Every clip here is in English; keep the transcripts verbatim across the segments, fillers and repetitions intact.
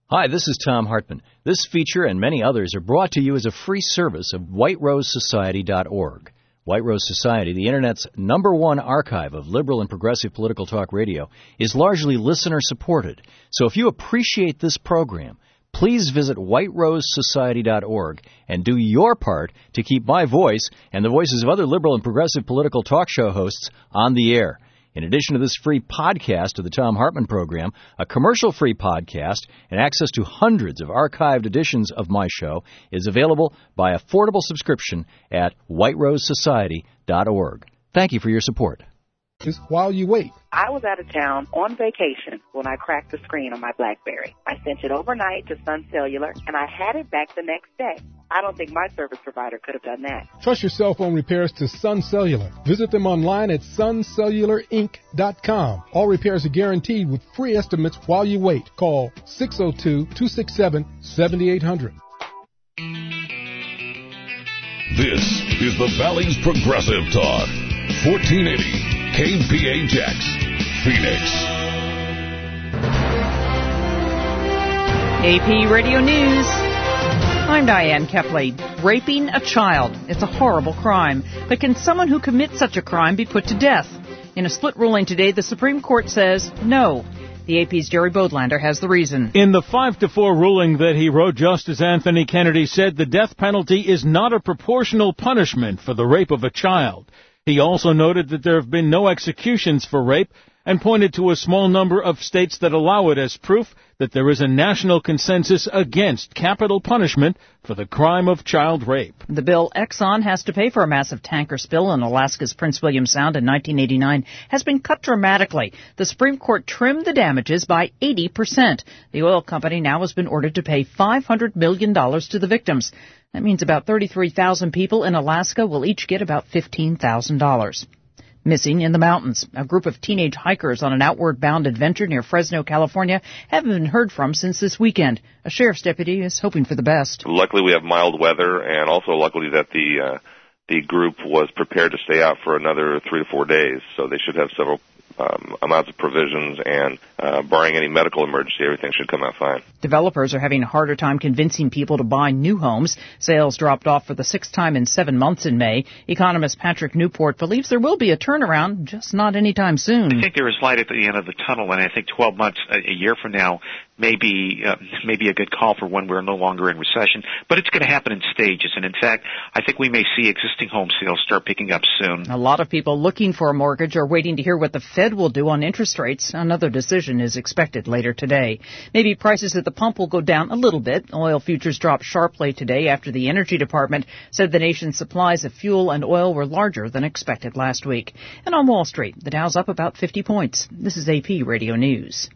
Hi, this is Tom Hartman. This feature and many others are brought to you as a free service of white rose society dot org. White Rose Society, the Internet's number one archive of liberal and progressive political talk radio, is largely listener-supported. So if you appreciate this program, please visit white rose society dot org and do your part to keep my voice and the voices of other liberal and progressive political talk show hosts on the air. In addition to this free podcast of the Tom Hartman program, a commercial-free podcast and access to hundreds of archived editions of my show is available by affordable subscription at white rose society dot org. Thank you for your support. Just while you wait. I was out of town on vacation when I cracked the screen on my BlackBerry. I sent it overnight to Sun Cellular, and I had it back the next day. I don't think my service provider could have done that. Trust your cell phone repairs to Sun Cellular. Visit them online at sun cellular inc dot com. All repairs are guaranteed with free estimates while you wait. Call six oh two, two six seven, seven eight zero zero. This is the Valley's Progressive Talk, fourteen eighty K P H X, Phoenix. A P Radio News. I'm Diane Kepley. Raping a child. It's a horrible crime. But can someone who commits such a crime be put to death? In a split ruling today, the Supreme Court says no. The A P's Jerry Bodlander has the reason. In the five to four ruling that he wrote, Justice Anthony Kennedy said the death penalty is not a proportional punishment for the rape of a child. He also noted that there have been no executions for rape and pointed to a small number of states that allow it as proof that there is a national consensus against capital punishment for the crime of child rape. The bill Exxon has to pay for a massive tanker spill in Alaska's Prince William Sound in nineteen eighty-nine has been cut dramatically. The Supreme Court trimmed the damages by eighty percent. The oil company now has been ordered to pay five hundred million dollars to the victims. That means about thirty-three thousand people in Alaska will each get about fifteen thousand dollars. Missing in the mountains. A group of teenage hikers on an outward-bound adventure near Fresno, California, haven't been heard from since this weekend. A sheriff's deputy is hoping for the best. Luckily, we have mild weather, and also luckily that the uh, the group was prepared to stay out for another three to four days, so they should have several um, amounts of provisions, and uh, barring any medical emergency, everything should come out fine. Developers are having a harder time convincing people to buy new homes. Sales dropped off for the sixth time in seven months in May. Economist Patrick Newport believes there will be a turnaround, just not anytime soon. I think there is light at the end of the tunnel, and I think twelve months, a, a year from now, may be, uh, may be a good call for when we're no longer in recession. But it's going to happen in stages, and in fact, I think we may see existing home sales start picking up soon. A lot of people looking for a mortgage are waiting to hear what the Fed will do on interest rates. Another decision is expected later today. Maybe prices at the pump will go down a little bit. Oil futures dropped sharply today after the Energy Department said the nation's supplies of fuel and oil were larger than expected last week. And on Wall Street, the Dow's up about fifty points. This is A P Radio News.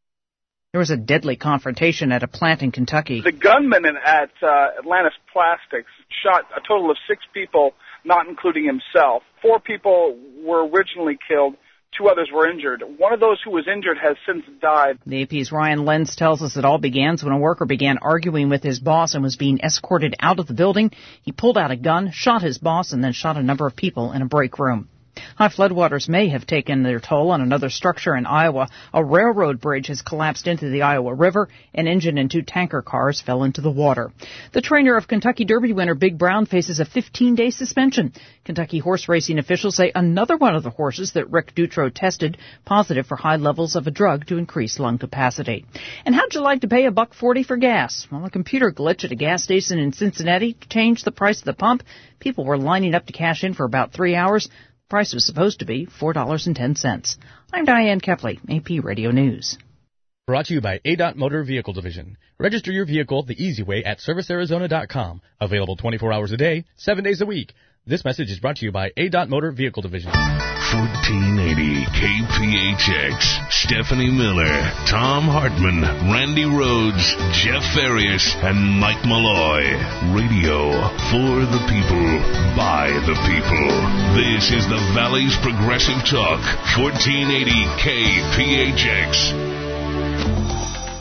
There was a deadly confrontation at a plant in Kentucky. The gunman at uh, Atlantis Plastics shot a total of six people, not including himself. Four people were originally killed. Two others were injured. One of those who was injured has since died. The A P's Ryan Lenz tells us it all began when a worker began arguing with his boss and was being escorted out of the building. He pulled out a gun, shot his boss, and then shot a number of people in a break room. High floodwaters may have taken their toll on another structure in Iowa. A railroad bridge has collapsed into the Iowa River. An engine and two tanker cars fell into the water. The trainer of Kentucky Derby winner Big Brown faces a fifteen-day suspension. Kentucky horse racing officials say another one of the horses that Rick Dutro tested positive for high levels of a drug to increase lung capacity. And how'd you like to pay a buck forty for gas? Well, a computer glitch at a gas station in Cincinnati changed the price of the pump. People were lining up to cash in for about three hours. Price was supposed to be four dollars and ten cents. I'm Diane Kepley, A P Radio News. Brought to you by A D O T Motor Vehicle Division. Register your vehicle the easy way at service arizona dot com. Available twenty-four hours a day, seven days a week. This message is brought to you by A D O T Motor Vehicle Division. fourteen eighty K P H X, Stephanie Miller, Tom Hartman, Randy Rhodes, Jeff Farias, and Mike Malloy. Radio for the people, by the people. This is the Valley's Progressive Talk, fourteen eighty K P H X.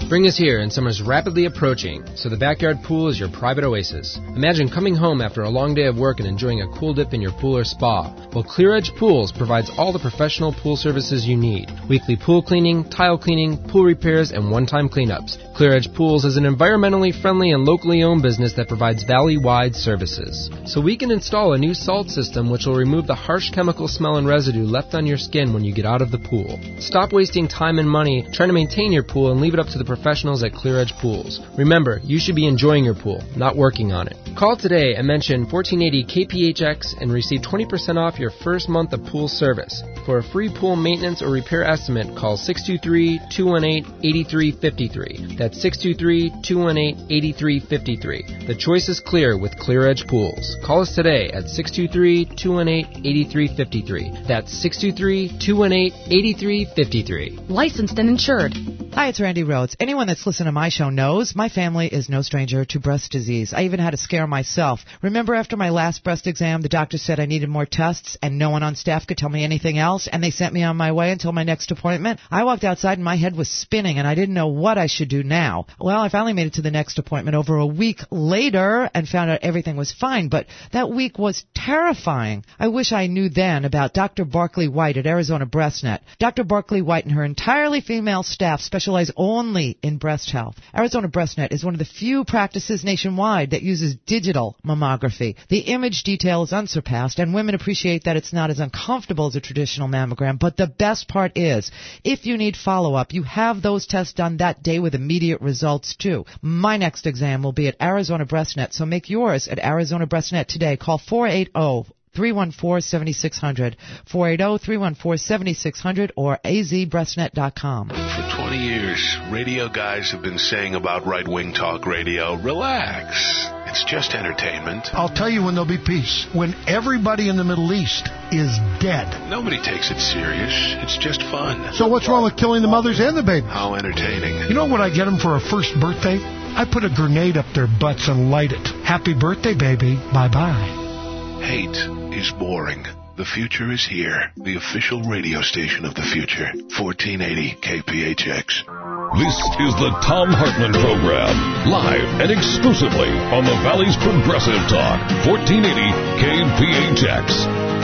Spring is here and summer is rapidly approaching, so the backyard pool is your private oasis. Imagine coming home after a long day of work and enjoying a cool dip in your pool or spa. Well, Clear Edge Pools provides all the professional pool services you need. Weekly pool cleaning, tile cleaning, pool repairs, and one-time cleanups. Clear Edge Pools is an environmentally friendly and locally owned business that provides valley-wide services. So we can install a new salt system which will remove the harsh chemical smell and residue left on your skin when you get out of the pool. Stop wasting time and money trying to maintain your pool and leave it up to the professionals at Clear Edge Pools. Remember, you should be enjoying your pool, not working on it. Call today and mention fourteen eighty K P H X and receive twenty percent off your first month of pool service. For a free pool maintenance or repair estimate, call six two three, two one eight, eight three five three. That's six two three, two one eight, eight three five three. The choice is clear with Clear Edge Pools. Call us today at six two three, two one eight, eight three five three. That's six two three, two one eight, eight three five three. Licensed and insured. Hi, it's Randy Rhodes. Anyone that's listened to my show knows my family is no stranger to breast disease. I even had a scare myself. Remember after my last breast exam, the doctor said I needed more tests and no one on staff could tell me anything else, and they sent me on my way until my next appointment? I walked outside and my head was spinning and I didn't know what I should do now. Well, I finally made it to the next appointment over a week later and found out everything was fine, but that week was terrifying. I wish I knew then about Doctor Barkley White at Arizona BreastNet. Doctor Barkley White and her entirely female staff specialize only in breast health. Arizona BreastNet is one of the few practices nationwide that uses digital mammography. The image detail is unsurpassed, and women appreciate that it's not as uncomfortable as a traditional mammogram. But the best part is, if you need follow-up, you have those tests done that day with immediate results, too. My next exam will be at Arizona BreastNet, so make yours at Arizona BreastNet today. Call four eight zero, three one four, seven six zero zero, four eight zero, three one four, seven six zero zero, or a z breast net dot com. For twenty years, radio guys have been saying about right-wing talk radio, relax. It's just entertainment. I'll tell you when there'll be peace. When everybody in the Middle East is dead. Nobody takes it serious. It's just fun. So what's wrong with killing the mothers and the babies? How entertaining. You know what I get them for a first birthday? I put a grenade up their butts and light it. Happy birthday, baby. Bye-bye. Hate is boring. The future is here. The official radio station of the future. fourteen eighty K P H X. This is the Thom Hartmann Program, live and exclusively on the Valley's Progressive Talk, fourteen eighty K P H X.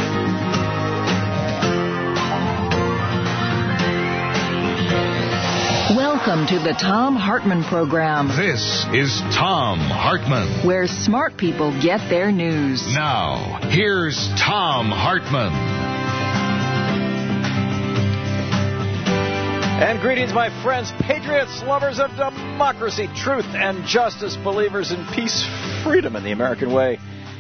Welcome to the Thom Hartmann Program. This is Thom Hartmann, where smart people get their news. Now, here's Thom Hartmann. And greetings, my friends, patriots, lovers of democracy, truth, and justice, believers in peace, freedom, and the American way,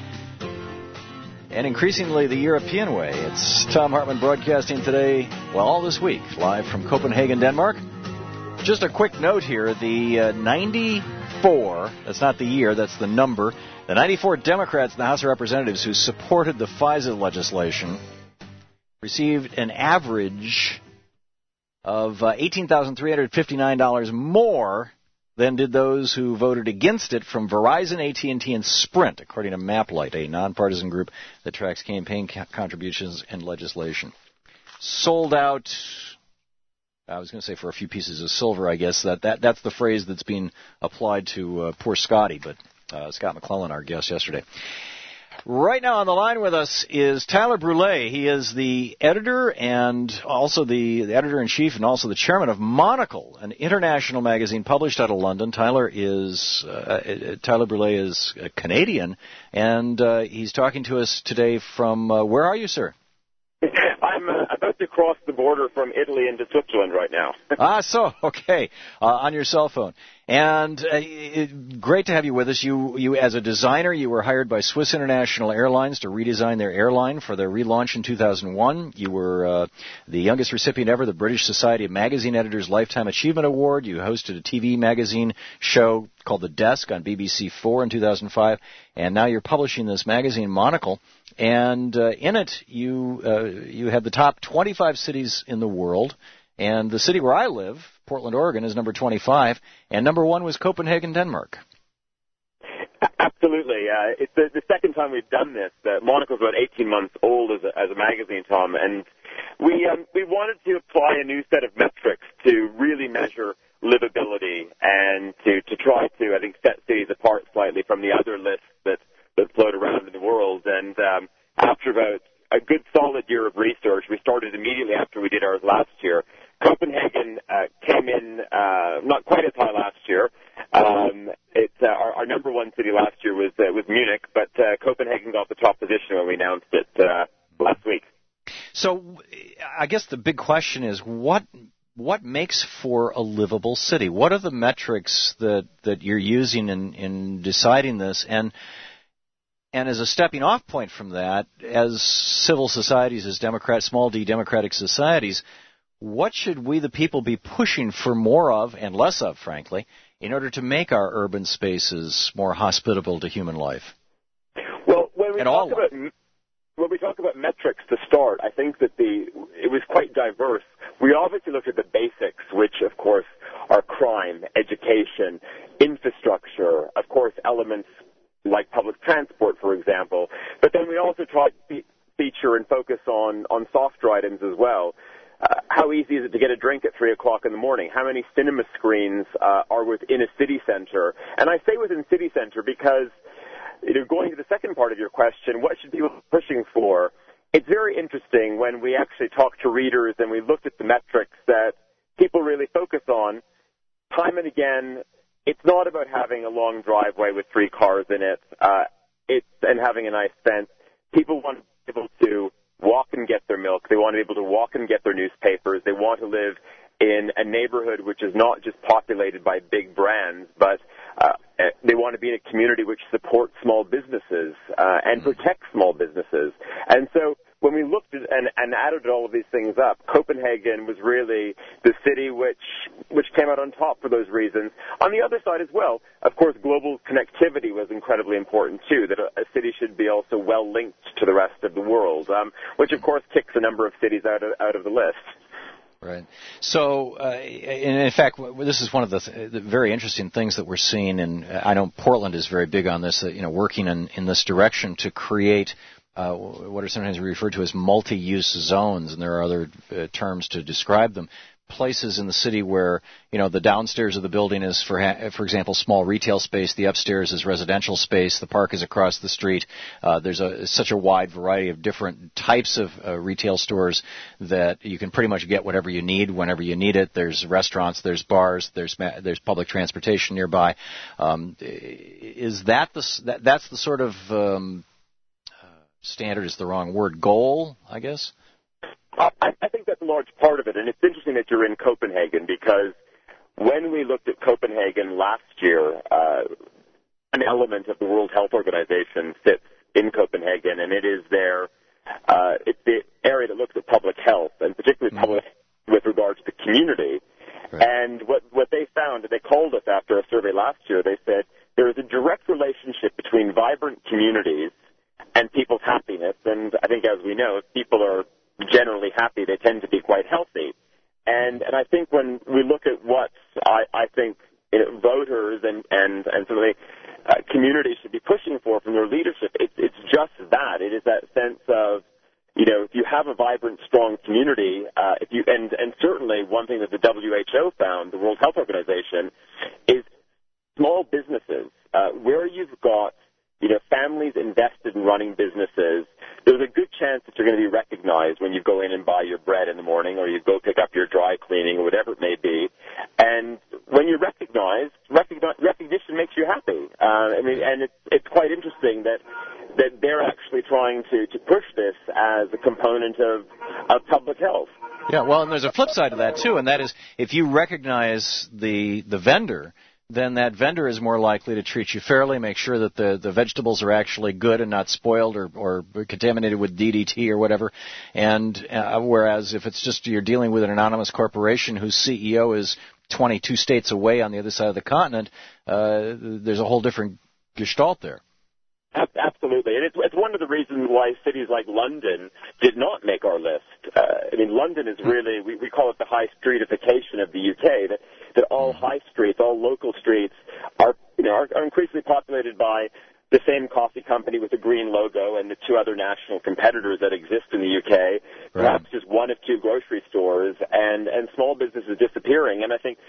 and increasingly the European way. It's Thom Hartmann broadcasting today, well, all this week, live from Copenhagen, Denmark. Just a quick note here, the uh, ninety-four, that's not the year, that's the number, the ninety-four Democrats in the House of Representatives who supported the FISA legislation received an average of uh, eighteen thousand three hundred fifty-nine dollars more than did those who voted against it from Verizon, A T and T, and Sprint, according to MapLight, a nonpartisan group that tracks campaign ca- contributions and legislation. Sold out, I was going to say for a few pieces of silver, I guess. That, that That's the phrase that's being applied to uh, poor Scotty, but uh, Scott McClellan, our guest yesterday. Right now on the line with us is Tyler Brule. He is the editor and also the, the editor-in-chief and also the chairman of Monocle, an international magazine published out of London. Tyler is uh, Tyler Brule is a Canadian, and uh, he's talking to us today from, uh, where are you, sir? I'm uh, about to cross the border from Italy into Switzerland right now. ah, so, okay, uh, on your cell phone. And uh, it, great to have you with us. You, you, as a designer, you were hired by Swiss International Airlines to redesign their airline for their relaunch in two thousand one. You were uh, the youngest recipient ever, the British Society of Magazine Editors Lifetime Achievement Award. You hosted a T V magazine show called The Desk on B B C four in two thousand five. And now you're publishing this magazine, Monocle. And uh, in it, you uh, you have the top twenty-five cities in the world. And the city where I live, Portland, Oregon, is number twenty-five, and number one was Copenhagen, Denmark. Absolutely. Uh, it's the, the second time we've done this. Uh, Monocle's about eighteen months old as a, as a magazine, Tom, and we um, we wanted to apply a new set of metrics to really measure livability and to, to try to, I think, set cities apart slightly from the other lists that, that float around in the world. And um, after about a good solid year of research, we started immediately after we did ours last year. Copenhagen uh, came in uh, not quite as high last year. Um, it's, uh, our, our number one city last year was uh, was Munich, but uh, Copenhagen got the top position when we announced it uh, last week. So I guess the big question is what what makes for a livable city? What are the metrics that, that you're using in, in deciding this? And and as a stepping off point from that, as civil societies, as democrat, small d democratic societies, what should we, the people, be pushing for more of and less of, frankly, in order to make our urban spaces more hospitable to human life? Well, when we, and talk, all about, when we talk about metrics to start, I think that the it was quite diverse. We obviously looked at the basics, which, of course, are crime, education, infrastructure, of course, elements like public transport, for example. But then we also tried to feature and focus on, on softer items as well. Uh, how easy is it to get a drink at three o'clock in the morning? How many cinema screens uh, are within a city center? And I say within city center because, you know, going to the second part of your question, what should people be pushing for? It's very interesting when we actually talk to readers and we looked at the metrics that people really focus on. Time and again, it's not about having a long driveway with three cars in it uh, it's, and having a nice fence. People want to be able to walk and get their milk. They want to be able to walk and get their newspapers. They want to live in a neighborhood which is not just populated by big brands, but uh, they want to be in a community which supports small businesses uh, and protects small businesses. And so when we looked at and, and added all of these things up, Copenhagen was really the city which which came out on top for those reasons. On the other side as well, of course, global connectivity was incredibly important too, that a, a city should be also well linked to the rest of the world, um, which of course kicks a number of cities out of, out of the list. Right. So, uh, in, in fact, this is one of the, th- the very interesting things that we're seeing, and I know Portland is very big on this, uh, you know, working in, in this direction to create uh, what are sometimes referred to as multi-use zones, and there are other uh, terms to describe them. Places in the city where, you know, the downstairs of the building is, for ha- for example, small retail space. The upstairs is residential space. The park is across the street. Uh, there's a, such a wide variety of different types of uh, retail stores that you can pretty much get whatever you need whenever you need it. There's restaurants. There's bars. There's ma- there's public transportation nearby. Um, is that the that, that's the sort of um, uh, standard is the wrong word, goal, I guess? I, I think that's a large part of it, and it's interesting that you're in Copenhagen because when we looked at Copenhagen last year, uh, an element of the World Health Organization sits in Copenhagen, and it is their uh, it's the area that looks at public health, and particularly public with regard to the community. Right. And what what they found, they called us after a survey last year. They said there is a direct relationship between vibrant communities and people's happiness, and I think, as we know, if people are generally happy, they tend to be quite healthy. And and I think when we look at what I, I think you know, voters and, and, and some of the uh, communities should be pushing for from their leadership, it, it's just that. It is that sense of, you know, if you have a vibrant, strong community, uh, if you and, and certainly one thing that the W H O found, the World Health Organization, is small businesses, uh, where you've got you know, families invested in running businesses, there's a good chance that you're going to be recognized when you go in and buy your bread in the morning or you go pick up your dry cleaning or whatever it may be. And when you're recognized, recogni- recognition makes you happy. Uh, I mean, and it's, it's quite interesting that that they're actually trying to, to push this as a component of, of public health. Yeah, well, and there's a flip side to that, too, and that is if you recognize the the vendor, then that vendor is more likely to treat you fairly, make sure that the, the vegetables are actually good and not spoiled or, or contaminated with D D T or whatever. And uh, whereas if it's just you're dealing with an anonymous corporation whose C E O is twenty-two states away on the other side of the continent, uh, there's a whole different gestalt there. Absolutely. And it's, it's one of the reasons why cities like London did not make our list. Uh, I mean, London is really, we, we call it the high streetification of the U K, that, that all high streets, all local streets are, you know, are, are increasingly populated by the same coffee company with a green logo and the two other national competitors that exist in the U K, perhaps right. just one of two grocery stores, and, and small businesses disappearing. And I think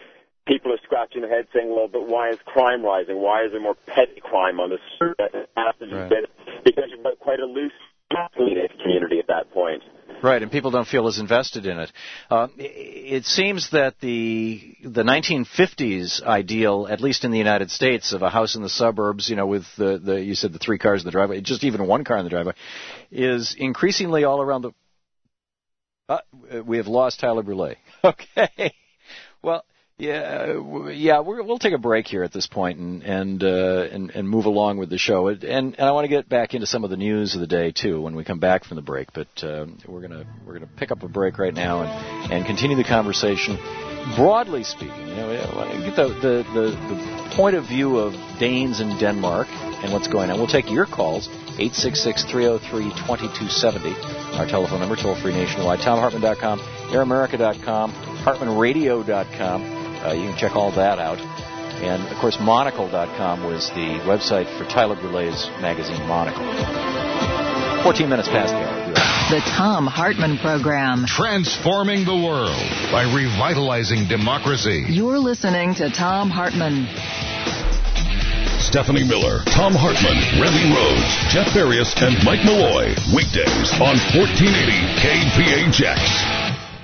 people are scratching their heads saying, well, but why is crime rising? Why is there more petty crime on the street? Right. Because you've got quite a loose community at that point. Right, and people don't feel as invested in it. Uh, it seems that the the nineteen fifties ideal, at least in the United States, of a house in the suburbs, you know, with the, the you said the three cars in the driveway, just even one car in the driveway, is increasingly all around the... Uh, we have lost Tyler Brûlé. Okay. Well... Yeah, yeah, we're, we'll take a break here at this point and and uh, and, and move along with the show. And and I want to get back into some of the news of the day too when we come back from the break. But uh, we're gonna we're gonna pick up a break right now and, and continue the conversation. Broadly speaking, you know, get the, the the the point of view of Danes in Denmark and what's going on. We'll take your calls eight six six, three oh three, two two seven oh. Our telephone number, toll free nationwide. Tom Hartman dot com, air america dot com, Hartman radio dot com. Uh, you can check all that out. And, of course, monocle dot com was the website for Tyler Brûlé's magazine, Monocle. fourteen minutes past the hour. The Tom Hartman Program. Transforming the world by revitalizing democracy. You're listening to Tom Hartman. Stephanie Miller, Tom Hartman, Randy Rhodes, Jeff Farias, and Mike Malloy. Weekdays on fourteen eighty K P H X.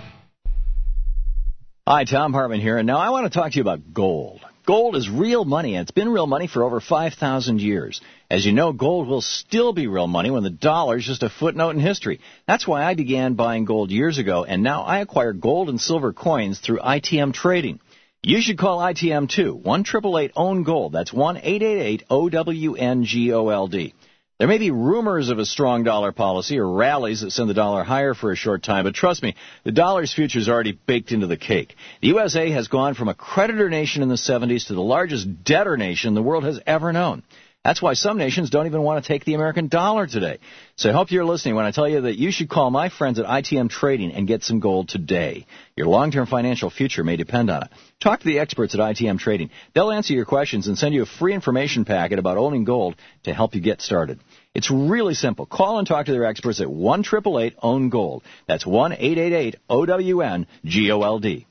Hi, Tom Hartman here, and now I want to talk to you about gold. Gold is real money, and it's been real money for over five thousand years. As you know, gold will still be real money when the dollar is just a footnote in history. That's why I began buying gold years ago, and now I acquire gold and silver coins through I T M Trading. You should call I T M too, one eight eight eight, own gold. That's one eight eight eight, O W N G O L D. There may be rumors of a strong dollar policy or rallies that send the dollar higher for a short time, but trust me, the dollar's future is already baked into the cake. The U S A has gone from a creditor nation in the seventies to the largest debtor nation the world has ever known. That's why some nations don't even want to take the American dollar today. So I hope you're listening when I tell you that you should call my friends at I T M Trading and get some gold today. Your long-term financial future may depend on it. Talk to the experts at I T M Trading. They'll answer your questions and send you a free information packet about owning gold to help you get started. It's really simple. Call and talk to their experts at one eight eight eight, own gold. That's one eight eight eight, O W N G O L D.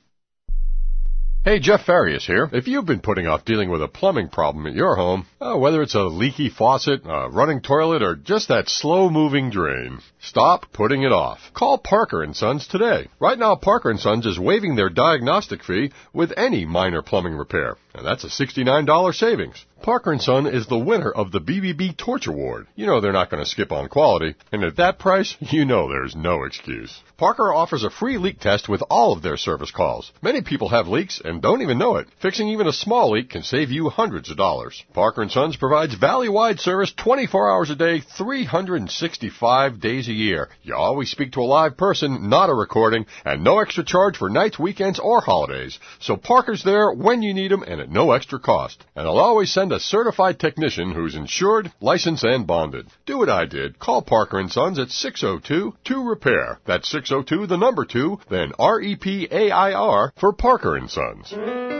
Hey, Jeff Farias here. If you've been putting off dealing with a plumbing problem at your home, uh, whether it's a leaky faucet, a running toilet, or just that slow-moving drain, stop putting it off. Call Parker and Sons today. Right now, Parker and Sons is waiving their diagnostic fee with any minor plumbing repair, and that's a sixty-nine dollars savings. Parker and Son is the winner of the B B B Torch Award. You know they're not going to skip on quality, and at that price, you know there's no excuse. Parker offers a free leak test with all of their service calls. Many people have leaks and don't even know it. Fixing even a small leak can save you hundreds of dollars. Parker and Sons provides valley-wide service twenty-four hours a day, three hundred sixty-five days a year. You always speak to a live person, not a recording, and no extra charge for nights, weekends, or holidays. So Parker's there when you need them and at no extra cost. And they'll always send a certified technician who's insured, licensed, and bonded. Do what I did. Call Parker and Sons at six oh two, two repair. That's six oh two, the number two, then R E P A I R for Parker and Sons.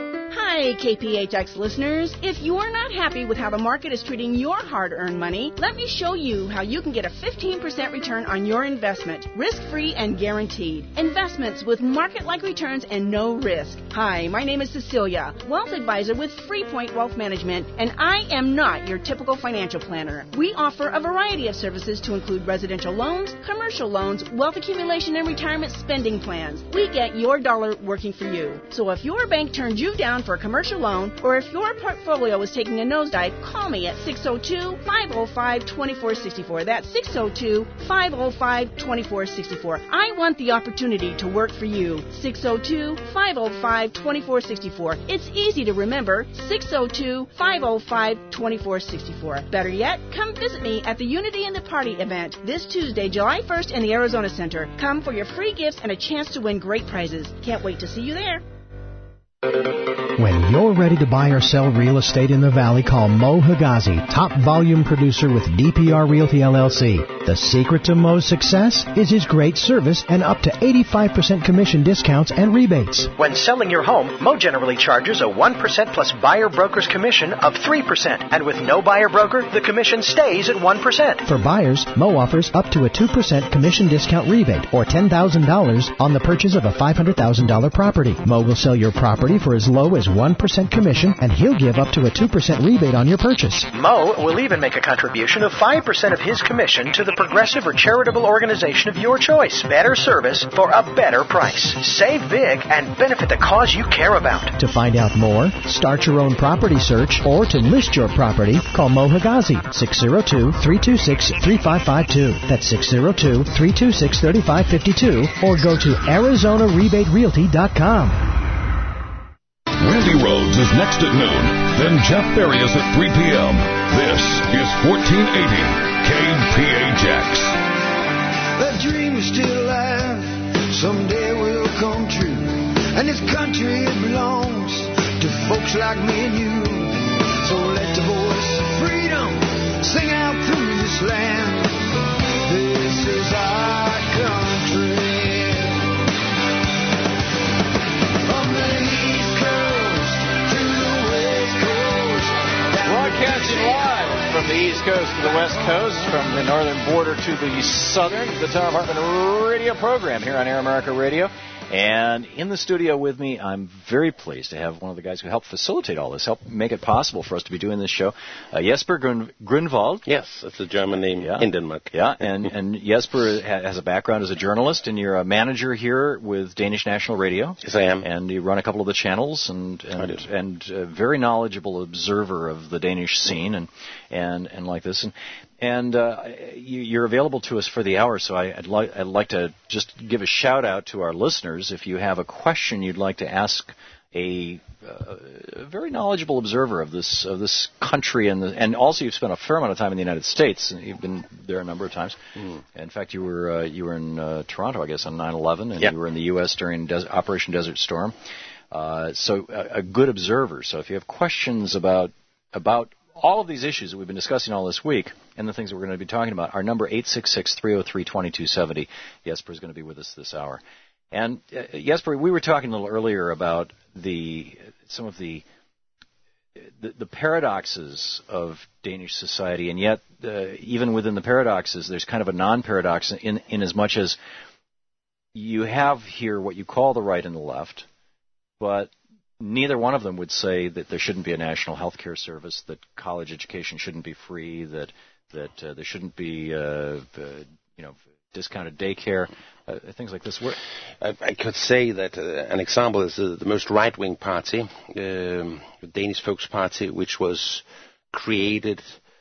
Hi, K P H X listeners. If you're not happy with how the market is treating your hard-earned money, let me show you how you can get a fifteen percent return on your investment, risk-free and guaranteed. Investments with market-like returns and no risk. Hi, my name is Cecilia, wealth advisor with Freepoint Wealth Management, and I am not your typical financial planner. We offer a variety of services to include residential loans, commercial loans, wealth accumulation, and retirement spending plans. We get your dollar working for you. So if your bank turned you down for a commercial loan, or if your portfolio is taking a nosedive, call me at six oh two, five oh five, two four six four. That's six oh two, five oh five, two four six four. I want the opportunity to work for you. six oh two, five oh five, two four six four. It's easy to remember. six oh two, five oh five, two four six four. Better yet, come visit me at the Unity in the Party event this Tuesday, July first in the Arizona Center. Come for your free gifts and a chance to win great prizes. Can't wait to see you there. When you're ready to buy or sell real estate in the Valley, call Mo Higazi, top volume producer with D P R Realty L L C. The secret to Mo's success is his great service and up to eighty-five percent commission discounts and rebates. When selling your home, Mo generally charges a one percent plus buyer broker's commission of three percent. And with no buyer broker, the commission stays at one percent. For buyers, Mo offers up to a two percent commission discount rebate or ten thousand dollars on the purchase of a five hundred thousand dollars property. Mo will sell your property property for as low as one percent commission, and he'll give up to a two percent rebate on your purchase. Mo will even make a contribution of five percent of his commission to the progressive or charitable organization of your choice. Better service for a better price. Save big and benefit the cause you care about. To find out more, start your own property search, or to list your property, call Mo Higazi, six oh two, three two six, three five five two. That's six oh two, three two six, three five five two, or go to Arizona Rebate Realty dot com. Randy Rhodes is next at noon, then Jeff Farias at three p.m. This is fourteen eighty K P H X. The dream is still alive, someday will come true. And this country, it belongs to folks like me and you. So let the voice of freedom sing out through this land. This is our country. From the East Coast to the West Coast. Broadcasting live from the East Coast to the West Coast, from the northern border to the southern, the Tom Hartman radio program here on Air America Radio. And in the studio with me, I'm very pleased to have one of the guys who helped facilitate all this, helped make it possible for us to be doing this show, uh, Jesper Grun- Grunwald. Yes, that's a German name yeah. in Denmark. Yeah, and, and Jesper ha- has a background as a journalist, and you're a manager here with Danish National Radio. Yes, I am. And you run a couple of the channels, and and, and a very knowledgeable observer of the Danish scene, and and, and like this. And And uh, you, you're available to us for the hour, so I, I'd, li- I'd like to just give a shout-out to our listeners. If you have a question you'd like to ask a, uh, a very knowledgeable observer of this of this country, and, the, and also you've spent a fair amount of time in the United States. You've been there a number of times. Mm. In fact, you were uh, you were in uh, Toronto, I guess, on nine eleven, and yep. you were in the U S during Des- Operation Desert Storm. Uh, so a, a good observer. So if you have questions about about all of these issues that we've been discussing all this week and the things that we're going to be talking about, our number eight six six, three oh three, two two seven oh. Jesper is going to be with us this hour. And uh, Jesper, we were talking a little earlier about the some of the the, the paradoxes of Danish society, and yet uh, even within the paradoxes, there's kind of a non-paradox in, in as much as you have here what you call the right and the left, but neither one of them would say that there shouldn't be a national health care service, that college education shouldn't be free, that that uh, there shouldn't be, uh, uh, you know, discounted daycare, uh, things like this. Where I, I could say that uh, an example is uh, the most right-wing party, um, the Danish Folks Party, which was created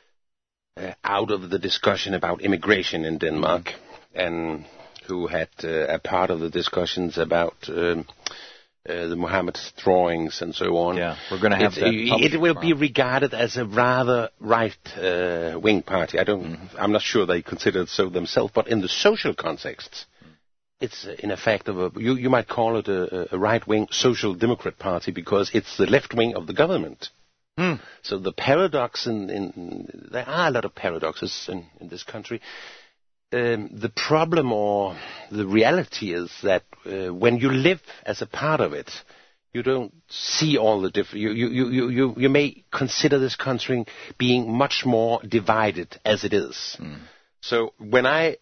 uh, out of the discussion about immigration in Denmark, mm-hmm. and who had uh, a part of the discussions about Um, Uh, the Muhammad drawings and so on. Yeah, we're going to have it, that. It will be regarded as a rather right-wing uh, party. I don't. Mm-hmm. I'm not sure they consider it so themselves, but in the social context, mm. it's uh, in effect of a. You, you might call it a, a right-wing social democrat party because it's the left wing of the government. Mm. So the paradox in, in there are a lot of paradoxes in, in this country. Um, the problem or the reality is that uh, when you live as a part of it, you don't see all the different. You, you, you, you, you may consider this country being much more divided as it is. Mm. So when I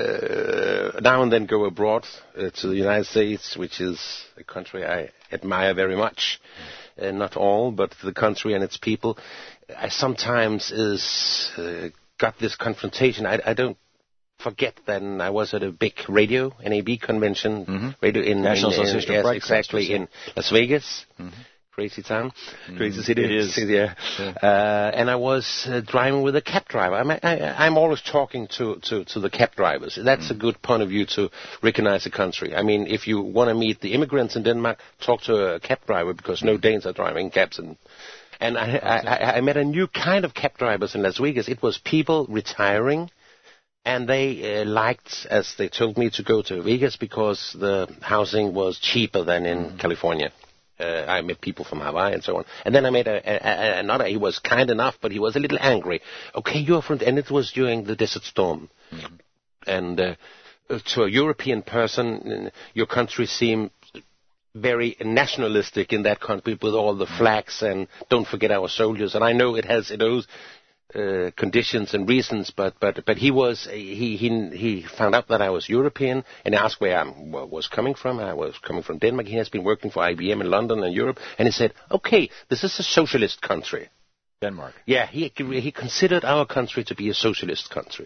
uh, now and then go abroad uh, to the United States, which is a country I admire very much, mm. uh, not all, but the country and its people, I sometimes is uh, got this confrontation. I, I don't. Forget that I was at a big radio, N A B convention, mm-hmm. radio in National in, Association in, of yes, Broadcasters, exactly in Las Vegas, mm-hmm. crazy town, mm-hmm. crazy city. It is. Yeah. yeah. Uh, and I was uh, driving with a cab driver. I'm, I, I'm always talking to, to, to the cab drivers. That's mm-hmm. a good point of view to recognize the country. I mean, if you want to meet the immigrants in Denmark, talk to a cab driver because mm-hmm. no Danes are driving cabs. And, and I, I, I, I met a new kind of cab drivers in Las Vegas. It was people retiring. And they uh, liked, as they told me, to go to Vegas because the housing was cheaper than in mm. California. Uh, I met people from Hawaii and so on. And then I met a, a, a, another, he was kind enough, but he was a little angry. Okay, you're from, and it was during the Desert Storm. Mm. And uh, to a European person, your country seemed very nationalistic in that country with all the flags and don't forget our soldiers. And I know it has, it owes, uh, conditions and reasons, but but but he was he he he found out that I was European and asked where I was coming from. I was coming from Denmark. He has been working for I B M in London and Europe, and he said, "Okay, this is a socialist country." Denmark. Yeah, he he considered our country to be a socialist country.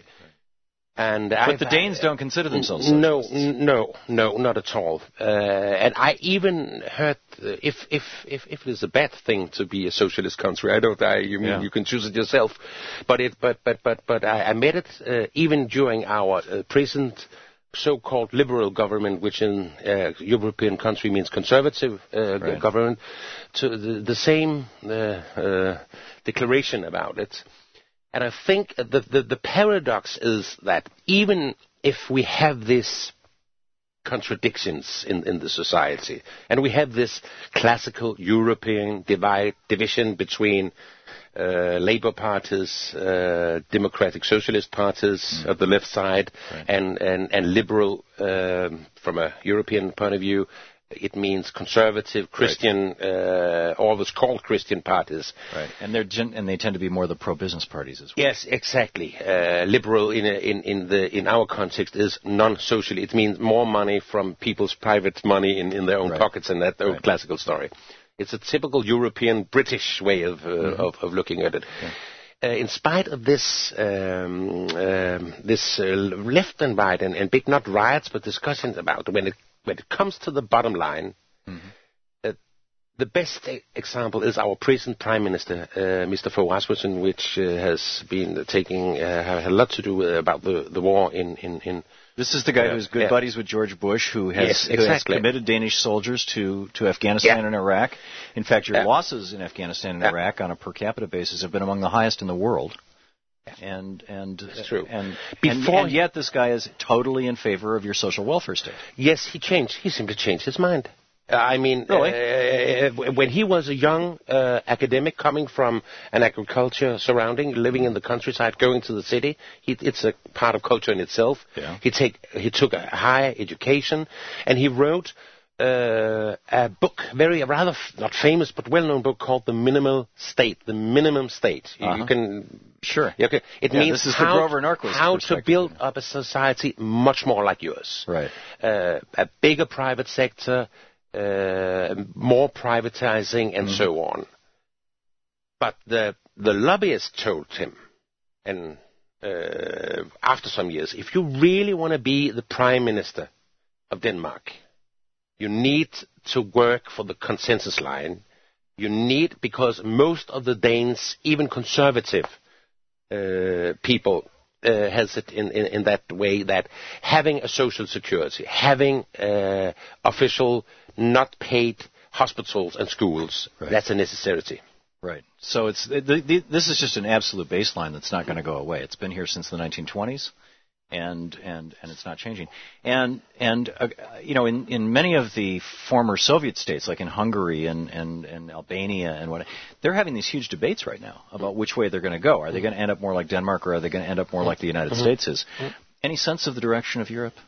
And but I've, the Danes don't consider themselves socialists. No, no, no, not at all. Uh, and I even heard uh, if if if if it is a bad thing to be a socialist country, I don't. I you mean yeah. you can choose it yourself. But it but but but but I, I met it uh, even during our uh, present so-called liberal government, which in uh, European country means conservative uh, right. government. To the, the same uh, uh, declaration about it. And I think the, the, the paradox is that even if we have these contradictions in, in the society, and we have this classical European divide, division between uh, Labour parties, uh, democratic socialist parties mm. of the left side, right. and, and, and liberal um, from a European point of view, it means conservative, Christian, right. uh, always called Christian parties. Right, and they're gen- and they tend to be more the pro-business parties as well. Yes, exactly. Uh, liberal in a, in in the in our context is non-social. It means more money from people's private money in, in their own right. pockets, and that old right. classical story. It's a typical European British way of uh, mm-hmm. of, of looking at it. Yeah. Uh, in spite of this, um, um, this uh, left and right, and, and big not riots, but discussions about when it when it comes to the bottom line, mm-hmm. uh, the best e- example is our present Prime Minister, uh, Mister Fogh Rasmussen, which uh, has been taking uh, had a lot to do uh, about the, the war in, in, in. This is the guy uh, who's good yeah. buddies with George Bush, who has, yes, who exactly. has committed Danish soldiers to, to Afghanistan yeah. and Iraq. In fact, your yeah. losses in Afghanistan and yeah. Iraq on a per capita basis have been among the highest in the world. And and it's true. And, Before and, and yet this guy is totally in favor of your social welfare state. Yes, he changed. He simply changed his mind. Uh, I mean, really? uh, when he was a young uh, academic coming from an agriculture surrounding, living in the countryside, going to the city, he, it's a part of culture in itself. Yeah. He take he took a higher education, and he wrote uh, a book, very rather f- not famous but well-known book called The Minimal State. The Minimum State. You, uh-huh. you can. Sure. Okay. It yeah, means this is how, the Grover Norquist how to build up a society much more like yours. Right. Uh, a bigger private sector, uh, more privatizing, and mm-hmm. so on. But the the lobbyist told him, and uh, after some years, if you really want to be the Prime Minister of Denmark, you need to work for the consensus line. You need, because most of the Danes, even conservative uh, people, uh, has it in, in, in that way that having a social security, having uh, official, not paid hospitals and schools, right. that's a necessity. Right. So it's the, the, this is just an absolute baseline that's not going to go away. It's been here since the nineteen twenties. And, and and it's not changing. And and uh, you know, in, in many of the former Soviet states, like in Hungary and, and, and Albania and what, they're having these huge debates right now about which way they're going to go. Are they going to end up more like Denmark, or are they going to end up more like the United mm-hmm. States is? Mm-hmm. Any sense of the direction of Europe?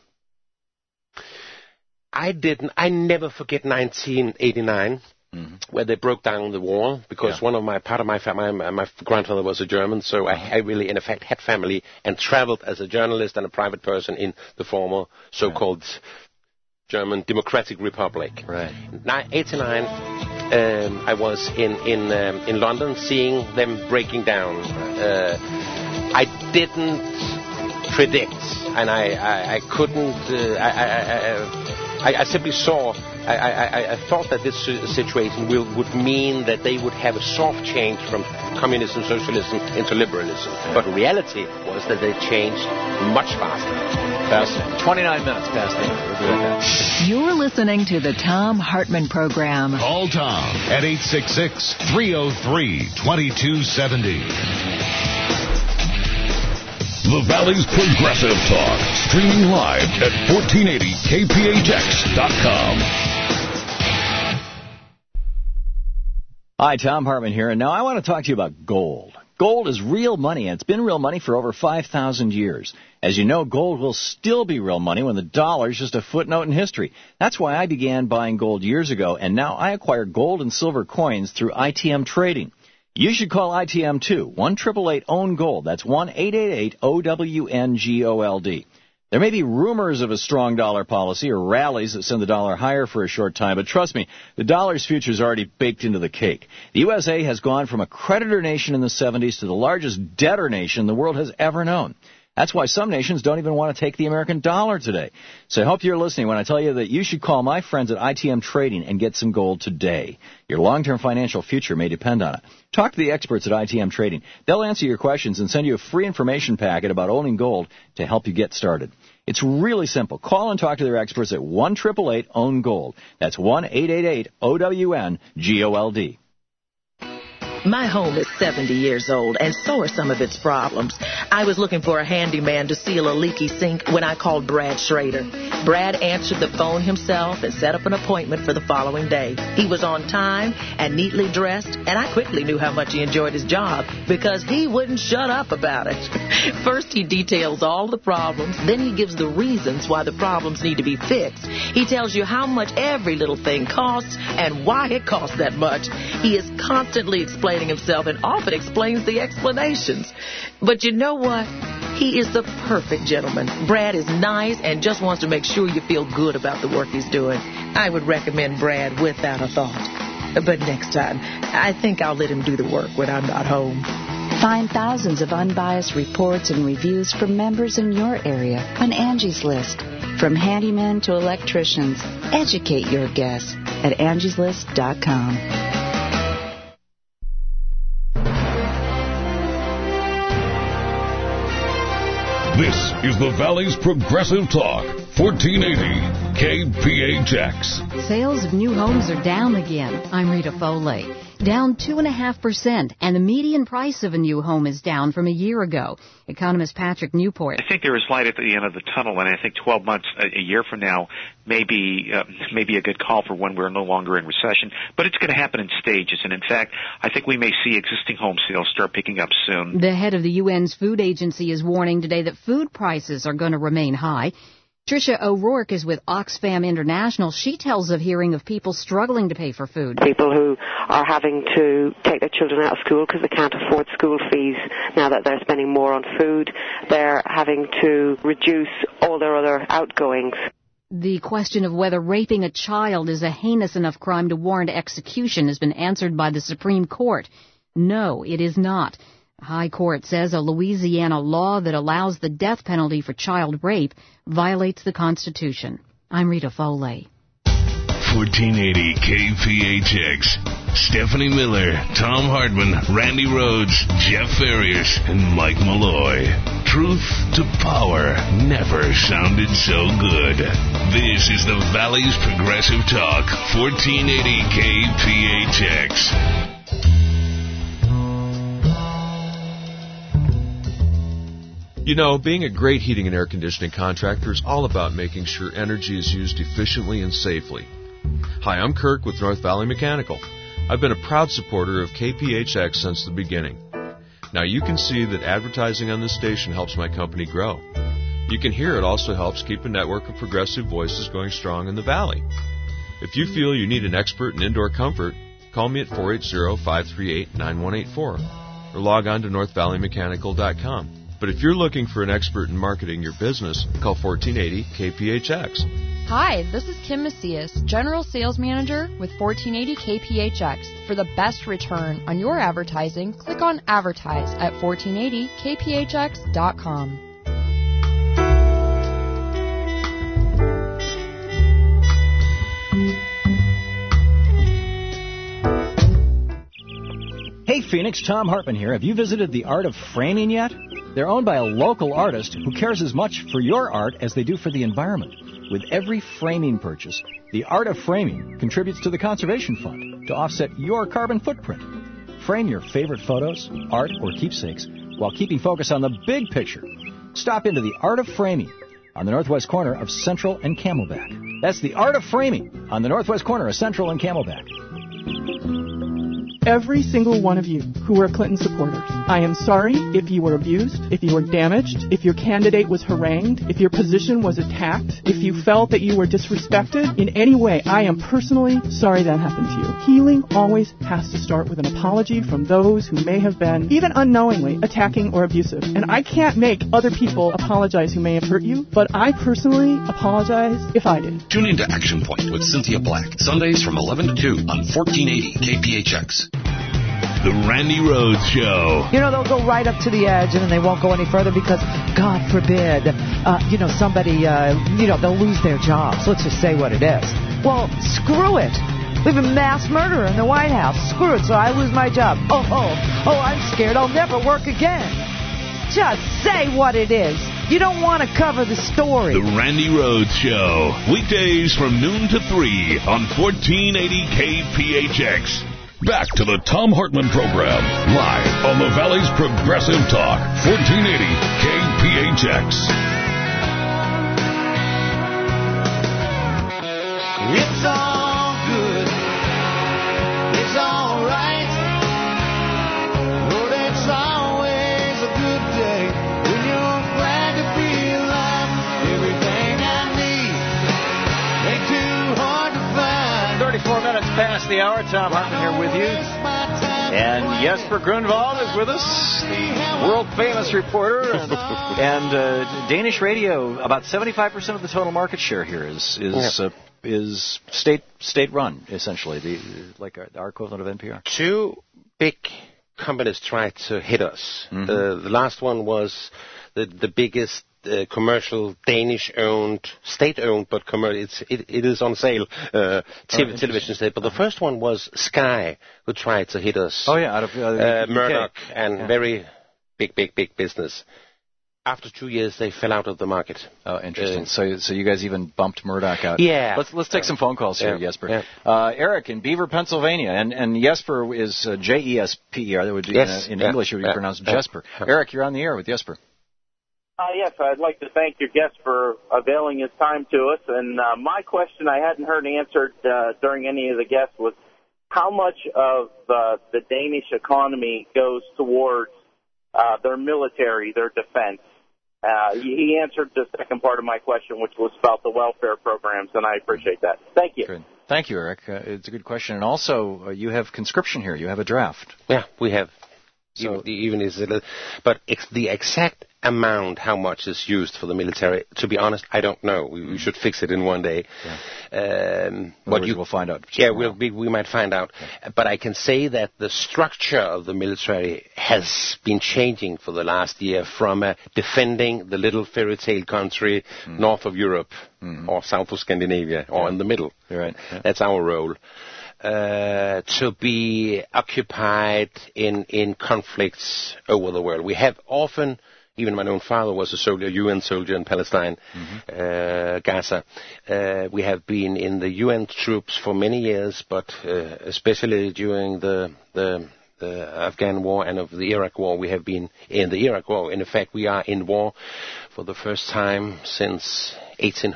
I didn't. I never forget nineteen eighty-nine. Mm-hmm. Where they broke down the wall, because yeah. one of my part of my family, my, my grandfather was a German, so I, I really, in effect, had family and traveled as a journalist and a private person in the former so-called yeah. German Democratic Republic. Right. In eighty-nine, um, I was in in um, in London seeing them breaking down. Uh, I didn't predict, and I I, I couldn't. Uh, I, I, I, I simply saw. I, I, I thought that this situation will, would mean that they would have a soft change from communism, socialism into liberalism. Yeah. But reality was that they changed much faster. Fascinating. twenty-nine minutes past the end. We'll do that. You're listening to the Thom Hartmann Program. Call Tom at eight six six, three oh three, two two seven oh. The Valley's Progressive Talk, streaming live at fourteen eighty K P H X dot com. Hi, Thom Hartmann here, and now I want to talk to you about gold. Gold is real money, and it's been real money for over five thousand years. As you know, gold will still be real money when the dollar is just a footnote in history. That's why I began buying gold years ago, and now I acquire gold and silver coins through I T M Trading. You should call I T M too. one eight eight eight own gold. That's one eight eight eight O W N G O L D. There may be rumors of a strong dollar policy or rallies that send the dollar higher for a short time, but trust me, the dollar's future is already baked into the cake. The U S A has gone from a creditor nation in the seventies to the largest debtor nation the world has ever known. That's why some nations don't even want to take the American dollar today. So I hope you're listening when I tell you that you should call my friends at I T M Trading and get some gold today. Your long-term financial future may depend on it. Talk to the experts at I T M Trading. They'll answer your questions and send you a free information packet about owning gold to help you get started. It's really simple. Call and talk to their experts at one eight eight eight own gold. That's one eight eight eight O W N G O L D. My home is seventy years old, and so are some of its problems. I was looking for a handyman to seal a leaky sink when I called Brad Schrader. Brad answered the phone himself and set up an appointment for the following day. He was on time and neatly dressed, and I quickly knew how much he enjoyed his job because he wouldn't shut up about it. First, he details all the problems. Then he gives the reasons why the problems need to be fixed. He tells you how much every little thing costs and why it costs that much. He is constantly explaining himself and often explains the explanations. But you know what? He is the perfect gentleman. Brad is nice and just wants to make sure you feel good about the work he's doing. I would recommend Brad without a thought. But next time, I think I'll let him do the work when I'm not home. Find thousands of unbiased reports and reviews from members in your area on Angie's List. From handymen to electricians, educate your guests at angies list dot com. This is the Valley's Progressive Talk, fourteen eighty K P H X. Sales of new homes are down again. I'm Rita Foley. Down two point five percent, and the median price of a new home is down from a year ago. Economist Patrick Newport. I think there is light at the end of the tunnel, and I think twelve months, a year from now, may be, uh, may be a good call for when we're no longer in recession. But it's going to happen in stages, and in fact, I think we may see existing home sales start picking up soon. The head of the U N's food agency is warning today that food prices are going to remain high. Tricia O'Rourke is with Oxfam International. She tells of hearing of people struggling to pay for food. People who are having to take their children out of school because they can't afford school fees now that they're spending more on food. They're having to reduce all their other outgoings. The question of whether raping a child is a heinous enough crime to warrant execution has been answered by the Supreme Court. No, it is not. The High Court says a Louisiana law that allows the death penalty for child rape violates the Constitution. I'm Rita Foley. fourteen eighty K P H X. Stephanie Miller, Tom Hartman, Randy Rhodes, Jeff Farias, and Mike Malloy. Truth to power never sounded so good. This is the Valley's Progressive Talk, fourteen eighty K P H X. You know, being a great heating and air conditioning contractor is all about making sure energy is used efficiently and safely. Hi, I'm Kirk with North Valley Mechanical. I've been a proud supporter of K P H X since the beginning. Now you can see that advertising on this station helps my company grow. You can hear it also helps keep a network of progressive voices going strong in the Valley. If you feel you need an expert in indoor comfort, call me at four eight zero, five three eight, nine one eight four or log on to north valley mechanical dot com. But if you're looking for an expert in marketing your business, call fourteen eighty K P H X. Hi, this is Kim Macias, General Sales Manager with fourteen eighty K P H X. For the best return on your advertising, click on Advertise at fourteen eighty K P H X dot com. Hey Phoenix, Tom Hartman here. Have you visited The Art of Framing yet? They're owned by a local artist who cares as much for your art as they do for the environment. With every framing purchase, The Art of Framing contributes to the Conservation Fund to offset your carbon footprint. Frame your favorite photos, art, or keepsakes while keeping focus on the big picture. Stop into The Art of Framing on the northwest corner of Central and Camelback. That's The Art of Framing on the northwest corner of Central and Camelback. every single one of you who were Clinton supporters. I am sorry if you were abused, if you were damaged, if your candidate was harangued, if your position was attacked, if you felt that you were disrespected in any way. I am personally sorry that happened to you. Healing always has to start with an apology from those who may have been, even unknowingly, attacking or abusive. And I can't make other people apologize who may have hurt you, but I personally apologize if I did. Tune into Action Point with Cynthia Black, Sundays from eleven to two on fourteen eighty K P H X. The Randy Rhodes Show. You know, they'll go right up to the edge and then they won't go any further because, God forbid, uh, you know, somebody, uh, you know, they'll lose their jobs. Let's just say what it is. Well, screw it. We have a mass murderer in the White House. Screw it, so I lose my job. Oh, oh, oh, I'm scared I'll never work again. Just say what it is. You don't want to cover the story. The Randy Rhodes Show. Weekdays from noon to three on fourteen eighty K P H X. Back to the Thom Hartmann Program, live on the Valley's Progressive Talk, fourteen eighty K P H X. It's all good. It's all right. Lord, it's always a good day when you're glad to be alive. Everything I need ain't too hard to find. thirty-four minutes past the hour. Thom Hartmann here with you. And Jesper Grunwald is with us, the world-famous reporter. And, and uh, Danish radio, about seventy-five percent of the total market share here is is yeah. uh, is state state run, essentially, the like our, our equivalent of N P R. Two big companies tried to hit us. Mm-hmm. Uh, the last one was the the biggest uh, commercial Danish-owned, state-owned, but commer- it's, it, it is on sale uh, t- oh, television state. But the first one was Sky, who tried to hit us. Oh yeah, out of uh, uh, Murdoch, and yeah. very big, big, big business. After two years, they fell out of the market. Oh, interesting. Uh, so, so you guys even bumped Murdoch out. Yeah. Let's let's take some phone calls here, yeah. Jesper. Yeah. Uh, Eric in Beaver, Pennsylvania, and and Jesper is uh, J E S P E R. That would be yes. in, uh, in yeah. English it would be yeah. pronounced yeah. Jesper. Yeah. Eric, you're on the air with Jesper. Uh, yes, I'd like to thank your guest for availing his time to us. And uh, my question I hadn't heard answered uh, during any of the guests was how much of uh, the Danish economy goes towards uh, their military, their defense. Uh, he answered the second part of my question, which was about the welfare programs, and I appreciate that. Thank you. Good. Thank you, Eric. Uh, it's a good question. And also, uh, you have conscription here. You have a draft. Yeah, we have. So, even, even is it, but ex- the exact amount, how much is used for the military, to be honest, I don't know. We, we should fix it in one day. Yeah. Um, what you will find out. Yeah, we'll be, we might find out. Yeah. But I can say that the structure of the military has been changing for the last year from uh, defending the little fairy tale country mm. north of Europe mm. or south of Scandinavia or yeah. in the middle. Right. Yeah. That's our role. Uh, to be occupied in, in conflicts over the world. We have often, even my own father was a soldier, U N soldier in Palestine, mm-hmm. uh, Gaza. Uh, we have been in the U N troops for many years, but uh, especially during the, the the Afghan war and of the Iraq war, we have been in the Iraq war. In fact, we are in war for the first time since eighteen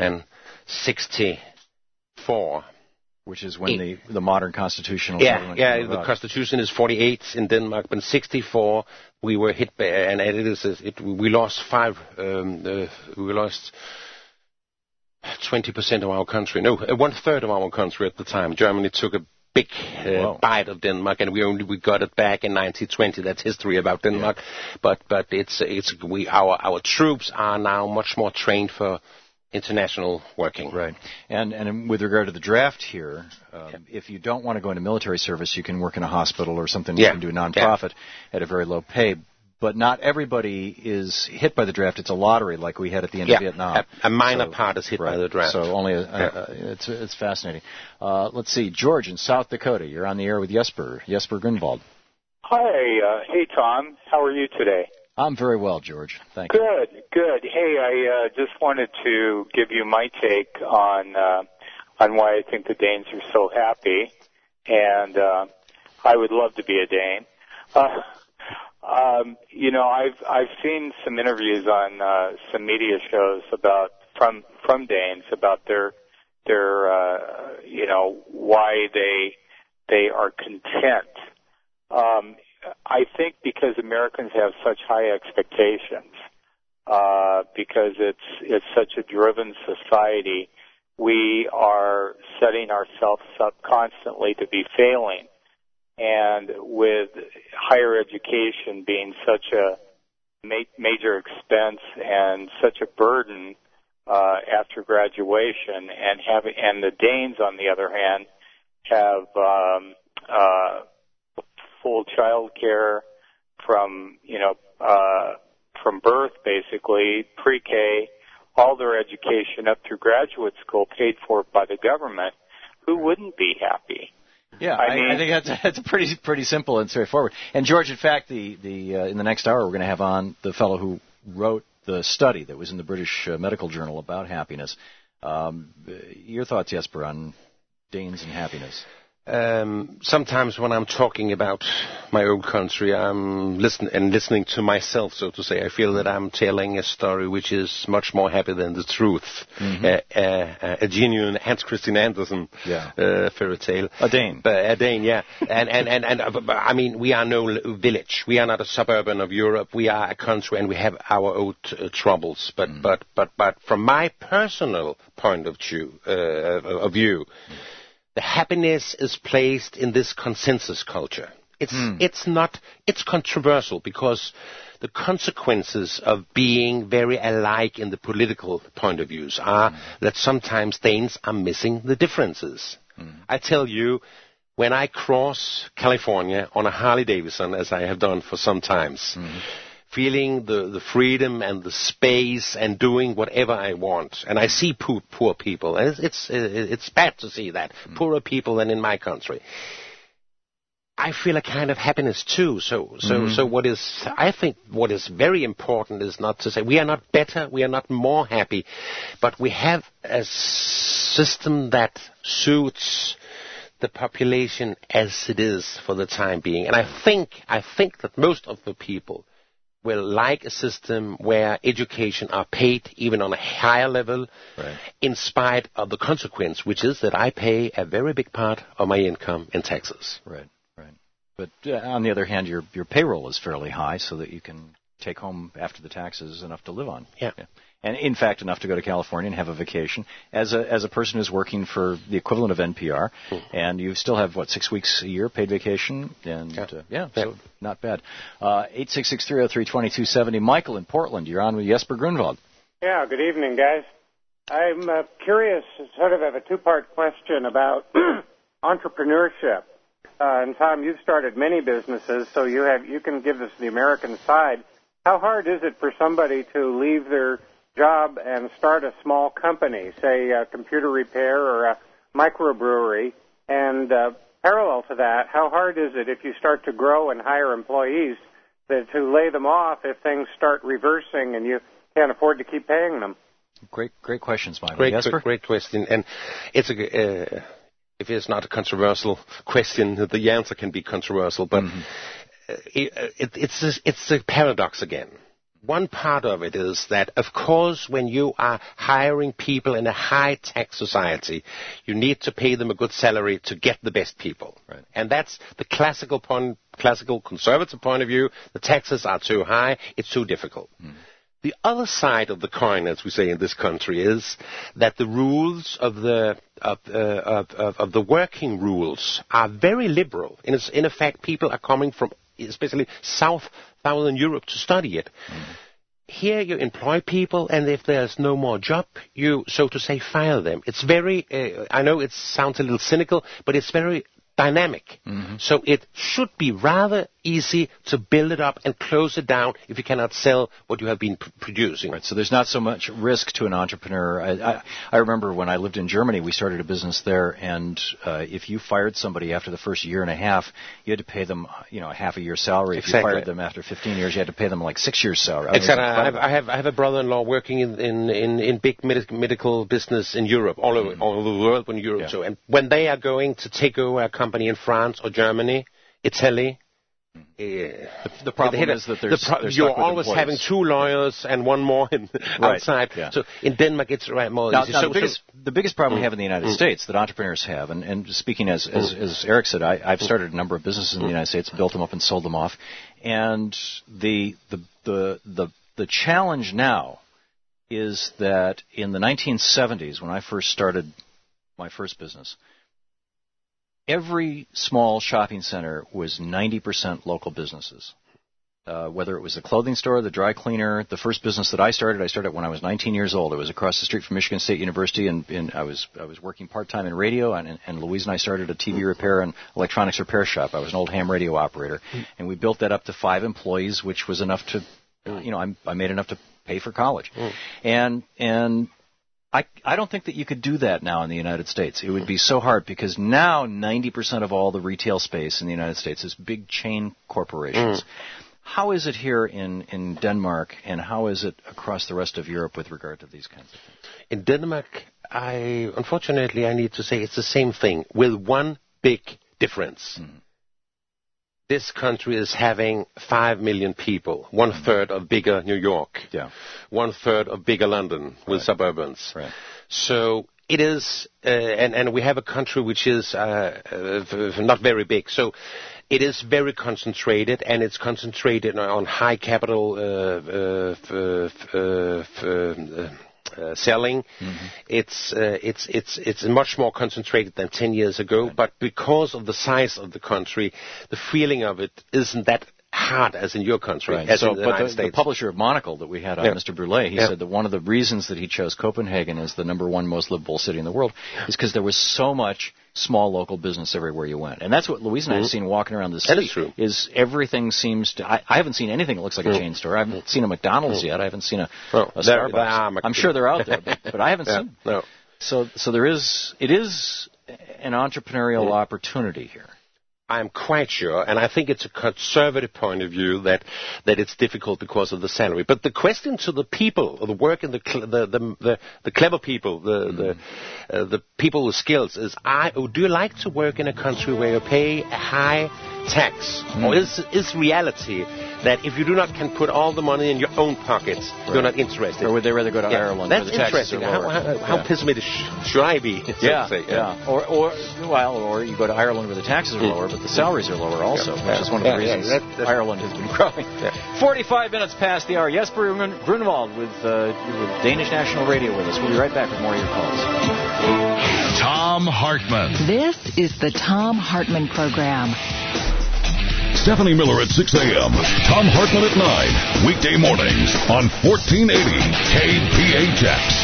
sixty-four. Which is when the, the modern constitutional yeah government yeah came the about. constitution is forty-eight in Denmark, but in sixty-four we were hit by, and it is it, we lost five um, uh, we lost twenty percent of our country, no one third of our country at the time. Germany took a big uh, bite of Denmark, and we only we got it back in nineteen twenty. That's history about Denmark, yeah. but but it's it's we our our troops are now much more trained for international working. Right. And and with regard to the draft here, um, yeah. if you don't want to go into military service, you can work in a hospital or something. Yeah. You can do a nonprofit yeah. at a very low pay. But not everybody is hit by the draft. It's a lottery like we had at the end yeah. of Vietnam. A, a minor so, part is hit right. by the draft. So only a, yeah. a, a, it's it's fascinating. Uh, let's see. George in South Dakota. You're on the air with Jesper. Jesper Grunwald. Hi. Uh, hey, Tom. How are you today? I'm very well, George. Thank you. Good, good. Hey, I uh, just wanted to give you my take on uh, on why I think the Danes are so happy, and uh, I would love to be a Dane. Uh, um, you know, I've I've seen some interviews on uh, some media shows about from from Danes about their their uh, you know why they they are content. Um, I think because Americans have such high expectations, uh, because it's it's such a driven society, we are setting ourselves up constantly to be failing. And with higher education being such a ma- major expense and such a burden uh, after graduation, and having and the Danes, on the other hand, have um, uh, full child care from you know uh, from birth, basically pre-K, all their education up through graduate school paid for by the government. Who wouldn't be happy? Yeah, I, I, mean, I think that's that's pretty pretty simple and straightforward. And George, in fact, the the uh, in the next hour we're going to have on the fellow who wrote the study that was in the British uh, Medical Journal about happiness. Um, your thoughts, Jesper, on Danes and happiness? Um, sometimes when I'm talking about my own country, I'm listening and listening to myself, so to say. I feel that I'm telling a story which is much more happy than the truth. Mm-hmm. Uh, uh, a genuine Hans Christian Andersen yeah. uh, fairy tale. A Dane. Uh, a Dane, yeah. and, and, and, and uh, I mean, we are no village. We are not a suburban of Europe. We are a country, and we have our own uh, troubles. But, mm-hmm. but, but, but from my personal point of view, uh, of view, mm-hmm. the happiness is placed in this consensus culture. It's mm. it's not it's controversial because the consequences of being very alike in the political point of views are mm. that sometimes Danes are missing the differences. Mm. I tell you, when I cross California on a Harley Davidson, as I have done for some times, mm. feeling the, the freedom and the space and doing whatever I want. And I see poor, poor people, and it's, it's, it's bad to see that, mm. poorer people than in my country. I feel a kind of happiness too. So, so, mm. so what is, I think what is very important is not to say we are not better, we are not more happy, but we have a system that suits the population as it is for the time being. And I think, I think that most of the people will like a system where education are paid even on a higher level, right. in spite of the consequence, which is that I pay a very big part of my income in taxes. Right, right. But uh, on the other hand, your your payroll is fairly high, so that you can take home after the taxes enough to live on. Yeah. yeah. And in fact, enough to go to California and have a vacation. As a as a person who's working for the equivalent of N P R, mm. and you still have what six weeks a year paid vacation, and yeah, uh, yeah, yeah. so not bad. Uh, eight six six three zero three two two seven zero. Michael in Portland, you're on with Jesper Grunwald. Yeah, good evening, guys. I'm uh, curious, sort of have a two-part question about entrepreneurship. Uh, and Tom, you've started many businesses, so you have you can give us the American side. How hard is it for somebody to leave their job and start a small company, say a computer repair or a microbrewery? And uh, parallel to that, how hard is it if you start to grow and hire employees that, to lay them off if things start reversing and you can't afford to keep paying them? Great, great questions, Michael. Great, Jesper? great question. And it's a, uh, if it's not a controversial question, the answer can be controversial, but mm-hmm. it, it, it's a, it's a paradox again. One part of it is that, of course, when you are hiring people in a high-tax society, you need to pay them a good salary to get the best people. Right. And that's the classical point, classical conservative point of view. The taxes are too high. It's too difficult. Mm. The other side of the coin, as we say in this country, is that the rules of the of, uh, of, of, of the working rules are very liberal. In, in effect, people are coming from especially South Southern Europe to study it. Mm. Here you employ people, and if there's no more job, you, so to say, fire them. It's very, uh, I know it sounds a little cynical, but it's very dynamic. Mm-hmm. So it should be rather easy to build it up and close it down if you cannot sell what you have been pr- producing. Right, so there's not so much risk to an entrepreneur. I, I, I remember when I lived in Germany, we started a business there, and uh, if you fired somebody after the first year and a half, you had to pay them, you know, a half a year's salary. Exactly. If you fired them after fifteen years, you had to pay them like six years' salary. Exactly. I, mean, I, have, I, have, I have a brother-in-law working in, in, in, in big med- medical business in Europe, all over, mm. all over the world, in Europe. Yeah. So, and when they are going to take over a company in France or Germany, Italy, Uh, the, the problem the, is that there's, the pro- they're you're stuck with always employees. having two lawyers and one more in, right. outside. Yeah. So in Denmark, it's right more now, easy. now so, the, biggest, so, the biggest problem mm. we have in the United mm. States that entrepreneurs have, and, and speaking as, as, mm. as Eric said, I, I've started a number of businesses in the United States, built them up and sold them off, and the the the the, the challenge now is that in the nineteen seventies, when I first started my first business, every small shopping center was ninety percent local businesses. Uh, whether it was the clothing store, the dry cleaner, the first business that I started, I started when I was nineteen years old. It was across the street from Michigan State University, and, and I was I was working part-time in radio, and, and Louise and I started a T V repair and electronics repair shop. I was an old ham radio operator, and we built that up to five employees, which was enough to, you know, I, I made enough to pay for college. And and I, I don't think that you could do that now in the United States. It would be so hard because now ninety percent of all the retail space in the United States is big chain corporations. Mm. How is it here in, in Denmark, and how is it across the rest of Europe with regard to these kinds of things? In Denmark, I unfortunately I need to say it's the same thing with one big difference. Mm. This country is having five million people, one mm. third of bigger New York, yeah. one third of bigger London with right. suburbans. Right. So it is, uh, and, and we have a country which is uh, uh, not very big. So it is very concentrated, and it's concentrated on high capital uh, uh, f- uh, f- uh, uh, selling. Mm-hmm. It's uh, it's it's it's much more concentrated than ten years ago. Right. But because of the size of the country, the feeling of it isn't that hard as in your country, right. as so, in the but United the, States. The publisher of Monocle that we had on, yeah. Mister Brule, he yeah. said that one of the reasons that he chose Copenhagen as the number one most livable city in the world is because there was so much small local business everywhere you went. And that's what Louise and I have seen walking around the city. That is true. Is everything seems to... I, I haven't seen anything that looks like a chain store. I haven't seen a McDonald's yet. I haven't seen a, well, a there, Starbucks. there are I'm sure they're out there, but, but I haven't yeah, seen no. So, so there is... It is an entrepreneurial opportunity here. I'm quite sure, and I think it's a conservative point of view that, that it's difficult because of the salary. But the question to the people, or the work and the the the, the, the clever people, the mm. the, uh, the people with skills, is: I, oh, do you like to work in a country where you pay a high tax, mm. or is is reality that if you do not can put all the money in your own pockets, right. you're not interested? Or would they rather go to yeah. Ireland? That's where the taxes interesting. Are lower? How, how, how yeah. pessimistic should I be? So yeah, to say? yeah, yeah. Or or well, or you go to Ireland where the taxes are mm. lower, but the salaries are lower also, yeah. which is one of the yeah, reasons yeah, that, Ireland has been growing. Yeah. Forty-five minutes past the hour. Jesper Grunewald with uh, with Danish National Radio with us. We'll be right back with more of your calls. Thom Hartmann. This is the Thom Hartmann Program. Stephanie Miller at six a.m. Thom Hartmann at nine. Weekday mornings on fourteen eighty K P H X.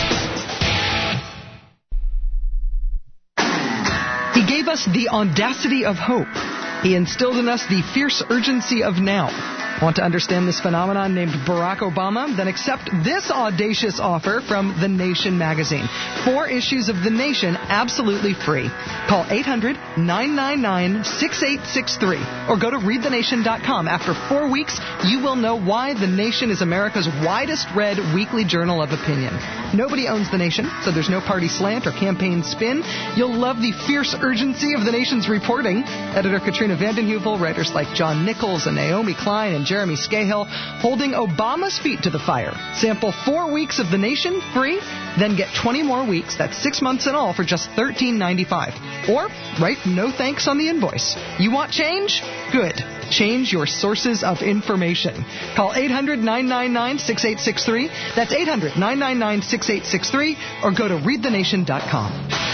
He gave us the audacity of hope. He instilled in us the fierce urgency of now. Want to understand this phenomenon named Barack Obama? Then accept this audacious offer from The Nation magazine. Four issues of The Nation absolutely free. Call eight hundred, nine nine nine, six eight six three or go to read the nation dot com. After four weeks, you will know why The Nation is America's widest read weekly journal of opinion. Nobody owns The Nation, so there's no party slant or campaign spin. You'll love the fierce urgency of The Nation's reporting. Editor Katrina Vanden Heuvel, writers like John Nichols and Naomi Klein and Jeremy Scahill holding Obama's feet to the fire. Sample four weeks of The Nation free, then get twenty more weeks, that's six months in all, for just thirteen ninety-five. Or write no thanks on the invoice. You want change? Good. Change your sources of information. Call eight hundred, nine nine nine, six eight six three. That's eight hundred, nine nine nine, six eight six three or go to read the nation dot com.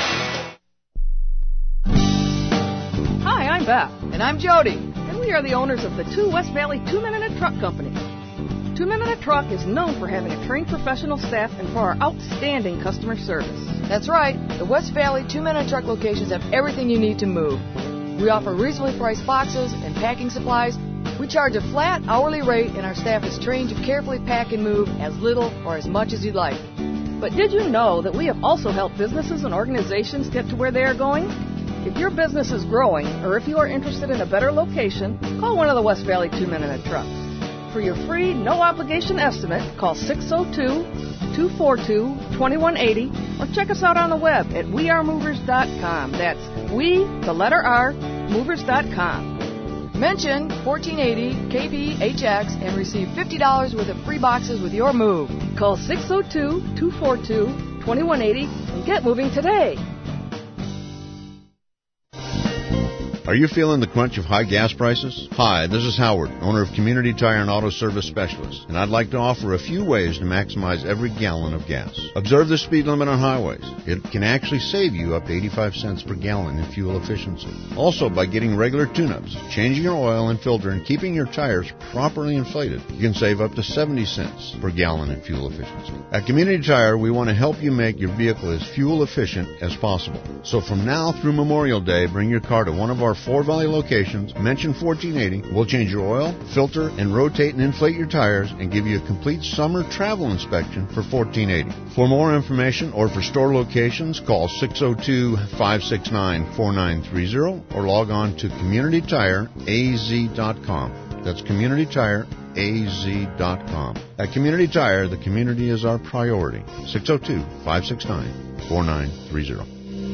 Hi, I'm Beth. And I'm Jody. And we are the owners of the Two West Valley Two Men and a Truck Company. Two Men and a Truck is known for having a trained professional staff and for our outstanding customer service. That's right. The West Valley Two Men and a Truck locations have everything you need to move. We offer reasonably priced boxes and packing supplies. We charge a flat hourly rate, and our staff is trained to carefully pack and move as little or as much as you'd like. But did you know that we have also helped businesses and organizations get to where they are going? If your business is growing, or if you are interested in a better location, call one of the West Valley Two Men and a Truck. For your free, no-obligation estimate, call six oh two, two four two, two one eight oh or check us out on the web at we are movers dot com. That's we, the letter R, movers dot com. Mention fourteen eighty K P H X and receive fifty dollars worth of free boxes with your move. Call six oh two, two four two, two one eight oh and get moving today. Are you feeling the crunch of high gas prices? Hi, this is Howard, owner of Community Tire and Auto Service Specialist, and I'd like to offer a few ways to maximize every gallon of gas. Observe the speed limit on highways. It can actually save you up to eighty-five cents per gallon in fuel efficiency. Also, by getting regular tune-ups, changing your oil and filter, and keeping your tires properly inflated, you can save up to seventy cents per gallon in fuel efficiency. At Community Tire, we want to help you make your vehicle as fuel efficient as possible. So from now through Memorial Day, bring your car to one of our Four Valley locations, mention fourteen eighty. We'll change your oil, filter, and rotate and inflate your tires and give you a complete summer travel inspection for fourteen eighty. For more information or for store locations, call six oh two, five six nine, four nine three oh or log on to community tire a z dot com. That's community tire a z dot com. At Community Tire, the community is our priority. six oh two, five six nine, four nine three oh.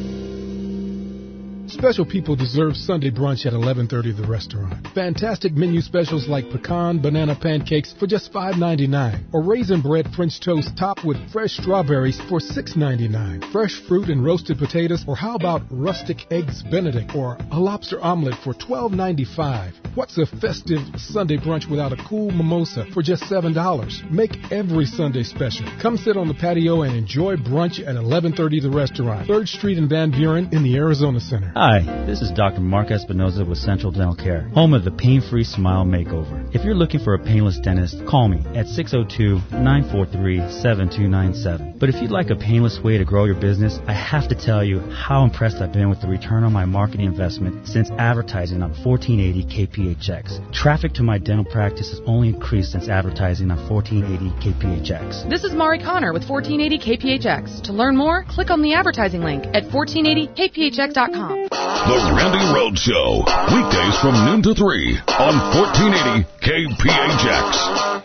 Special people deserve Sunday brunch at eleven thirty The Restaurant. Fantastic menu specials like pecan banana pancakes for just five ninety-nine, or raisin bread French toast topped with fresh strawberries for six ninety-nine. Fresh fruit and roasted potatoes, or how about rustic eggs Benedict or a lobster omelet for twelve ninety-five. What's a festive Sunday brunch without a cool mimosa for just seven dollars? Make every Sunday special. Come sit on the patio and enjoy brunch at eleven thirty The Restaurant, third Street in Van Buren in the Arizona Center. Hi, this is Doctor Mark Espinoza with Central Dental Care, home of the Pain-Free Smile Makeover. If you're looking for a painless dentist, call me at six oh two, nine four three, seven two nine seven. But if you'd like a painless way to grow your business, I have to tell you how impressed I've been with the return on my marketing investment since advertising on fourteen eighty K P H X. Traffic to my dental practice has only increased since advertising on fourteen eighty K P H X. This is Mari Connor with fourteen eighty K P H X. To learn more, click on the advertising link at fourteen eighty K P H X dot com. The Randy Rhoads Show, weekdays from noon to three on fourteen eighty K P H X.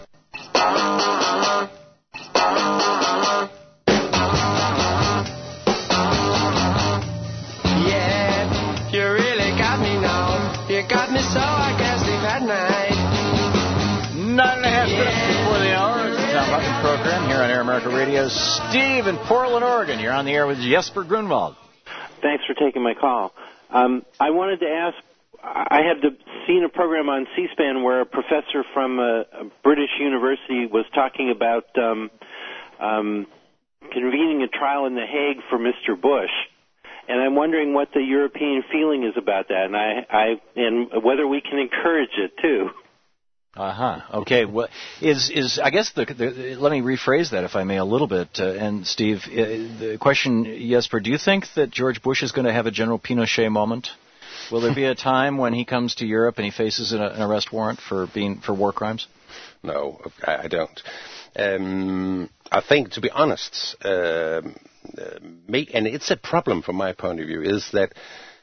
Yeah, you really got me now. You got me so I guess sleep at night. Nine and a half minutes yeah. before the hour. It's the Tom Hartman program here on Air America Radio. Steve in Portland, Oregon. You're on the air with Jesper Grunwald. Thanks for taking my call. Um, I wanted to ask, I had to, seen a program on C-SPAN where a professor from a, a British university was talking about um, um, convening a trial in The Hague for Mister Bush. And I'm wondering what the European feeling is about that, and I, I and whether we can encourage it, too. Uh-huh. Okay. Well, is, is I guess, the, the let me rephrase that, if I may, a little bit. Uh, and, Steve, uh, the question, Jesper, do you think that George Bush is going to have a General Pinochet moment? Will there be a time when he comes to Europe and he faces an, an arrest warrant for being for war crimes? No, I don't. Um, I think, to be honest, uh, uh, make, and it's a problem from my point of view, is that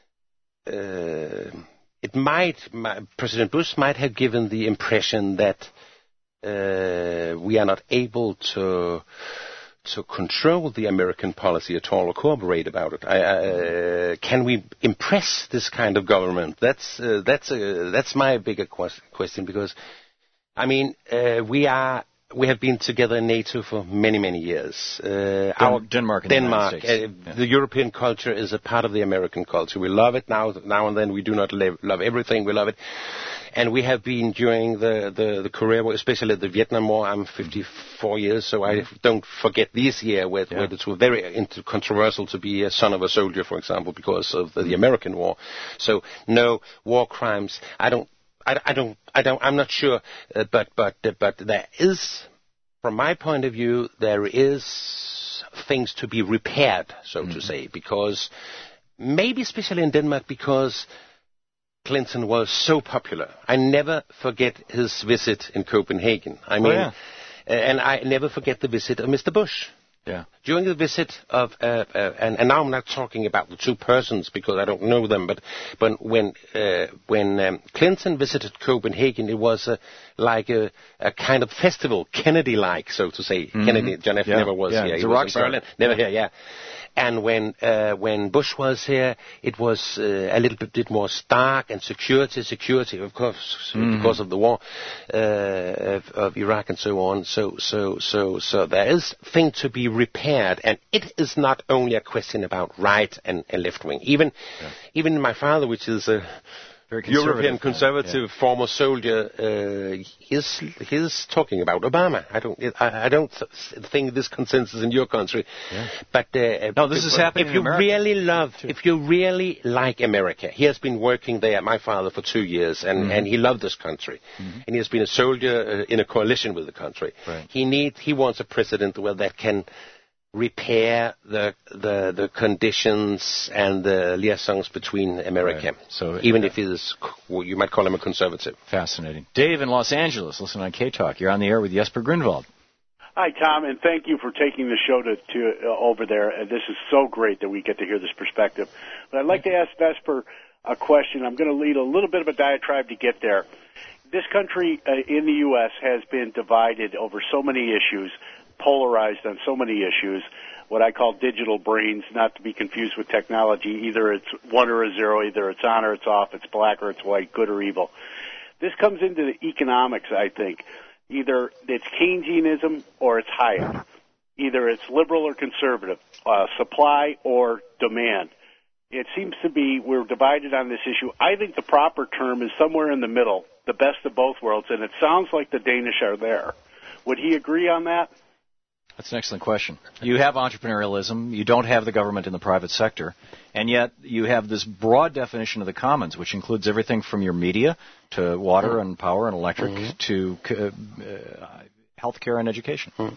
uh, it might, my, President Bush might have given the impression that uh, we are not able to to control the American policy at all or cooperate about it. I, uh, can we impress this kind of government? That's uh, that's uh, that's my bigger quest- question because, I mean, uh, we are. We have been together in NATO for many, many years. Uh, Den- our, Denmark and Denmark. the United States. Uh, yeah. The European culture is a part of the American culture. We love it now. Now and then, we do not live, love everything. We love it, and we have been during the the, the Korea War, especially the Vietnam War. I'm fifty-four years, so I don't forget this year where, yeah. where it was very controversial to be a son of a soldier, for example, because of the, the American war. So no war crimes. I don't. I, I don't. I don't. I'm not sure, uh, but but uh, but there is, from my point of view, there is things to be repaired, so mm-hmm. to say, because maybe especially in Denmark, because Clinton was so popular. I never forget his visit in Copenhagen. I mean, oh, yeah. uh, and I never forget the visit of Mister Bush. Yeah. During the visit of, uh, uh, and, and now I'm not talking about the two persons because I don't know them, but, but when uh, when um, Clinton visited Copenhagen, it was a, like a, a kind of festival, Kennedy-like, so to say. Mm-hmm. Kennedy, John F. Yeah. never was yeah. here. He's He a was rock in star. Berlin. Never here, yeah. And when uh, when Bush was here, it was uh, a little bit more stark and security, security, of course, Mm. because of the war uh, of, of Iraq and so on. So, so, so, so there is thing to be repaired, and it is not only a question about right and, and left wing. Even, yeah. even my father, which is a Very conservative European conservative yeah. former soldier, uh, he's he's talking about Obama. I don't I, I don't th- think this consensus in your country, Yeah. but uh, No, this is happening If in you America. really love, if you really like America, he has been working there, my father, for two years, and, Mhm. and he loved this country, Mhm. and he has been a soldier uh, in a coalition with the country. Right. He need he wants a president well that can repair the the the conditions and the liaisons between America. Right. So even uh, if he is, well, you might call him a conservative. Fascinating. Dave in Los Angeles, listen on K-Talk. You're on the air with Jesper Grunwald. Hi, Tom, and thank you for taking the show to, to uh, over there. And this is so great that we get to hear this perspective. But I'd like to ask Vesper a question. I'm going to lead a little bit of a diatribe to get there. This country uh, in the U S has been divided over so many issues, polarized on so many issues, what I call digital brains, not to be confused with technology. Either it's one or a zero, either it's on or it's off, it's black or it's white, good or evil. This comes into the economics, I think. Either it's Keynesianism or it's Hayek. Either it's liberal or conservative, uh, supply or demand. It seems to be we're divided on this issue. I think the proper term is somewhere in the middle, the best of both worlds, and it sounds like the Danish are there. Would he agree on that? That's an excellent question. You have entrepreneurialism, you don't have the government in the private sector, and yet you have this broad definition of the commons, which includes everything from your media to water and power and electric Mm-hmm. to uh, uh, healthcare and education. Mm.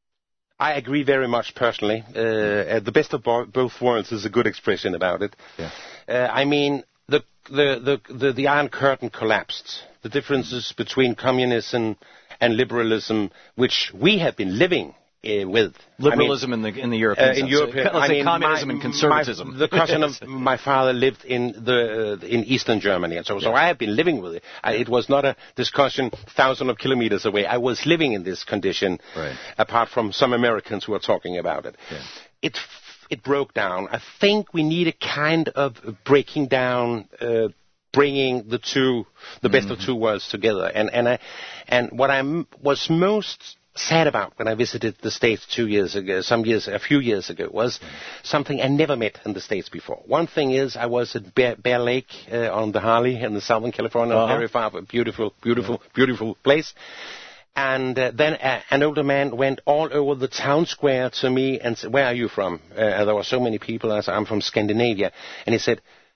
I agree very much personally. Uh, the best of bo- both worlds is a good expression about it. Yeah. Uh, I mean, the, the, the, the, the Iron Curtain collapsed. The differences between communism and liberalism, which we have been living Uh, with Liberalism I mean, in the in the European uh, in sense. Europe, Let's I say mean, communism my, and conservatism. My, the cousin of my father lived in the uh, in Eastern Germany, and so so Yeah. I have been living with it. I, it was not a discussion thousands of kilometers away. I was living in this condition, Right. apart from some Americans who are talking about it. Yeah. It it broke down. I think we need a kind of breaking down. Uh, bringing the two, the best Mm-hmm. of two worlds together. And, and, I, and what I m- was most sad about when I visited the States two years ago, some years, a few years ago, was something I never met in the States before. One thing is I was at Bear, Bear Lake uh, on the Harley in the Southern California, Uh-huh. very far, a beautiful, beautiful, yeah. beautiful place. And uh, then uh, an older man went all over the town square to me and said, "Where are you from?" Uh, there were so many people. I said, "I'm from Scandinavia." And he said,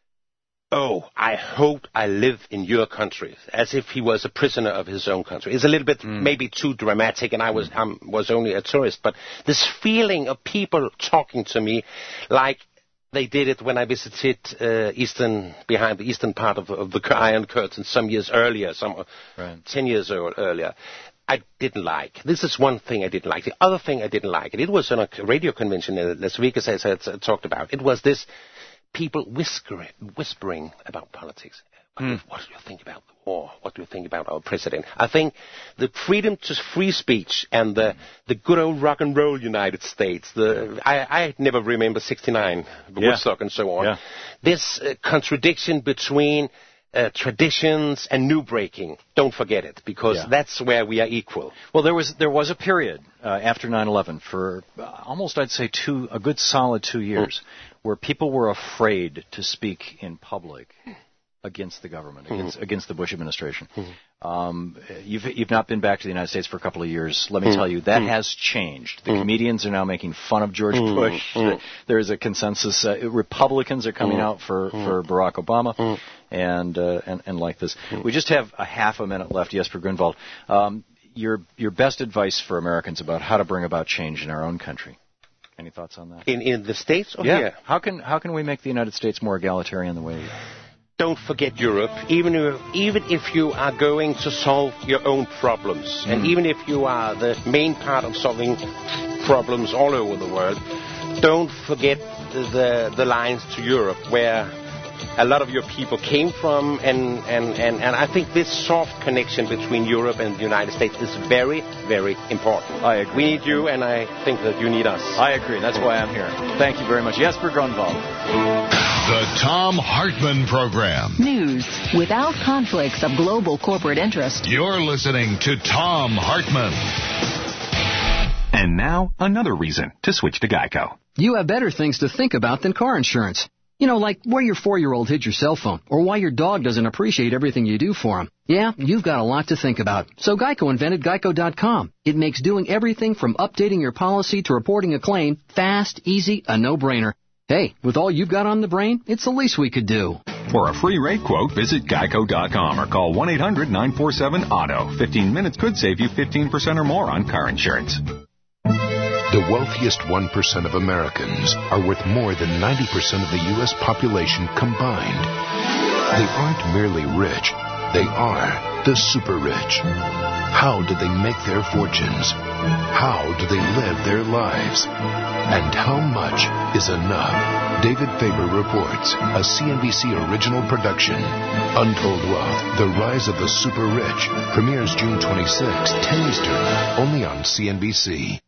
"Oh, I hope I live in your country," as if he was a prisoner of his own country. It's a little bit mm. maybe too dramatic, and I was mm. um, was only a tourist. But this feeling of people talking to me like they did it when I visited uh, eastern behind the eastern part of, of the Iron Curtain some years earlier, some right. ten years earlier. I didn't like. This is one thing I didn't like. The other thing I didn't like, and it was on a radio convention in Las Vegas, as I had talked about. It was this. People whispering, whispering about politics. What, Mm. what do you think about the war? What do you think about our president? I think the freedom to free speech and the, the good old rock and roll United States, the, I, I never remember sixty-nine, Yeah. Woodstock and so on. Yeah. This uh, contradiction between uh, traditions and new breaking, don't forget it, because Yeah. that's where we are equal. Well, there was there was a period uh, after nine eleven for uh, almost, I'd say, two a good solid two years mm. where people were afraid to speak in public against the government, against, mm. against the Bush administration. Mm. Um, you've you've not been back to the United States for a couple of years. Let me mm. tell you, that mm. has changed. The mm. comedians are now making fun of George mm. Bush. Mm. There's a consensus. Uh, Republicans are coming mm. out for, mm. for Barack Obama. Mm. And, uh, and and like this. Mm. We just have a half a minute left. Jesper Grunwald, um, your your best advice for Americans about how to bring about change in our own country. Any thoughts on that? In in the States or yeah. here? How can how can we make the United States more egalitarian the way? don't forget Europe, even if, even if you are going to solve your own problems, mm. and even if you are the main part of solving problems all over the world, don't forget the, the, the lines to Europe, where a lot of your people came from, and, and, and, and I think this soft connection between Europe and the United States is very, very important. I agree. We need you, and I think that you need us. I agree. That's why I'm here. Thank you very much. Jesper Grunwald. The Thom Hartmann Program. News without conflicts of global corporate interest. You're listening to Thom Hartmann. And now, another reason to switch to Geico. You have better things to think about than car insurance. You know, like where your four-year-old hid your cell phone, or why your dog doesn't appreciate everything you do for him. Yeah, you've got a lot to think about. So Geico invented Geico dot com. It makes doing everything from updating your policy to reporting a claim fast, easy, a no-brainer. Hey, with all you've got on the brain, it's the least we could do. For a free rate quote, visit Geico dot com or call one eight hundred nine four seven auto. fifteen minutes could save you fifteen percent or more on car insurance. The wealthiest one percent of Americans are worth more than ninety percent of the U S population combined. They aren't merely rich, they are the super rich. How do they make their fortunes? How do they live their lives? And how much is enough? David Faber reports, a C N B C original production. Untold Wealth, The Rise of the Super Rich, premieres June twenty-sixth, ten Eastern, only on C N B C.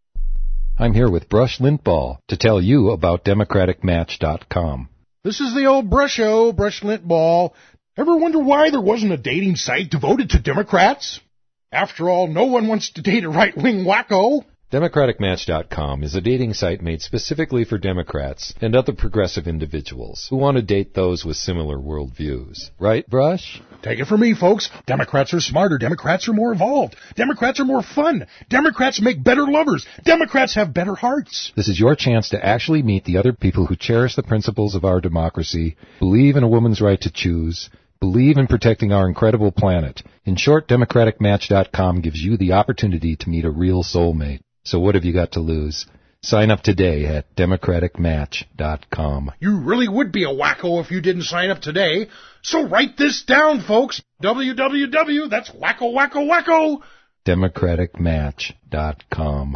I'm here with Brush Lintball to tell you about Democratic Match dot com. This is the old Brusho, Brush Lintball. Ever wonder why there wasn't a dating site devoted to Democrats? After all, no one wants to date a right-wing wacko. Democratic Match dot com is a dating site made specifically for Democrats and other progressive individuals who want to date those with similar worldviews. Right, Brush? Take it from me, folks. Democrats are smarter. Democrats are more evolved. Democrats are more fun. Democrats make better lovers. Democrats have better hearts. This is your chance to actually meet the other people who cherish the principles of our democracy, believe in a woman's right to choose, believe in protecting our incredible planet. In short, Democratic Match dot com gives you the opportunity to meet a real soulmate. So what have you got to lose? Sign up today at Democratic Match dot com. You really would be a wacko if you didn't sign up today. So write this down, folks. W W W, that's wacko, wacko, wacko. Democratic Match dot com.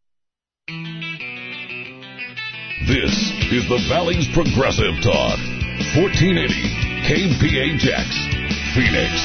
This is the Valley's Progressive Talk. fourteen eighty K P H X, Phoenix.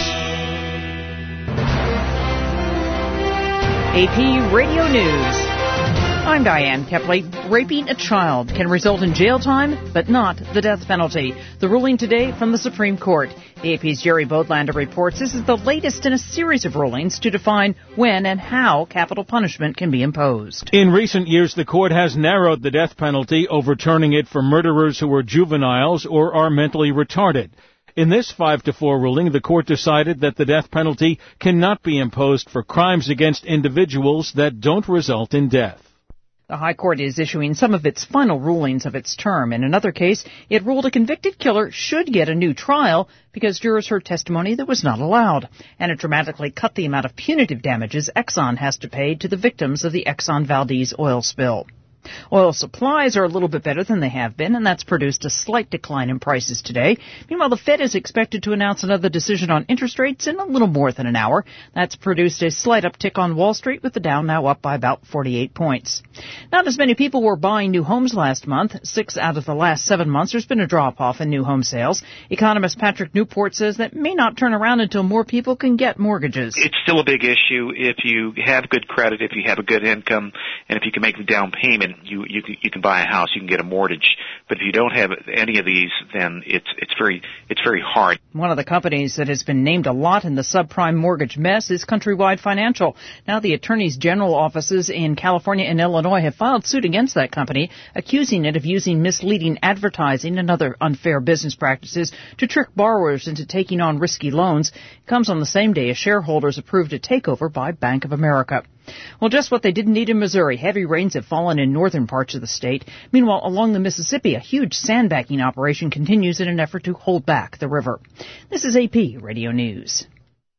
A P Radio News. I'm Diane Kepley. Raping a child can result in jail time, but not the death penalty. The ruling today from the Supreme Court. The A P's Jerry Bodlander reports this is the latest in a series of rulings to define when and how capital punishment can be imposed. In recent years, the court has narrowed the death penalty, overturning it for murderers who are juveniles or are mentally retarded. In this five to four ruling, the court decided that the death penalty cannot be imposed for crimes against individuals that don't result in death. The High Court is issuing some of its final rulings of its term. In another case, it ruled a convicted killer should get a new trial because jurors heard testimony that was not allowed. And it dramatically cut the amount of punitive damages Exxon has to pay to the victims of the Exxon Valdez oil spill. Oil supplies are a little bit better than they have been, and that's produced a slight decline in prices today. Meanwhile, the Fed is expected to announce another decision on interest rates in a little more than an hour. That's produced a slight uptick on Wall Street, with the Dow now up by about forty-eight points. Not as many people were buying new homes last month. Six out of the last seven months, there's been a drop-off in new home sales. Economist Patrick Newport says that may not turn around until more people can get mortgages. It's still a big issue if you have good credit, if you have a good income, and if you can make the down payment. You, you you can buy a house, you can get a mortgage, but if you don't have any of these, then it's it's very it's very hard. One of the companies that has been named a lot in the subprime mortgage mess is Countrywide Financial. Now the attorneys general offices in California and Illinois have filed suit against that company, accusing it of using misleading advertising and other unfair business practices to trick borrowers into taking on risky loans. It comes on the same day as shareholders approved a takeover by Bank of America. Well, just what they didn't need in Missouri. Heavy rains have fallen in northern parts of the state. Meanwhile, along the Mississippi, a huge sandbagging operation continues in an effort to hold back the river. This is A P Radio News.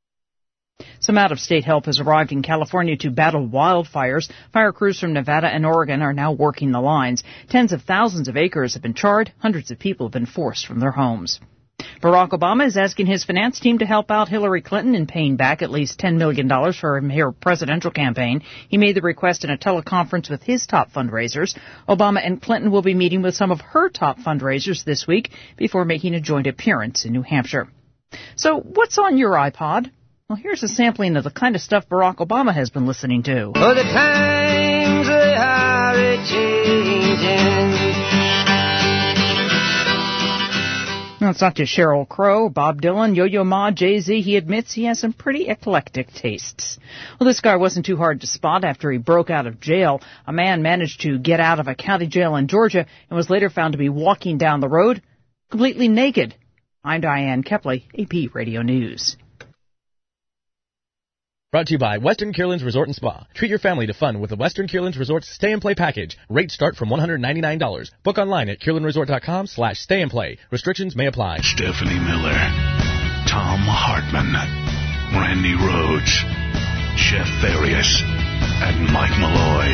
Some out-of-state help has arrived in California to battle wildfires. Fire crews from Nevada and Oregon are now working the lines. Tens of thousands of acres have been charred. Hundreds of people have been forced from their homes. Barack Obama is asking his finance team to help out Hillary Clinton in paying back at least ten million dollars for her presidential campaign. He made the request in a teleconference with his top fundraisers. Obama and Clinton will be meeting with some of her top fundraisers this week before making a joint appearance in New Hampshire. So what's on your iPod? Well, here's a sampling of the kind of stuff Barack Obama has been listening to. Oh, the times they are a-changing. No, it's not just Sheryl Crow, Bob Dylan, Yo-Yo Ma, Jay-Z. He admits he has some pretty eclectic tastes. Well, this guy wasn't too hard to spot after he broke out of jail. A man managed to get out of a county jail in Georgia and was later found to be walking down the road completely naked. I'm Diane Kepley, A P Radio News. Brought to you by Western Kierlands Resort and Spa. Treat your family to fun with the Western Kierlands Resort Stay and Play Package. Rates start from one hundred ninety-nine dollars. Book online at kierlandresort.com slash stay and play. Restrictions may apply. Stephanie Miller, Tom Hartman, Randy Rhodes, Jeff Farias, and Mike Malloy.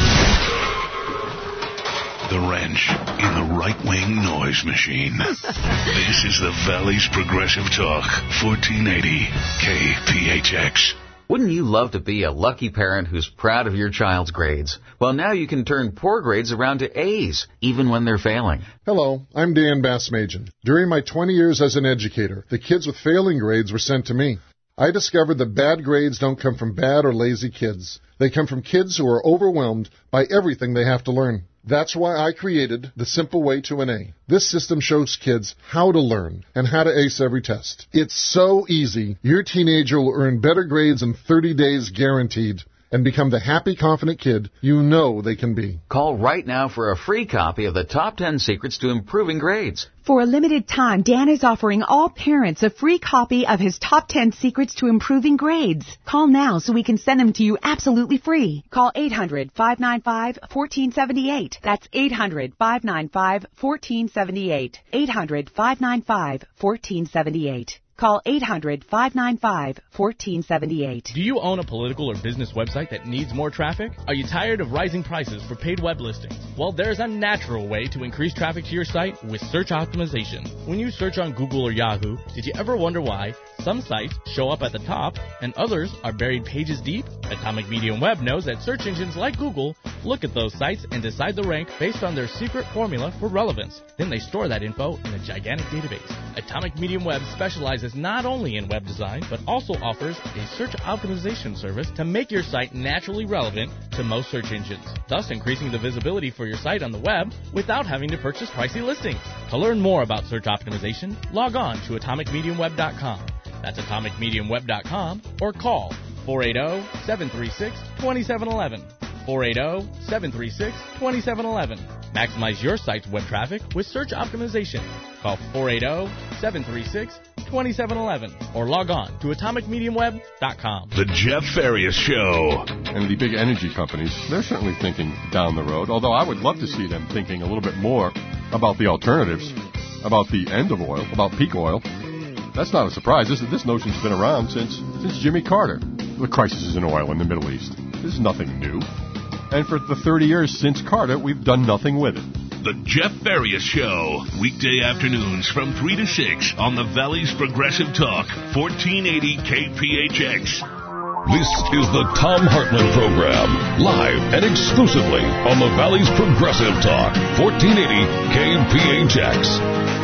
The wrench in the right-wing noise machine. This is the Valley's Progressive Talk, fourteen eighty K P H X. Wouldn't you love to be a lucky parent who's proud of your child's grades? Well, now you can turn poor grades around to A's, even when they're failing. Hello, I'm Dan Bassmagen. During my twenty years as an educator, the kids with failing grades were sent to me. I discovered that bad grades don't come from bad or lazy kids. They come from kids who are overwhelmed by everything they have to learn. That's why I created the Simple Way to an A. This system shows kids how to learn and how to ace every test. It's so easy. Your teenager will earn better grades in thirty days guaranteed and become the happy, confident kid you know they can be. Call right now for a free copy of the Top ten Secrets to Improving Grades. For a limited time, Dan is offering all parents a free copy of his Top ten Secrets to Improving Grades. Call now so we can send them to you absolutely free. Call eight hundred, five nine five, one four seven eight. That's eight hundred, five nine five, one four seven eight. eight hundred, five nine five, one four seven eight. Call eight hundred, five nine five, one four seven eight. Do you own a political or business website that needs more traffic? Are you tired of rising prices for paid web listings? Well, there's a natural way to increase traffic to your site with search optimization. When you search on Google or Yahoo, did you ever wonder why some sites show up at the top and others are buried pages deep? Atomic Medium Web knows that search engines like Google look at those sites and decide the rank based on their secret formula for relevance. Then they store that info in a gigantic database. Atomic Medium Web specializes not only in web design, but also offers a search optimization service to make your site naturally relevant to most search engines, thus increasing the visibility for your site on the web without having to purchase pricey listings. To learn more about search optimization, log on to atomic medium web dot com. That's atomic medium web dot com or call four eight zero, seven three six, two seven one one. four eight zero, seven three six, two seven one one. Maximize your site's web traffic with search optimization. Call four eight zero, seven three six, two seven one one or log on to atomic medium web dot com. The Jeff Farias Show. And the big energy companies, they're certainly thinking down the road, although I would love to see them thinking a little bit more about the alternatives, about the end of oil, about peak oil. That's not a surprise. This, this notion's been around since, since Jimmy Carter. The crisis in oil in the Middle East. This is nothing new. And for the thirty years since Carter, we've done nothing with it. The Jeff Farias Show, weekday afternoons from three to six on the Valley's Progressive Talk, fourteen eighty K P H X. This is the Tom Hartman Program, live and exclusively on the Valley's Progressive Talk, fourteen eighty K P H X.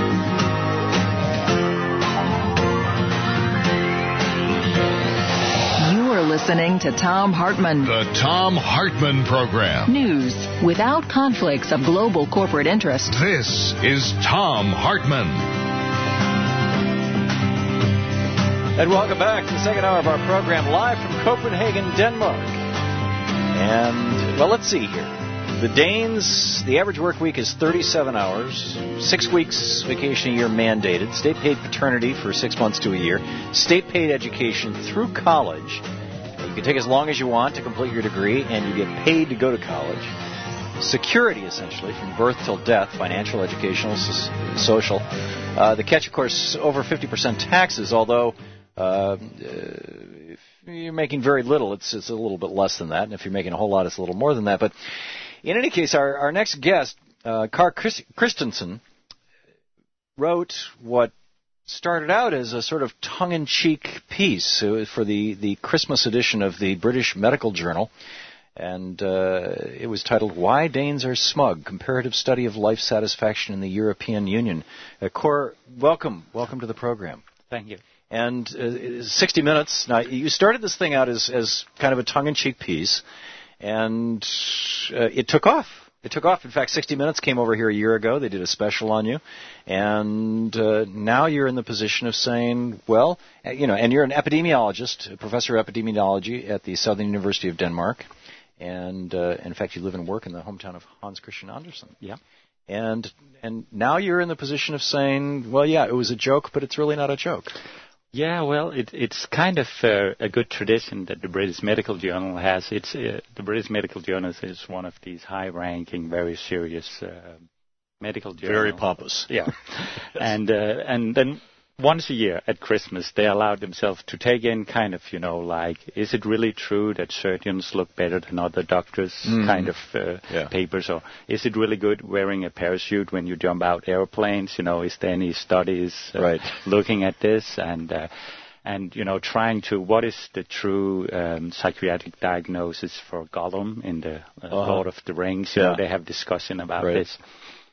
Listening to Tom Hartman. The Tom Hartman Program. News without conflicts of global corporate interest. This is Tom Hartman. And welcome back to the second hour of our program, live from Copenhagen, Denmark. And, well, let's see here. The Danes, the average work week is thirty-seven hours, six weeks vacation a year mandated, state-paid paternity for six months to a year, state-paid education through college. You can take as long as you want to complete your degree, and you get paid to go to college. Security, essentially, from birth till death, financial, educational, social. Uh, the catch, of course, over fifty percent taxes, although uh, if you're making very little, it's, it's a little bit less than that. And if you're making a whole lot, it's a little more than that. But in any case, our, our next guest, uh, Carl Christensen, wrote what started out as a sort of tongue-in-cheek piece uh, for the, the Christmas edition of the British Medical Journal. And uh, it was titled, Why Danes Are Smug, Comparative Study of Life Satisfaction in the European Union. Uh, Cor, welcome. Welcome to the program. Thank you. And uh, sixty minutes. Now, you started this thing out as, as kind of a tongue-in-cheek piece, and uh, it took off. It took off. In fact, sixty minutes came over here a year ago. They did a special on you. And uh, now you're in the position of saying, well, you know, and you're an epidemiologist, a professor of epidemiology at the Southern University of Denmark. And, uh, in fact, you live and work in the hometown of Hans Christian Andersen. Yeah. And and now you're in the position of saying, well, yeah, it was a joke, but it's really not a joke. Yeah, well, it, it's kind of uh, a good tradition that the British Medical Journal has. It's uh, the British Medical Journal is one of these high-ranking, very serious uh, medical journals. Very pompous. Yeah. and uh, and then once a year at Christmas, they allowed themselves to take in kind of, you know, like, is it really true that surgeons look better than other doctors mm-hmm. kind of uh, yeah. papers? Or is it really good wearing a parachute when you jump out airplanes? You know, is there any studies uh, right. looking at this? And, uh, and you know, trying to, what is the true um, psychiatric diagnosis for Gollum in the uh, uh-huh. Lord of the Rings? You yeah. know, they have discussion about right. this.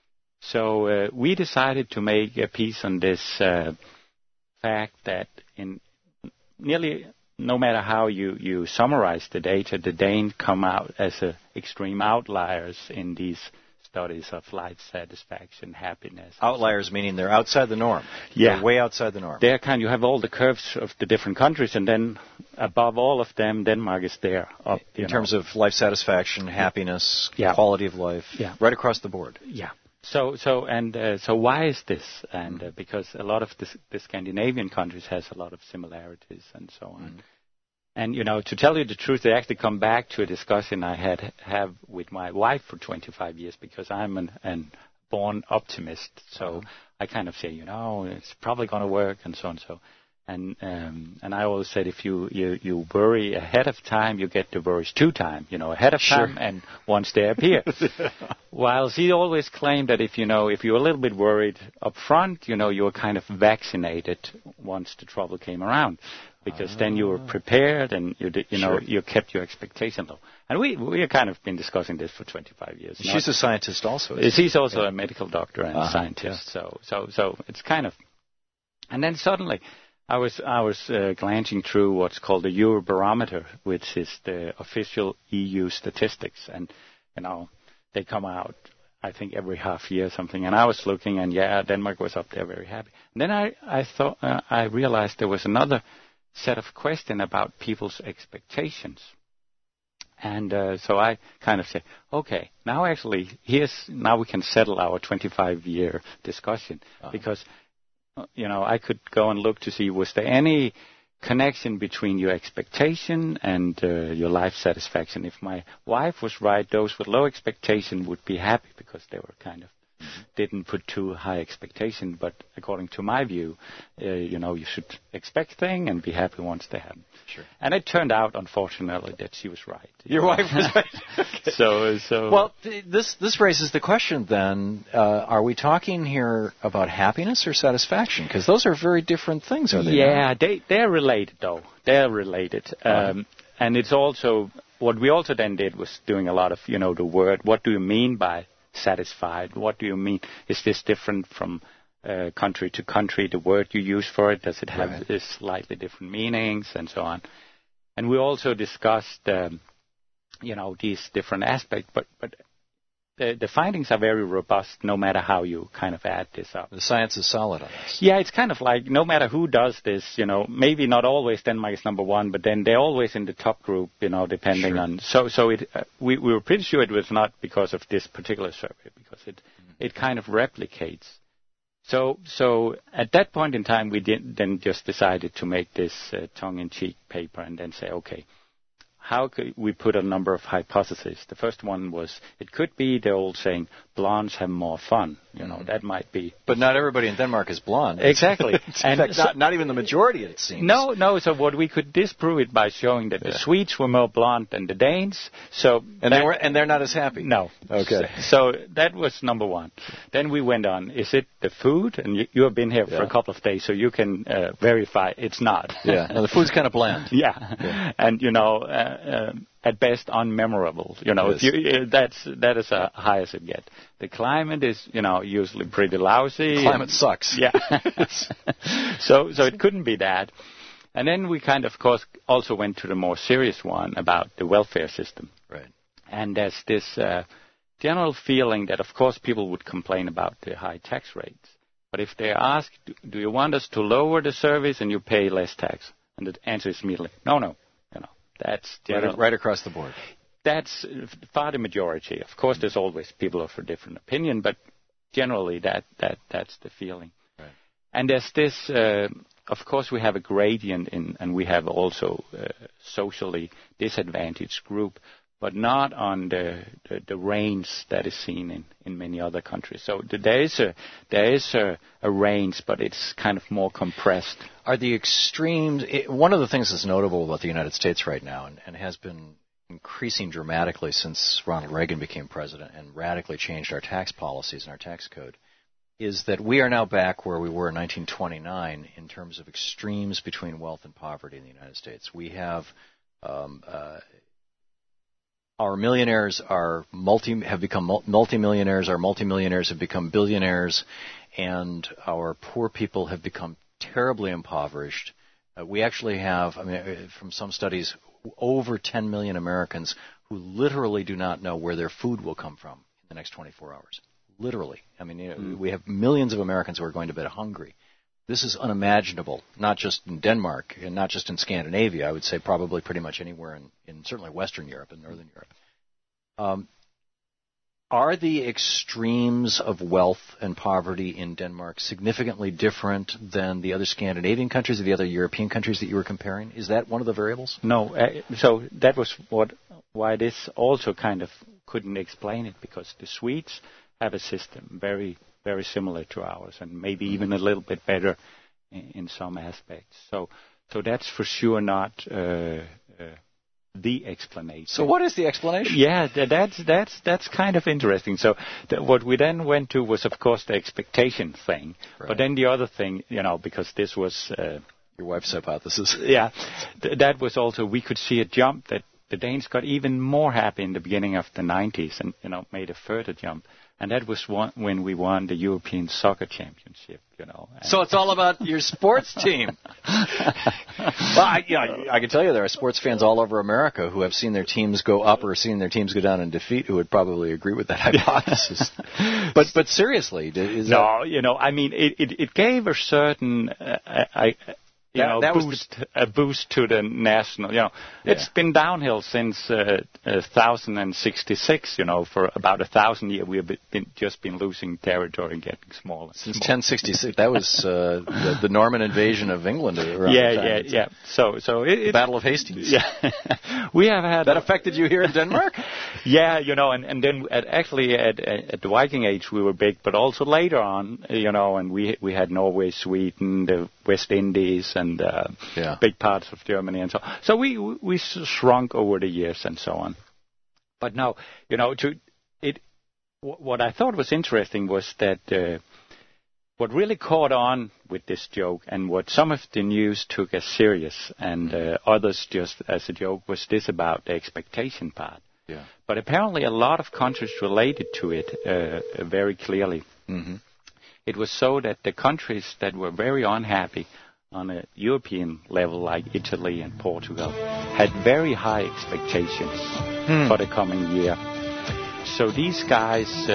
So uh, we decided to make a piece on this uh, fact that in nearly no matter how you, you summarize the data, the Danes come out as uh, extreme outliers in these studies of life satisfaction, happiness. Outliers meaning they're outside the norm. Yeah. They're way outside the norm. They're kind, you have all the curves of the different countries, and then above all of them, Denmark is there. Up, in know. terms of life satisfaction, happiness, yeah. quality of life, yeah. right across the board. Yeah. So, so, and uh, so, why is this? And uh, because a lot of the, the Scandinavian countries has a lot of similarities and so on. Mm. And you know, to tell you the truth, they actually come back to a discussion I had have with my wife for twenty-five years because I'm an, an born optimist. So uh-huh. I kind of say, you know, it's probably going to work and so on. So, and um, and I always said, if you, you you worry ahead of time, you get the worries two times. You know, ahead of sure. time and once they appear. While he always claimed that if you know, if you're a little bit worried up front, you know, you were kind of vaccinated once the trouble came around, because uh, then you were prepared and you did, you know, sure. you kept your expectation low. And we we have kind of been discussing this for twenty-five years. She's Not, a scientist also. She's also yeah. a medical doctor and uh-huh. scientist. Yeah. So so so it's kind of, and then suddenly. I was I was uh, glancing through what's called the Eurobarometer, which is the official E U statistics, and you know they come out I think every half year or something. And I was looking, and yeah, Denmark was up there, very happy. And then I I thought uh, I realized there was another set of questions about people's expectations, and uh, so I kind of said, okay, now actually here's now we can settle our twenty-five year discussion uh-huh. because. You know, I could go and look to see was there any connection between your expectation and uh, your life satisfaction. If my wife was right, those with low expectation would be happy because they were kind of mm-hmm. didn't put too high expectation. But according to my view, uh, you know, you should expect things and be happy once they happen. Sure. And it turned out, unfortunately, that she was right. Your wife was right. Okay. So, so well, th- this this raises the question. Then, uh, are we talking here about happiness or satisfaction? Because those are very different things, are they? Yeah, not? they they're related though. They're related, um, uh-huh. and it's also what we also then did was doing a lot of you know the word. What do you mean by satisfied? What do you mean? Is this different from uh, country to country? The word you use for it, does it have right. this slightly different meanings and so on? And we also discussed, um, you know, these different aspects, but but the, the findings are very robust no matter how you kind of add this up. The science is solid on this. Yeah, it's kind of like no matter who does this, you know, maybe not always Denmark is number one, but then they're always in the top group, you know, depending sure. on. So so it uh, we, we were pretty sure it was not because of this particular survey, because it mm-hmm. it kind of replicates. So so at that point in time, we did, then just decided to make this uh, tongue-in-cheek paper and then say, okay, how could we put a number of hypotheses? The first one was it could be the old saying, blondes have more fun. You know, that might be. But not everybody in Denmark is blonde. Exactly. In fact, so, not, not even the majority, it seems. No, no. So what we could disprove it by showing that yeah. the Swedes were more blonde than the Danes. So and they were, and they're not as happy. No. Okay. So, so that was number one. Then we went on. Is it the food? And you, you have been here yeah. for a couple of days, so you can uh, verify it's not. Yeah. And the food's kind of bland. yeah. yeah. And you know. Uh, um, At best, unmemorable. You know, yes. if you, that's that is as high as it gets. The climate is, you know, usually pretty lousy. The climate sucks. Yeah. so, so it couldn't be that. And then we kind of, of course, also went to the more serious one about the welfare system. Right. And there's this uh, general feeling that, of course, people would complain about the high tax rates. But if they ask, do you want us to lower the service and you pay less tax? And the answer is immediately, no, no. That's right, right across the board. That's far the majority. Of course, there's always people of a different opinion, but generally that, that that's the feeling. Right. And there's this, uh, of course, we have a gradient in, and we have also a socially disadvantaged group, but not on the, the, the range that is seen in, in many other countries. So there is a there is a, a range, but it's kind of more compressed. Are the extremes it, one of the things that's notable about the United States right now, and, and has been increasing dramatically since Ronald Reagan became president and radically changed our tax policies and our tax code, is that we are now back where we were in nineteen twenty-nine in terms of extremes between wealth and poverty in the United States. We have um, uh, Our millionaires are multi have become multimillionaires. Our multimillionaires have become billionaires, and our poor people have become terribly impoverished. Uh, we actually have, I mean, from some studies, over ten million Americans who literally do not know where their food will come from in the next twenty-four hours. Literally, I mean, you know, mm. we have millions of Americans who are going to bed hungry. This is unimaginable, not just in Denmark and not just in Scandinavia. I would say probably pretty much anywhere in, in certainly Western Europe and Northern Europe. Um, are the extremes of wealth and poverty in Denmark significantly different than the other Scandinavian countries or the other European countries that you were comparing? Is that one of the variables? No. Uh, so that was what why this also kind of couldn't explain it, because the Swedes have a system very very similar to ours, and maybe even a little bit better in, in some aspects. So, so that's for sure not uh, uh, the explanation. So, what is the explanation? Yeah, that, that's that's that's kind of interesting. So, th- what we then went to was, of course, the expectation thing. Right. But then the other thing, you know, because this was uh, your wife's hypothesis. Yeah, th- that was also, we could see a jump that the Danes got even more happy in the beginning of the nineties, and you know, made a further jump. And that was one, when we won the European Soccer Championship, you know. So it's all about your sports team. Well, I, you know, I can tell you there are sports fans all over America who have seen their teams go up or seen their teams go down in defeat who would probably agree with that hypothesis. but but seriously, is no, that... you know, I mean, it, it, it gave a certain... Uh, I, You that, know, that boost, was the... a boost to the national. You know, yeah. It's been downhill since uh, uh, one thousand sixty-six. You know, for about a thousand years, we have been just been losing territory and getting smaller. Since smaller. ten sixty-six, that was uh, the, the Norman invasion of England around yeah, the time. yeah, yeah. So, so it, it, Battle of Hastings. Yeah, we have had that affected you here in Denmark. Yeah, you know, and and then at, actually at at the Viking Age we were big, but also later on, you know, and we we had Norway, Sweden, the West Indies, and uh, yeah. big parts of Germany, and so on. So we we shrunk over the years and so on. But now, you know, to it, w- what I thought was interesting was that uh, what really caught on with this joke, and what some of the news took as serious, and uh, others just as a joke, was this about the expectation part. Yeah. But apparently, a lot of countries related to it uh, very clearly. Mm-hmm. It was so that the countries that were very unhappy on a European level, like Italy and Portugal, had very high expectations hmm. for the coming year. So these guys uh,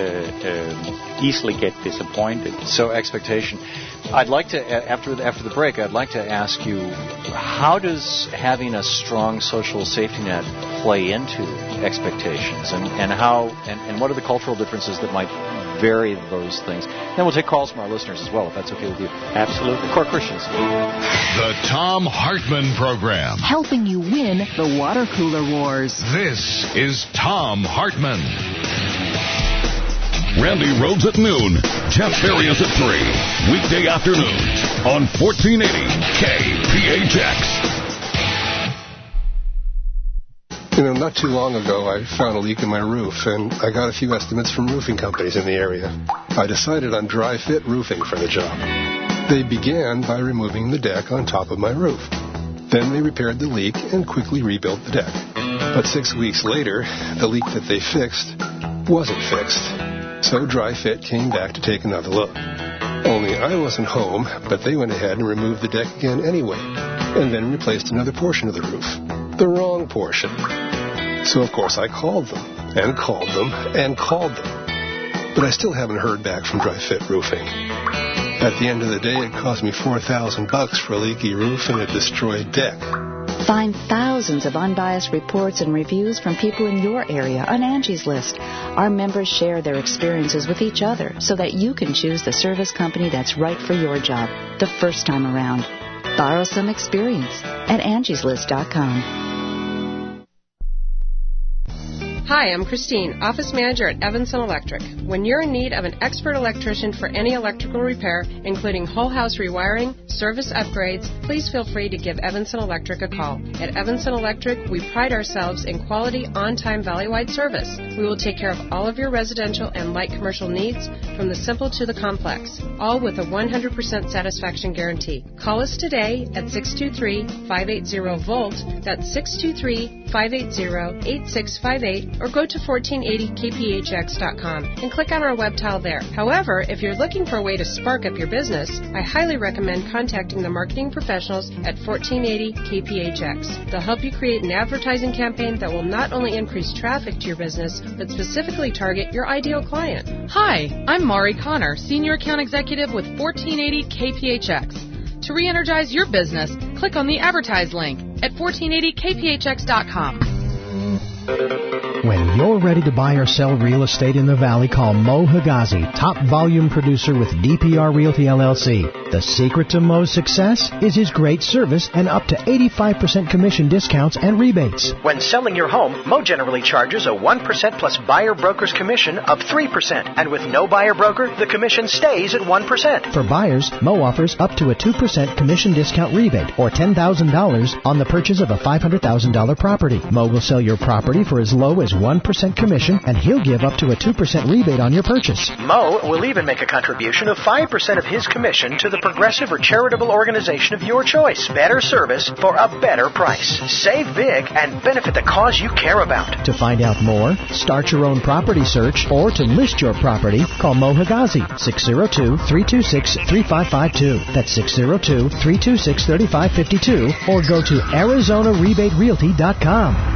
uh, easily get disappointed. So expectation. I'd like to, after the, after the break, I'd like to ask you, how does having a strong social safety net play into expectations, and, and how and, and what are the cultural differences that might vary those things. Then we'll take calls from our listeners as well, if that's okay with you. Absolutely. Core Christians. The Tom Hartman Program. Helping you win the water cooler wars. This is Tom Hartman. Randy Rhodes at noon. Jeff Farias at three. Weekday afternoons on fourteen eighty K P H X. You know, not too long ago, I found a leak in my roof, and I got a few estimates from roofing companies in the area. I decided on Dry Fit Roofing for the job. They began by removing the deck on top of my roof. Then they repaired the leak and quickly rebuilt the deck. But six weeks later, the leak that they fixed wasn't fixed. So Dry Fit came back to take another look. Only I wasn't home, but they went ahead and removed the deck again anyway, and then replaced another portion of the roof. The wrong portion. So, of course, I called them, and called them, and called them. But I still haven't heard back from Dry Fit Roofing. At the end of the day, it cost me four thousand bucks for a leaky roof and a destroyed deck. Find thousands of unbiased reports and reviews from people in your area on Angie's List. Our members share their experiences with each other so that you can choose the service company that's right for your job the first time around. Borrow some experience at angies list dot com. Hi, I'm Christine, Office Manager at Evanson Electric. When you're in need of an expert electrician for any electrical repair, including whole house rewiring, service upgrades, please feel free to give Evanson Electric a call. At Evanson Electric, we pride ourselves in quality, on-time, valley-wide service. We will take care of all of your residential and light commercial needs, from the simple to the complex, all with a one hundred percent satisfaction guarantee. Call us today at six two three, five eight zero, volt. That's six two three, five eight zero, eight six five eight, or go to fourteen eighty K P H X dot com and click on our web tile there. However, if you're looking for a way to spark up your business, I highly recommend contacting the marketing professionals at fourteen eighty K P H X. They'll help you create an advertising campaign that will not only increase traffic to your business, but specifically target your ideal client. Hi, I'm Mari Connor, Senior Account Executive with fourteen eighty K P H X. To re-energize your business, click on the advertise link at fourteen eighty K P H X dot com. When you're ready to buy or sell real estate in the Valley, call Mo Higazi, top volume producer with D P R Realty L L C. The secret to Mo's success is his great service and up to eighty-five percent commission discounts and rebates. When selling your home, Mo generally charges a one percent plus buyer broker's commission of three percent. And with no buyer broker, the commission stays at one percent. For buyers, Mo offers up to a two percent commission discount rebate or ten thousand dollars on the purchase of a five hundred thousand dollars property. Mo will sell your property for as low as one percent commission, and he'll give up to a two percent rebate on your purchase. Mo will even make a contribution of five percent of his commission to the progressive or charitable organization of your choice. Better service for a better price. Save big and benefit the cause you care about. To find out more, start your own property search, or to list your property, call Mo Higazi, six oh two, three two six, three five five two. That's six oh two, three two six, three five five two, or go to arizona rebate realty dot com.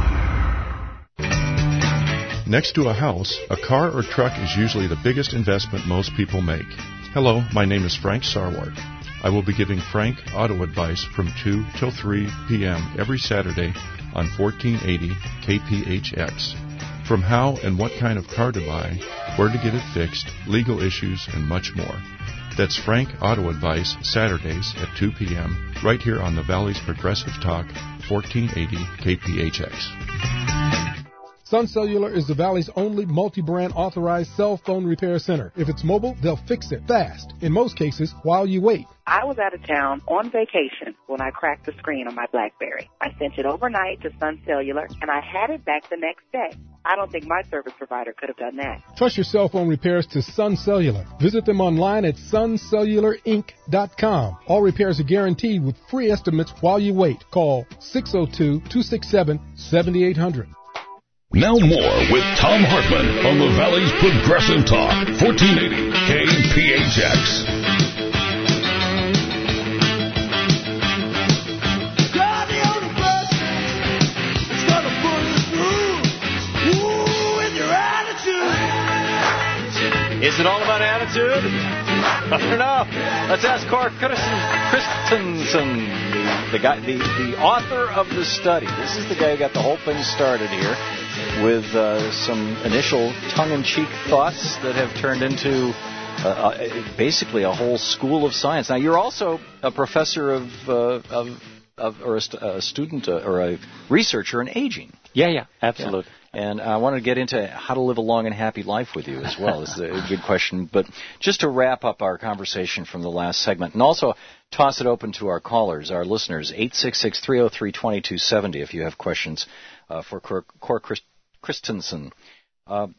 Next to a house, a car or truck is usually the biggest investment most people make. Hello, my name is Frank Sarwart. I will be giving Frank auto advice from two till three p.m. every Saturday on fourteen eighty K P H X. From how and what kind of car to buy, where to get it fixed, legal issues, and much more. That's Frank Auto Advice, Saturdays at two p.m. right here on the Valley's Progressive Talk, fourteen eighty K P H X. Sun Cellular is the Valley's only multi-brand authorized cell phone repair center. If it's mobile, they'll fix it fast, in most cases, while you wait. I was out of town on vacation when I cracked the screen on my BlackBerry. I sent it overnight to Sun Cellular, and I had it back the next day. I don't think my service provider could have done that. Trust your cell phone repairs to Sun Cellular. Visit them online at sun cellular inc dot com. All repairs are guaranteed with free estimates while you wait. Call six oh two, two six seven, seven eight hundred. Now more with Tom Hartman on the Valley's Progressive Talk, fourteen eighty K P H X. Is it all about attitude? I don't know. Let's ask Core Christensen, the, the guy, the, the author of the study. This is the guy who got the whole thing started here. with uh, some initial tongue-in-cheek thoughts that have turned into uh, uh, basically a whole school of science. Now, you're also a professor of, uh, of, of or a, st- a student uh, or a researcher in aging. Yeah, yeah, absolutely. Yeah. And I want to get into how to live a long and happy life with you as well. This is a good question. But just to wrap up our conversation from the last segment, and also toss it open to our callers, our listeners, eight six six, three oh three, two two seven oh if you have questions uh, for Cor Christ- Christensen. Uh,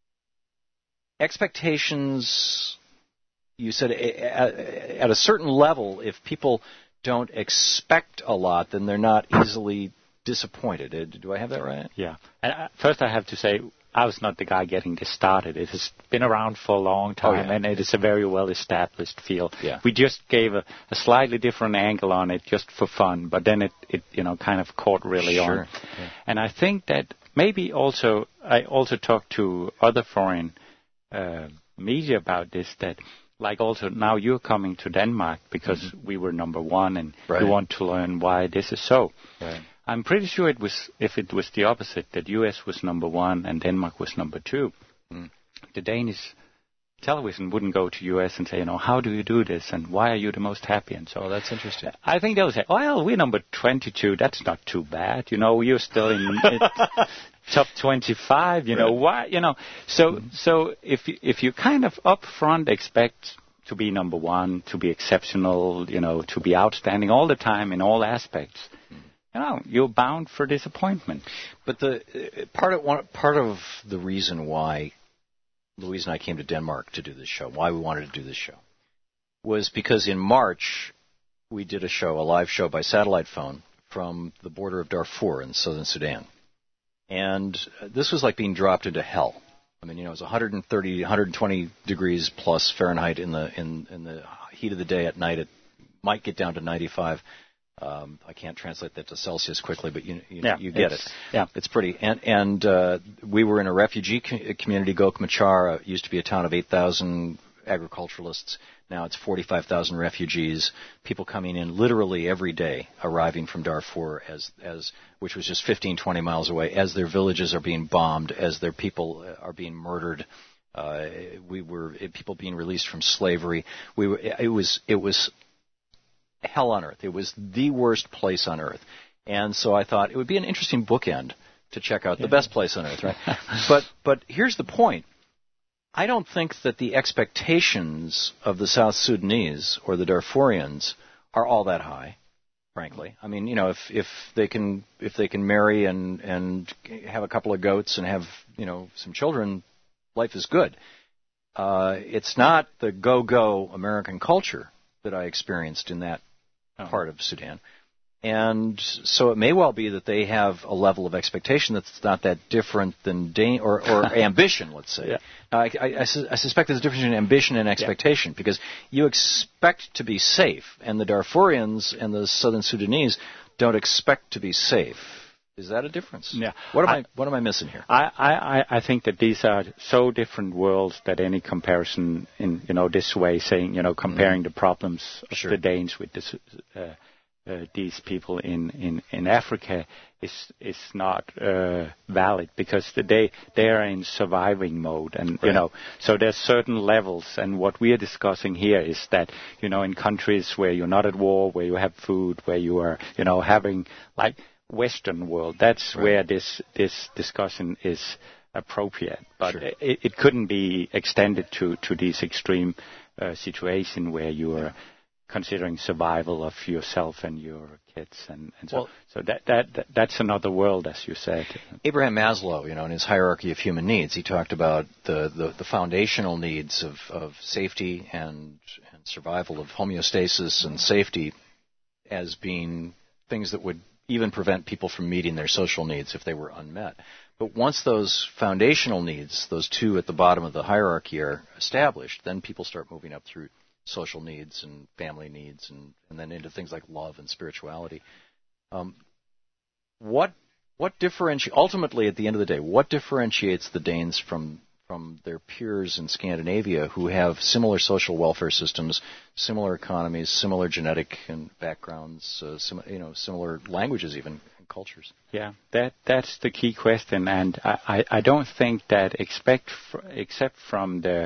expectations, you said at a certain level, if people don't expect a lot, then they're not easily disappointed. Do I have that right? Yeah. And uh, first I have to say, I was not the guy getting this started. It has been around for a long time, oh, yeah. and it is a very well-established field. Yeah. We just gave a, a slightly different angle on it just for fun, but then it, it you know, kind of caught really sure. on. Yeah. And I think that maybe also, I also talked to other foreign uh, media about this, that like also now you're coming to Denmark because mm-hmm. we were number one, and right. you want to learn why this is so. Right. I'm pretty sure it was, if it was the opposite, that U S was number one and Denmark was number two. Mm. The Danish television wouldn't go to U S and say, you know, how do you do this and why are you the most happy and so on. Oh, that's interesting. I think they would say, well, we're number twenty-two. That's not too bad. You know, you're still in top twenty-five. You know, why? You know, so mm. so if you, if you kind of up front expect to be number one, to be exceptional, you know, to be outstanding all the time in all aspects, you know, you're bound for disappointment. But the uh, part of one, part of the reason why Louise and I came to Denmark to do this show, why we wanted to do this show, was because in March we did a show, a live show by satellite phone from the border of Darfur in southern Sudan, and this was like being dropped into hell. I mean, you know, it was one hundred thirty, one hundred twenty degrees plus Fahrenheit in the in, in the heat of the day. At night, it might get down to ninety-five. Um, I can't translate that to Celsius quickly, but you you, yeah, you get it. Yeah, it's pretty. And and uh, we were in a refugee co- community, Gok Machar. It used to be a town of eight thousand agriculturalists. Now it's forty-five thousand refugees. People coming in literally every day, arriving from Darfur, as as which was just fifteen, twenty miles away, as their villages are being bombed, as their people are being murdered. Uh, we were people being released from slavery. We were. It was. It was. hell on earth. It was the worst place on earth. And so I thought it would be an interesting bookend to check out yeah. the best place on earth, right? but but here's the point. I don't think that the expectations of the South Sudanese or the Darfurians are all that high, frankly. I mean, you know, if if they can if they can marry and and have a couple of goats and have, you know, some children, life is good. Uh, it's not the go-go American culture that I experienced in that oh. part of Sudan. And so it may well be that they have a level of expectation that's not that different than Dan- or, or ambition, let's say. Yeah. Now, I, I, I, su- I suspect there's a difference between ambition and expectation yeah. because you expect to be safe, and the Darfurians and the Southern Sudanese don't expect to be safe. Is that a difference? Yeah. What am I, I what am I missing here? I, I, I think that these are so different worlds that any comparison in, you know, this way, saying, you know, comparing mm-hmm. the problems of sure. the Danes with this, uh, uh, these people in, in, in Africa is is not uh, valid because they they are in surviving mode, and right. you know, so there's certain levels. And what we are discussing here is that, you know, in countries where you're not at war, where you have food, where you are, you know, having like Western world, that's right. where this this discussion is appropriate. But sure. it, it couldn't be extended to to this extreme uh, situation where you are considering survival of yourself and your kids, and, and so well, so that, that that that's another world, as you said. Abraham Maslow, you know, in his hierarchy of human needs, he talked about the, the, the foundational needs of, of safety and, and survival, of homeostasis and safety, as being things that would even prevent people from meeting their social needs if they were unmet. But once those foundational needs, those two at the bottom of the hierarchy, are established, then people start moving up through social needs and family needs, and, and then into things like love and spirituality. Um, what what differentiates, ultimately at the end of the day, what differentiates the Danes from from their peers in Scandinavia who have similar social welfare systems, similar economies, similar genetic and backgrounds, uh, sim, you know, similar languages, even cultures. Yeah, that that's the key question, and I, I, I don't think that expect fr- except from the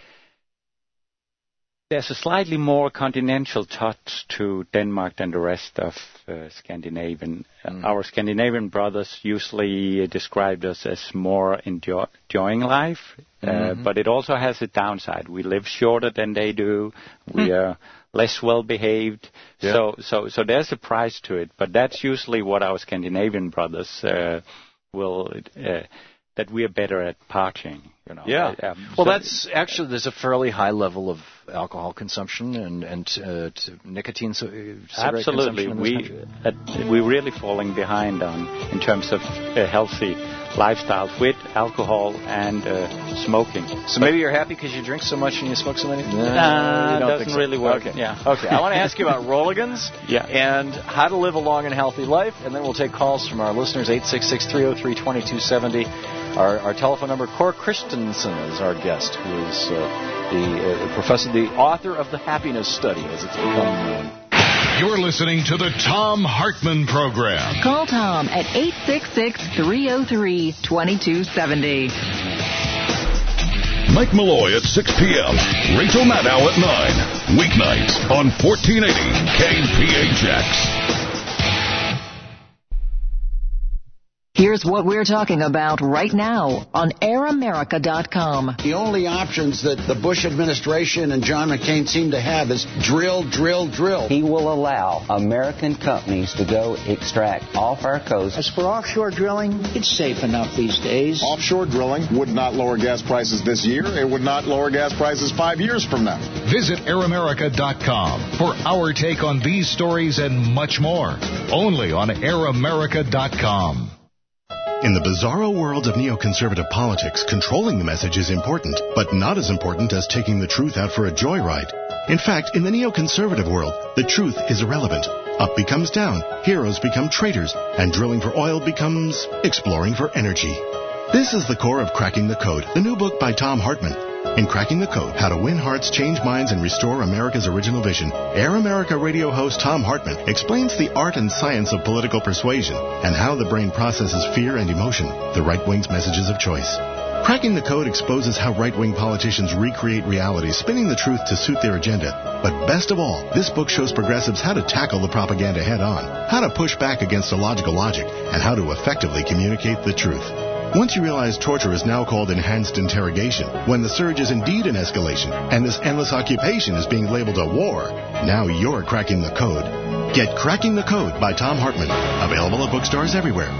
there's a slightly more continental touch to Denmark than the rest of uh, Scandinavian. Mm. Our Scandinavian brothers usually described us as more enjoy- enjoying life, uh, mm-hmm. but it also has a downside. We live shorter than they do. We mm. are less well behaved. Yeah. So, so, so there's a price to it. But that's usually what our Scandinavian brothers uh, will. Uh, that we are better at partying, you know. Yeah. Uh, um, well, so that's actually, there's a fairly high level of alcohol consumption and, and uh, nicotine so, cigarette absolutely. consumption in we, this uh, we're really falling behind on in terms of uh, healthy lifestyles with alcohol and uh, smoking. So maybe you're happy because you drink so much and you smoke so many? No, uh, you don't doesn't think so. really work. Okay. Yeah. Okay. I want to ask you about Rolligans yeah. and how to live a long and healthy life, and then we'll take calls from our listeners, eight six six, three oh three, two two seven oh. Our, our telephone number, Cor Christensen is our guest, who is uh, the uh, professor, the author of the Happiness Study, as it's become known. You're listening to the Thom Hartmann Program. Call Tom at eight six six, three oh three, two two seven oh. Mike Malloy at six p.m. Rachel Maddow at nine. Weeknights on fourteen eighty K P H X. Here's what we're talking about right now on air america dot com. The only options that the Bush administration and John McCain seem to have is drill, drill, drill. He will allow American companies to go extract off our coast. As for offshore drilling, it's safe enough these days. Offshore drilling would not lower gas prices this year. It would not lower gas prices five years from now. Visit air america dot com for our take on these stories and much more. Only on air america dot com. In the bizarro world of neoconservative politics, controlling the message is important, but not as important as taking the truth out for a joyride. In fact, in the neoconservative world, the truth is irrelevant. Up becomes down, heroes become traitors, and drilling for oil becomes exploring for energy. This is the core of Cracking the Code, the new book by Thom Hartmann. In Cracking the Code, How to Win Hearts, Change Minds, and Restore America's Original Vision, Air America radio host Thom Hartmann explains the art and science of political persuasion and how the brain processes fear and emotion, the right wing's messages of choice. Cracking the Code exposes how right-wing politicians recreate reality, spinning the truth to suit their agenda. But best of all, this book shows progressives how to tackle the propaganda head-on, how to push back against illogical logic, and how to effectively communicate the truth. Once you realize torture is now called enhanced interrogation, when the surge is indeed an escalation, and this endless occupation is being labeled a war, now you're cracking the code. Get Cracking the Code by Thom Hartmann. Available at bookstores everywhere.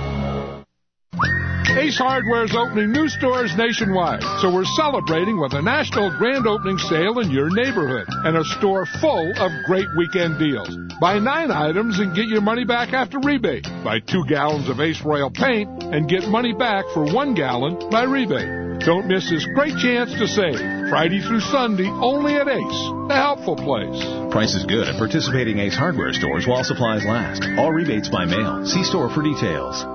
Ace Hardware's opening new stores nationwide, so we're celebrating with a national grand opening sale in your neighborhood and a store full of great weekend deals. Buy nine items and get your money back after rebate. Buy two gallons of Ace Royal paint and get money back for one gallon by rebate. Don't miss this great chance to save. Friday through Sunday only at Ace, the helpful place. Price is good at participating Ace Hardware stores while supplies last. All rebates by mail. See store for details.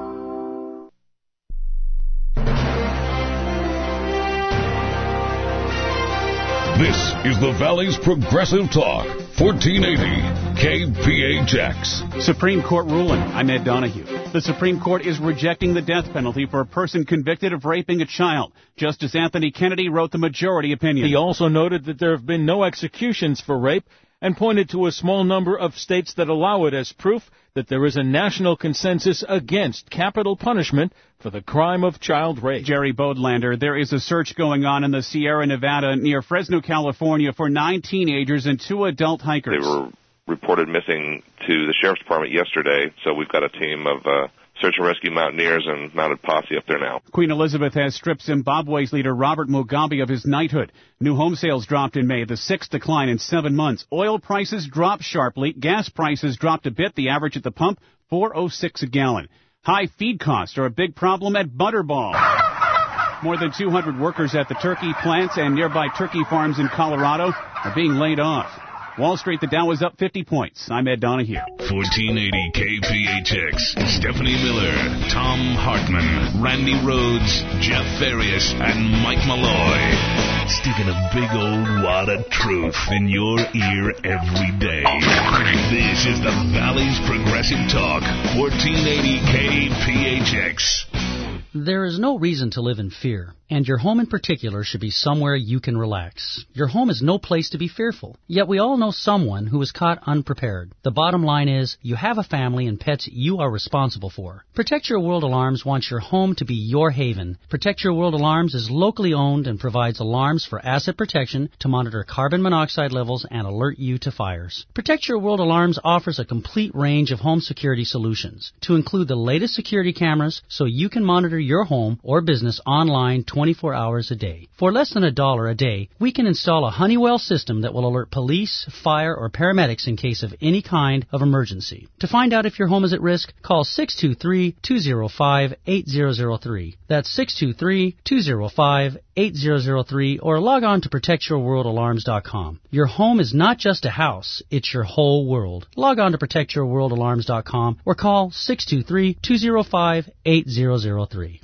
This is the Valley's Progressive Talk, fourteen eighty K P H X. Supreme Court ruling. I'm Ed Donahue. The Supreme Court is rejecting the death penalty for a person convicted of raping a child. Justice Anthony Kennedy wrote the majority opinion. He also noted that there have been no executions for rape and pointed to a small number of states that allow it as proof that there is a national consensus against capital punishment for the crime of child rape. Jerry Bodlander, there is a search going on in the Sierra Nevada near Fresno, California for nine teenagers and two adult hikers. They were reported missing to the Sheriff's Department yesterday, so we've got a team of uh, search and rescue mountaineers and mounted posse up there now. Queen Elizabeth has stripped Zimbabwe's leader Robert Mugabe of his knighthood. New home sales dropped in May, the sixth decline in seven months. Oil prices dropped sharply. Gas prices dropped a bit. The average at the pump, four oh six a gallon. High feed costs are a big problem at Butterball. More than two hundred workers at the turkey plants and nearby turkey farms in Colorado are being laid off. Wall Street, the Dow is up fifty points. I'm Ed Donahue. fourteen eighty K P H X. Stephanie Miller, Thom Hartmann, Randy Rhodes, Jeff Farias, and Mike Malloy. sticking a big old wad of truth in your ear every day. This is the Valley's Progressive Talk, fourteen eighty K P H X. There is no reason to live in fear, and your home in particular should be somewhere you can relax. Your home is no place to be fearful, yet we all know someone who was caught unprepared. The bottom line is, you have a family and pets you are responsible for. Protect Your World Alarms wants your home to be your haven. Protect Your World Alarms is locally owned and provides alarms for asset protection to monitor carbon monoxide levels and alert you to fires. Protect Your World Alarms offers a complete range of home security solutions, to include the latest security cameras so you can monitor your home or business online twenty-four hours a day. For less than a dollar a day, we can install a Honeywell system that will alert police, fire, or paramedics in case of any kind of emergency. To find out if your home is at risk, call six two three, two zero five, eight zero zero three. That's six two three, two zero five, eight zero zero three, or log on to protect your world alarms dot com. Your home is not just a house, it's your whole world. Log on to protect your world alarms dot com or call six two three, two zero five, eight zero zero three.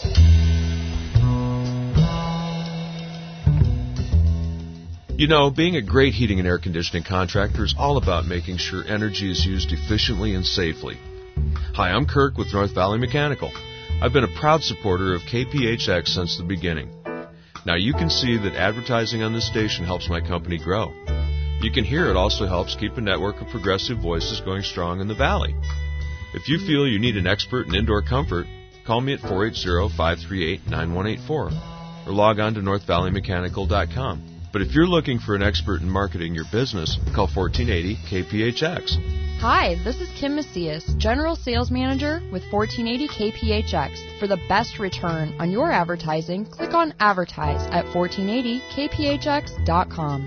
You know, being a great heating and air conditioning contractor is all about making sure energy is used efficiently and safely. Hi, I'm Kirk with North Valley Mechanical. I've been a proud supporter of K P H X since the beginning. Now you can see that advertising on this station helps my company grow. You can hear it also helps keep a network of progressive voices going strong in the Valley. If you feel you need an expert in indoor comfort, call me at four eight zero, five three eight, nine one eight four or log on to north valley mechanical dot com. But if you're looking for an expert in marketing your business, call fourteen eighty K P H X. Hi, this is Kim Macias, General Sales Manager with fourteen eighty K P H X. For the best return on your advertising, click on Advertise at fourteen eighty K P H X dot com.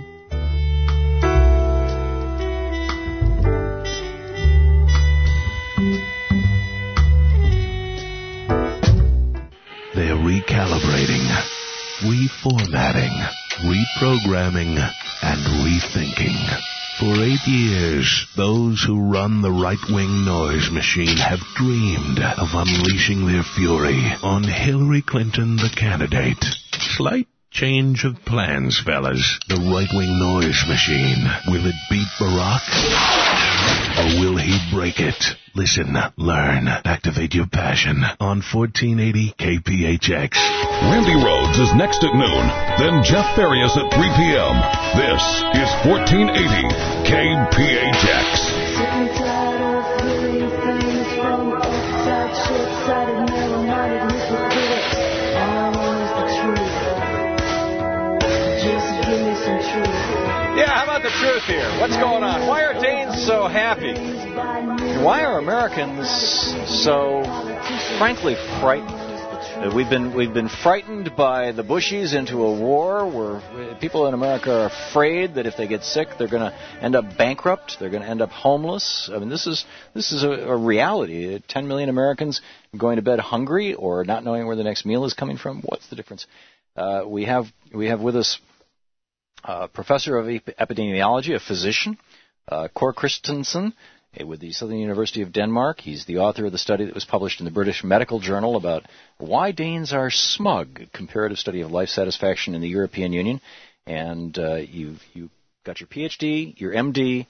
They're recalibrating, reformatting, reprogramming, and rethinking. For eight years, those who run the right-wing noise machine have dreamed of unleashing their fury on Hillary Clinton, the candidate. Slight change of plans, fellas. The right-wing noise machine. Will it beat Barack? Or will he break it? Listen, learn, activate your passion on fourteen eighty K P H X. Randy Rhodes is next at noon. Then Jeff Farias at three p.m. This is fourteen eighty K P H X. Sick and tired of hearing things from outside, short-sighted, narrow-minded hypocrites. All I want is the truth. Just give me some truth. Yeah, how about the truth here? What's going on? Why are Danes so happy? Why are Americans so, frankly, frightened? Uh, We've been we've been frightened by the Bushies into a war where people in America are afraid that if they get sick, they're going to end up bankrupt. They're going to end up homeless. I mean, this is this is a, a reality. Ten million Americans going to bed hungry or not knowing where the next meal is coming from. What's the difference? Uh, we have we have with us a professor of epidemiology, a physician, uh, Cor Christensen, with the Southern University of Denmark. He's the author of the study that was published in the British Medical Journal about why Danes are smug, a comparative study of life satisfaction in the European Union. And uh, you've you got your P H D, your M D,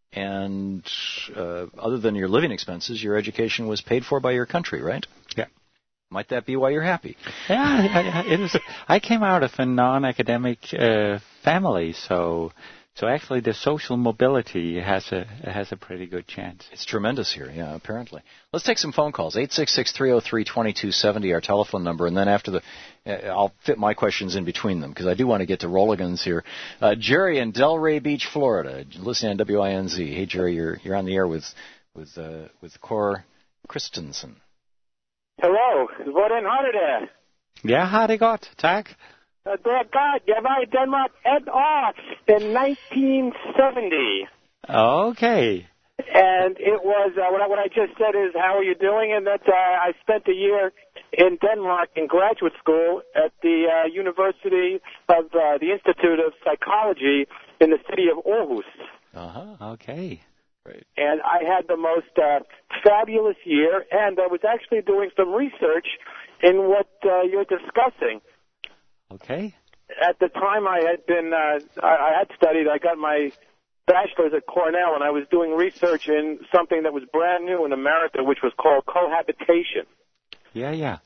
and uh, other than your living expenses, your education was paid for by your country, right? Yeah. Might that be why you're happy? Yeah, I, I, it is. I came out of a non-academic uh, family, so so actually the social mobility has a has a pretty good chance. It's tremendous here, yeah, apparently. Let's take some phone calls. eight six six, three oh three, two two seven oh, our telephone number, and then after the, uh, I'll fit my questions in between them, because I do want to get to Rolligans here. Uh, Jerry in Delray Beach, Florida, listening on W I N Z. Hey, Jerry, you're you're on the air with with uh, with Cor Christensen. Hello, hvor den har du det? Jeg har det godt, tak. Det er godt. Jeg var i Danmark et år in nineteen seventy. Okay. And it was, uh, what, I, what I just said is, how are you doing? And that uh, I spent a year in Denmark in graduate school at the uh, University of uh, the Institute of Psychology in the city of Aarhus. Uh-huh, okay. Great. And I had the most uh, fabulous year, and I was actually doing some research in what uh, you're discussing. Okay. at the time I had been, uh, I, I had studied, I got my bachelor's at Cornell, and I was doing research in something that was brand new in America, which was called cohabitation. Yeah, yeah.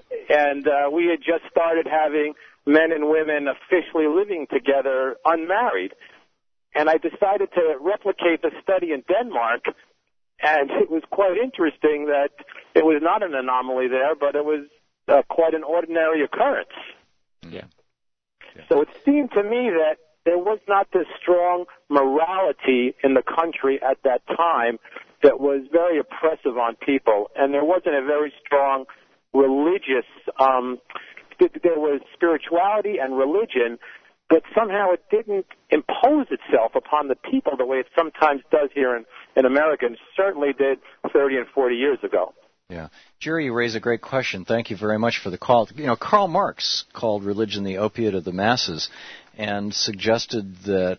And uh, we had just started having men and women officially living together unmarried. And I decided to replicate the study in Denmark, and it was quite interesting that it was not an anomaly there, but it was uh, quite an ordinary occurrence. Yeah. yeah. So it seemed to me that there was not this strong morality in the country at that time that was very oppressive on people, and there wasn't a very strong religious, um, there was spirituality and religion, but somehow it didn't impose itself upon the people the way it sometimes does here in, in America, and certainly did thirty and forty years ago. Yeah. Jerry, you raise a great question. Thank you very much for the call. You know, Karl Marx called religion the opiate of the masses and suggested that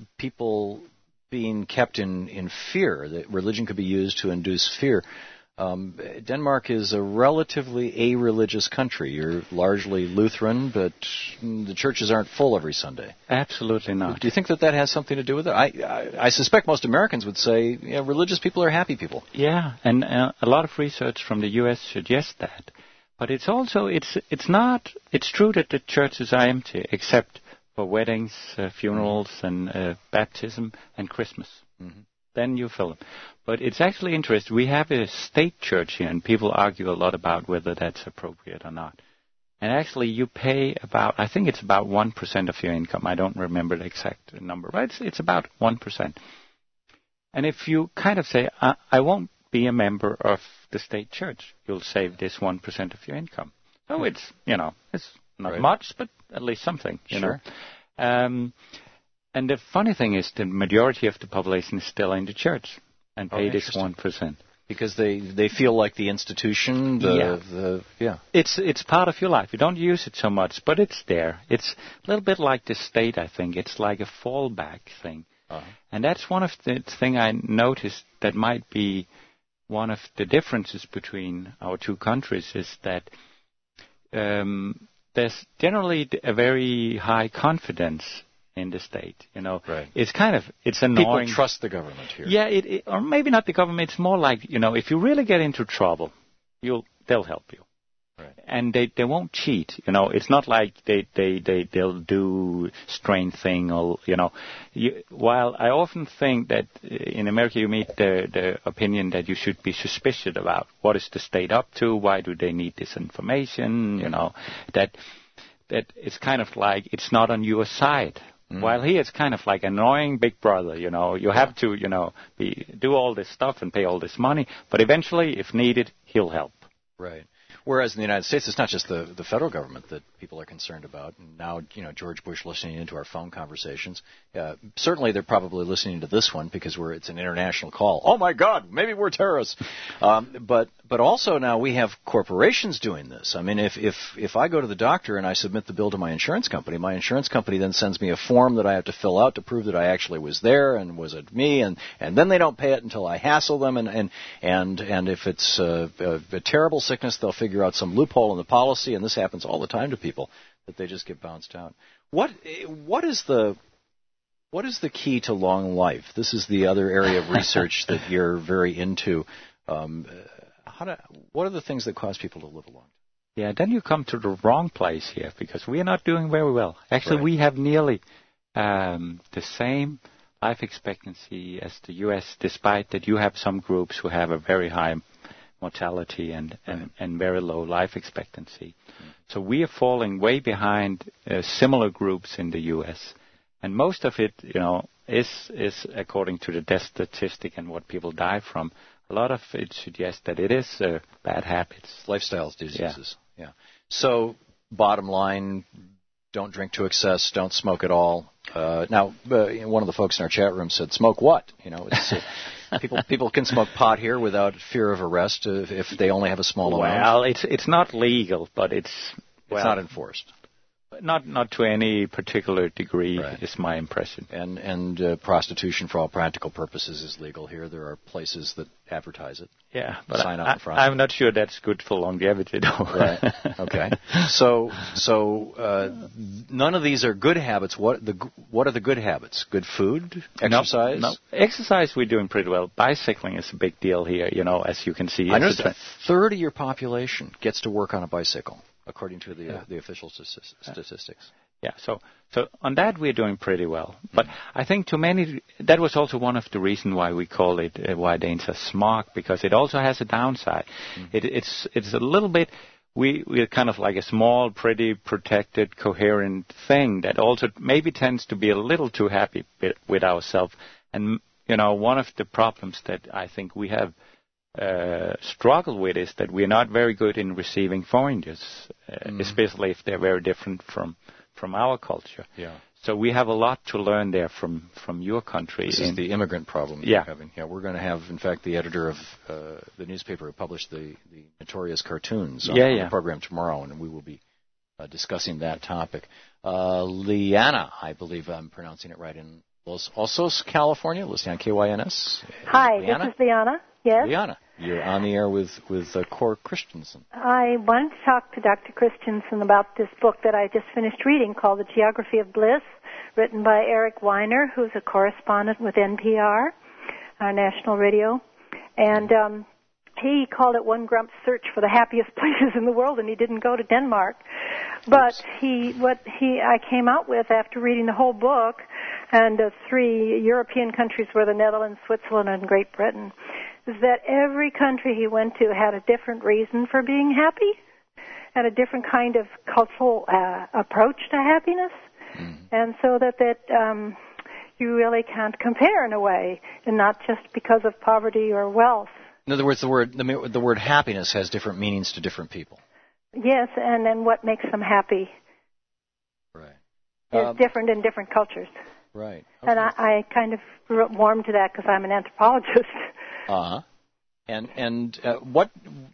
people being kept in, in fear, that religion could be used to induce fear. Um, Denmark is a relatively a-religious country. You're largely Lutheran, but the churches aren't full every Sunday. Absolutely not. Do you think that that has something to do with it? I, I, I suspect most Americans would say, yeah, religious people are happy people. Yeah, and uh, a lot of research from the U S suggests that. But it's also, it's it's not, it's true that the churches are empty, except for weddings, uh, funerals, and uh, baptism, and Christmas. Mm-hmm. Then you fill them. But it's actually interesting. We have a state church here, and people argue a lot about whether that's appropriate or not. And actually, you pay about, I think it's about one percent of your income. I don't remember the exact number, but it's, it's about one percent. And if you kind of say, I, I won't be a member of the state church, you'll save this one percent of your income. So hmm. it's, you know, it's not right. much, but at least something, you sure. know. Um, And the funny thing is the majority of the population is still in the church and pay oh, this one percent. Because they, they feel like the institution, the, yeah. the yeah. It's it's part of your life. You don't use it so much, but it's there. It's a little bit like the state, I think. It's like a fallback thing. Uh-huh. And that's one of the thing I noticed that might be one of the differences between our two countries is that um, there's generally a very high confidence in the state, you know. Right. It's kind of, it's annoying. People trust the government here. Yeah, it, it, or maybe not the government. It's more like, you know, if you really get into trouble, you'll they'll help you. Right. And they, they won't cheat, you know. It's not like they, they, they, they'll do strange thing or, you know. You, while I often think that in America you meet the, the opinion that you should be suspicious about what is the state up to, why do they need this information, you know, that that it's kind of like it's not on your side. Mm. While here it's kind of like annoying big brother, you know. You yeah. have to, you know, be, do all this stuff and pay all this money, but eventually, if needed, he'll help. Right. Whereas in the United States, it's not just the, the federal government that people are concerned about. And now, you know, George Bush listening into our phone conversations. Uh, certainly they're probably listening to this one because we're it's an international call. Oh, my God, maybe we're terrorists. Um, but but also now we have corporations doing this. I mean, if, if, if I go to the doctor and I submit the bill to my insurance company, my insurance company then sends me a form that I have to fill out to prove that I actually was there and was it me. And, and then they don't pay it until I hassle them. And, and, and, and if it's a, a, a terrible sickness, they'll figure out some loophole in the policy, and this happens all the time to people, that they just get bounced out. What what is the what is the key to long life? This is the other area of research that you're very into. Um, how do, what are the things that cause people to live a long time? Yeah, then you come to the wrong place here because we are not doing very well. Actually, right. we have nearly um, the same life expectancy as the U S, despite that you have some groups who have a very high mortality and, and, right. and very low life expectancy. Mm. So we are falling way behind uh, similar groups in the U S. And most of it, you know, is is according to the death statistic and what people die from. A lot of it suggests that it is uh, bad habits. Lifestyle diseases. Yeah. yeah. So bottom line, don't drink to excess, don't smoke at all. Uh, now, uh, one of the folks in our chat room said, smoke what? You know, it's... Uh, People people can smoke pot here without fear of arrest if, if they only have a small well, amount. Well, it's it's not legal, but it's well, it's not enforced. not not to any particular degree, right. is my impression. And and uh, prostitution, for all practical purposes, is legal here. There are places that advertise it. Yeah, but sign I, up front. I'm not sure that's good for longevity, though. Right. Okay. So so uh, none of these are good habits. What the what are the good habits? Good food, exercise. No, no. Exercise, we're doing pretty well. Bicycling is a big deal here. You know, as you can see. I noticed a third of your population gets to work on a bicycle, according to the yeah. uh, the official statistics. Yeah, so so on that we're doing pretty well. But I think to many, that was also one of the reasons why we call it uh, why Danes are smart, because it also has a downside. Mm. It, it's it's a little bit, we, we're kind of like a small, pretty, protected, coherent thing that also maybe tends to be a little too happy with ourselves. And, you know, one of the problems that I think we have Uh, struggle with is that we're not very good in receiving foreigners, uh, mm. especially if they're very different from from our culture. Yeah. So we have a lot to learn there from, from your country. This is the immigrant problem yeah. you're having. Yeah, we're going to have, in fact, the editor of uh, the newspaper who published the, the notorious cartoons on, yeah, on yeah. the program tomorrow, and we will be uh, discussing that topic. Uh, Liana, I believe I'm pronouncing it right, in Los Osos, California, listening on K Y N S. Hi, Liana? this is Liana. Yes. Liana, you're on the air with, with uh, Cor Christensen. I wanted to talk to Doctor Christensen about this book that I just finished reading called The Geography of Bliss, written by Eric Weiner, who's a correspondent with N P R, our national radio. And um, he called it One Grump's Search for the Happiest Places in the World, and he didn't go to Denmark. But he, what he, I came out with after reading the whole book, and the three European countries were the Netherlands, Switzerland, and Great Britain, is that every country he went to had a different reason for being happy and a different kind of cultural uh, approach to happiness. Mm. And so that, that um, you really can't compare in a way, and not just because of poverty or wealth. In other words, the word the, the word happiness has different meanings to different people. Yes, and then what makes them happy right. is um, different in different cultures. Right. Okay. And I, I kind of warmed to that because I'm an anthropologist. Uh-huh. And and uh, what,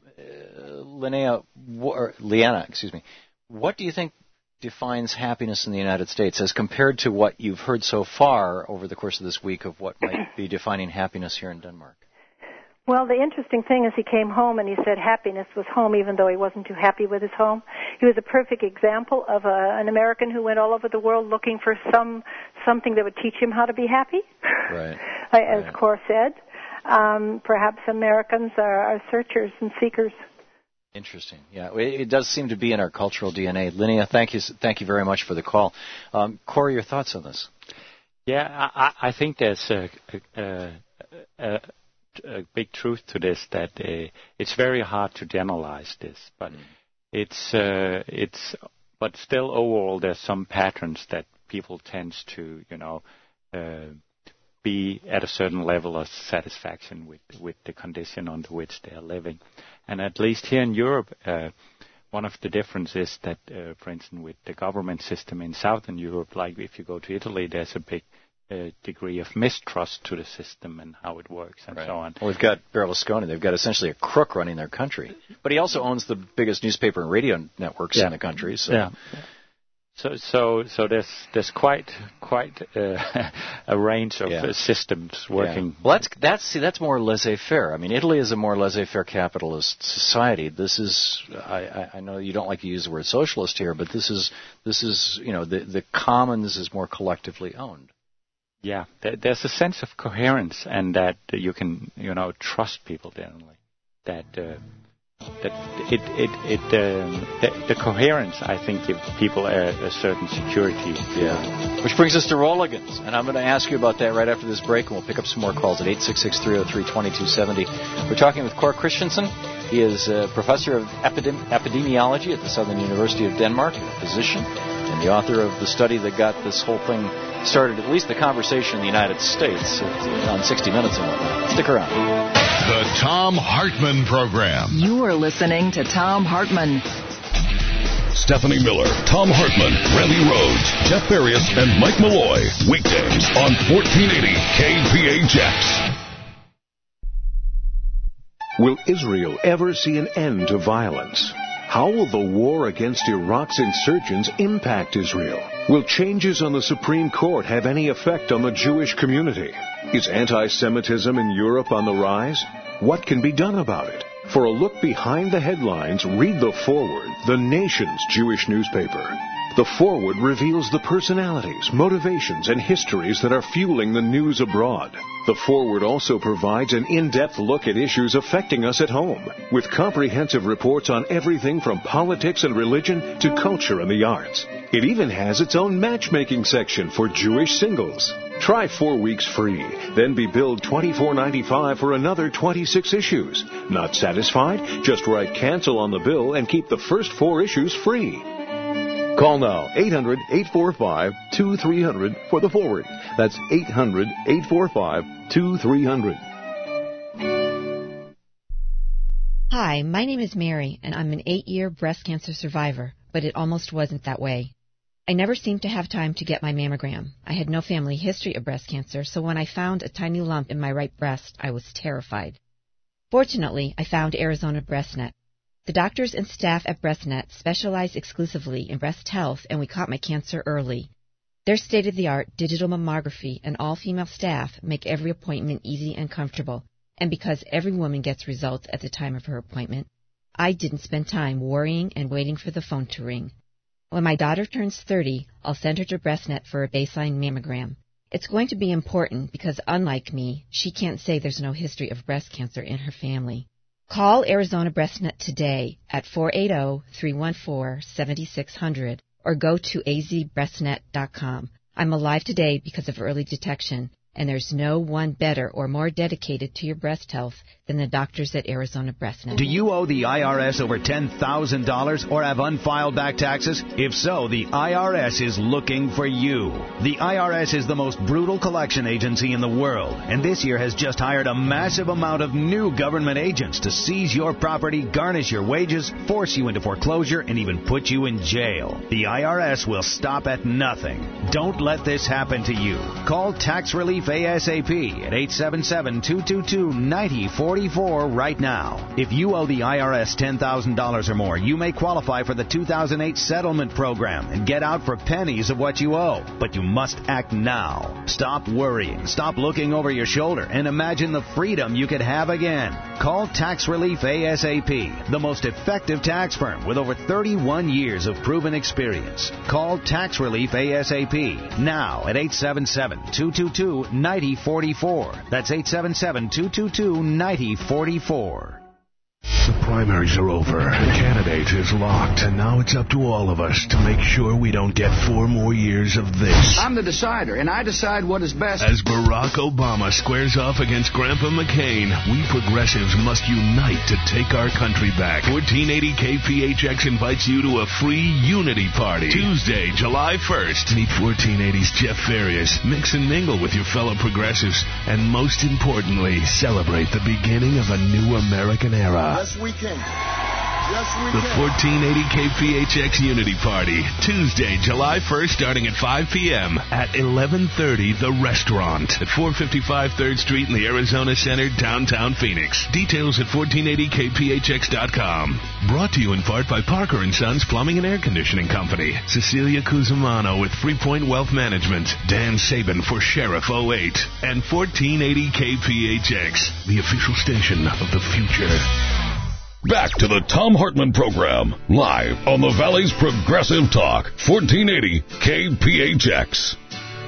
uh, Linnea, or Liana, excuse me, what do you think defines happiness in the United States as compared to what you've heard so far over the course of this week of what might be defining happiness here in Denmark? Well, the interesting thing is he came home and he said happiness was home even though he wasn't too happy with his home. He was a perfect example of a, an American who went all over the world looking for some something that would teach him how to be happy, right. as right. Cor said. Um, perhaps Americans are, are searchers and seekers. Interesting. Yeah, it, it does seem to be in our cultural D N A. Linnea, thank you, thank you very much for the call. Um, Corey, your thoughts on this? Yeah, I, I think there's a, a, a, a big truth to this, that uh, it's very hard to generalize this, but mm. it's uh, it's but still overall there's some patterns that people tend to, you know. Uh, be at a certain level of satisfaction with, with the condition under which they are living. And at least here in Europe, uh, one of the differences is that, uh, for instance, with the government system in Southern Europe, like if you go to Italy, there's a big uh, degree of mistrust to the system and how it works and right. so on. Well, we've got Berlusconi. They've got essentially a crook running their country. But he also owns the biggest newspaper and radio networks yeah. in the country. So. Yeah. So, so, so there's there's quite quite uh, a range of yeah. uh, systems working. Yeah. Well, that's that's see that's more laissez-faire. I mean, Italy is a more laissez-faire capitalist society. This is I, I know you don't like to use the word socialist here, but this is this is you know the the commons is more collectively owned. Yeah, there, there's a sense of coherence, and that you can you know trust people generally. That. Uh, That it it it um, the, the coherence, I think, gives people a, a certain security. Yeah. Which brings us to Rolligans, and I'm going to ask you about that right after this break, and we'll pick up some more calls at eight six six, three oh three, two two seven oh. We're talking with Cor Christensen. He is a professor of epidem- epidemiology at the Southern University of Denmark, a physician, and the author of the study that got this whole thing started, at least the conversation in the United States, on sixty minutes and whatnot. Stick around. The Thom Hartmann Program. You are listening to Thom Hartmann. Stephanie Miller, Thom Hartmann, Randy Rhodes, Jeff Farias, and Mike Malloy. Weekdays on fourteen eighty K P H X. Will Israel ever see an end to violence? How will the war against Iraq's insurgents impact Israel? Will changes on the Supreme Court have any effect on the Jewish community? Is anti-Semitism in Europe on the rise? What can be done about it? For a look behind the headlines, read The Forward, the nation's Jewish newspaper. The Forward reveals the personalities, motivations, and histories that are fueling the news abroad. The Forward also provides an in-depth look at issues affecting us at home, with comprehensive reports on everything from politics and religion to culture and the arts. It even has its own matchmaking section for Jewish singles. Try four weeks free, then be billed twenty-four ninety-five for another twenty-six issues. Not satisfied? Just write cancel on the bill and keep the first four issues free. Call now, eight hundred, eight four five, two three zero zero for The Forward. That's eight hundred, eight four five, two three zero zero. Hi, my name is Mary, and I'm an eight-year breast cancer survivor, but it almost wasn't that way. I never seemed to have time to get my mammogram. I had no family history of breast cancer, so when I found a tiny lump in my right breast, I was terrified. Fortunately, I found Arizona BreastNet. The doctors and staff at BreastNet specialize exclusively in breast health, and we caught my cancer early. Their state-of-the-art digital mammography and all-female staff make every appointment easy and comfortable, and because every woman gets results at the time of her appointment, I didn't spend time worrying and waiting for the phone to ring. When my daughter turns thirty, I'll send her to BreastNet for a baseline mammogram. It's going to be important because, unlike me, she can't say there's no history of breast cancer in her family. Call Arizona BreastNet today at four eight zero, three one four, seven six zero zero or go to a z breast net dot com. I'm alive today because of early detection, and there's no one better or more dedicated to your breast health than the doctors at Arizona BreastNet. Do you owe the I R S over ten thousand dollars or have unfiled back taxes? If so, the I R S is looking for you. The I R S is the most brutal collection agency in the world, and this year has just hired a massive amount of new government agents to seize your property, garnish your wages, force you into foreclosure, and even put you in jail. The I R S will stop at nothing. Don't let this happen to you. Call Tax Relief ASAP at eight seven seven, two two two, nine zero four four right now. If you owe the I R S ten thousand dollars or more, you may qualify for the two thousand eight settlement program and get out for pennies of what you owe. But you must act now. Stop worrying, stop looking over your shoulder, and imagine the freedom you could have again. Call Tax Relief ASAP, the most effective tax firm with over thirty-one years of proven experience. Call Tax Relief ASAP now at eight seven seven, two two two, nine zero four four. That's eight seven seven, two two two, nine zero four four. The primaries are over. The candidate is locked, and now it's up to all of us to make sure we don't get four more years of this. I'm the decider, and I decide what is best. As Barack Obama squares off against Grandpa McCain, we progressives must unite to take our country back. fourteen eighty K P H X invites you to a free unity party. Tuesday, July first. Meet fourteen eighty's Jeff Farias. Mix and mingle with your fellow progressives. And most importantly, celebrate the beginning of a new American era. Yes, we can. Yes, we the can. fourteen eighty K P H X Unity Party, Tuesday, July first, starting at five p.m. at eleven thirty The Restaurant at four fifty-five third Street in the Arizona Center, downtown Phoenix. Details at fourteen eighty K P H X dot com. Brought to you in part by Parker and Sons Plumbing and Air Conditioning Company. Cecilia Cusimano with Three Point Wealth Management. Dan Sabin for Sheriff oh eight. And fourteen eighty K P H X, the official station of the future. Back to the Thom Hartmann Program, live on the Valley's Progressive Talk, fourteen eighty K P H X.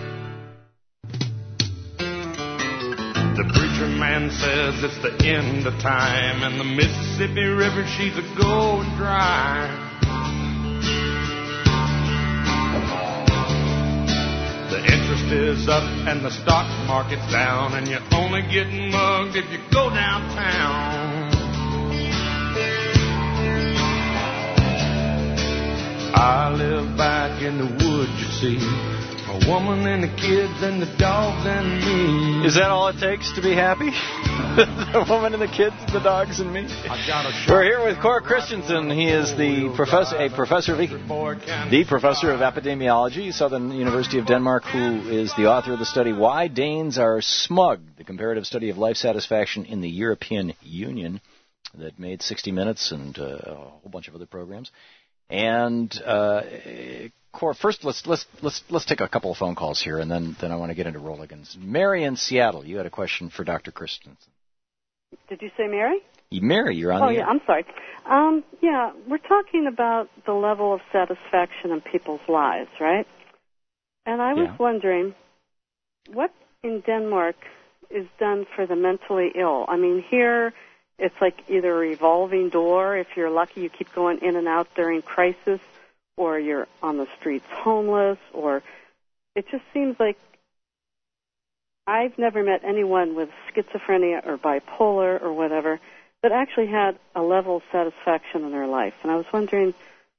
The preacher man says it's the end of time, and the Mississippi River, she's a going dry. The interest is up and the stock market's down, and you're only getting mugged if you go downtown. I live back in the woods, you see. A woman and the kids and the dogs and me. Is that all it takes to be happy? The woman and the kids, the dogs and me? I got a We're here with Cor Christensen. He is the professor, a professor of the professor of epidemiology, Southern University of Denmark, who is the author of the study Why Danes Are Smug, the comparative study of life satisfaction in the European Union. that made sixty minutes and uh, a whole bunch of other programs. And uh, Cor, first let's let's let's let's take a couple of phone calls here, and then then I want to get into Roligan's. Mary in Seattle, you had a question for Doctor Christensen. Did you say Mary? Mary, you're on oh, the yeah, air. I'm sorry. Um, yeah, we're talking about the level of satisfaction in people's lives, right? And I was Yeah. wondering, what in Denmark is done for the mentally ill? I mean, here it's like either a revolving door. If you're lucky, you keep going in and out during crisis, or you're on the streets homeless, or it just seems like I've never met anyone with schizophrenia or bipolar or whatever that actually had a level of satisfaction in their life. And I was wondering,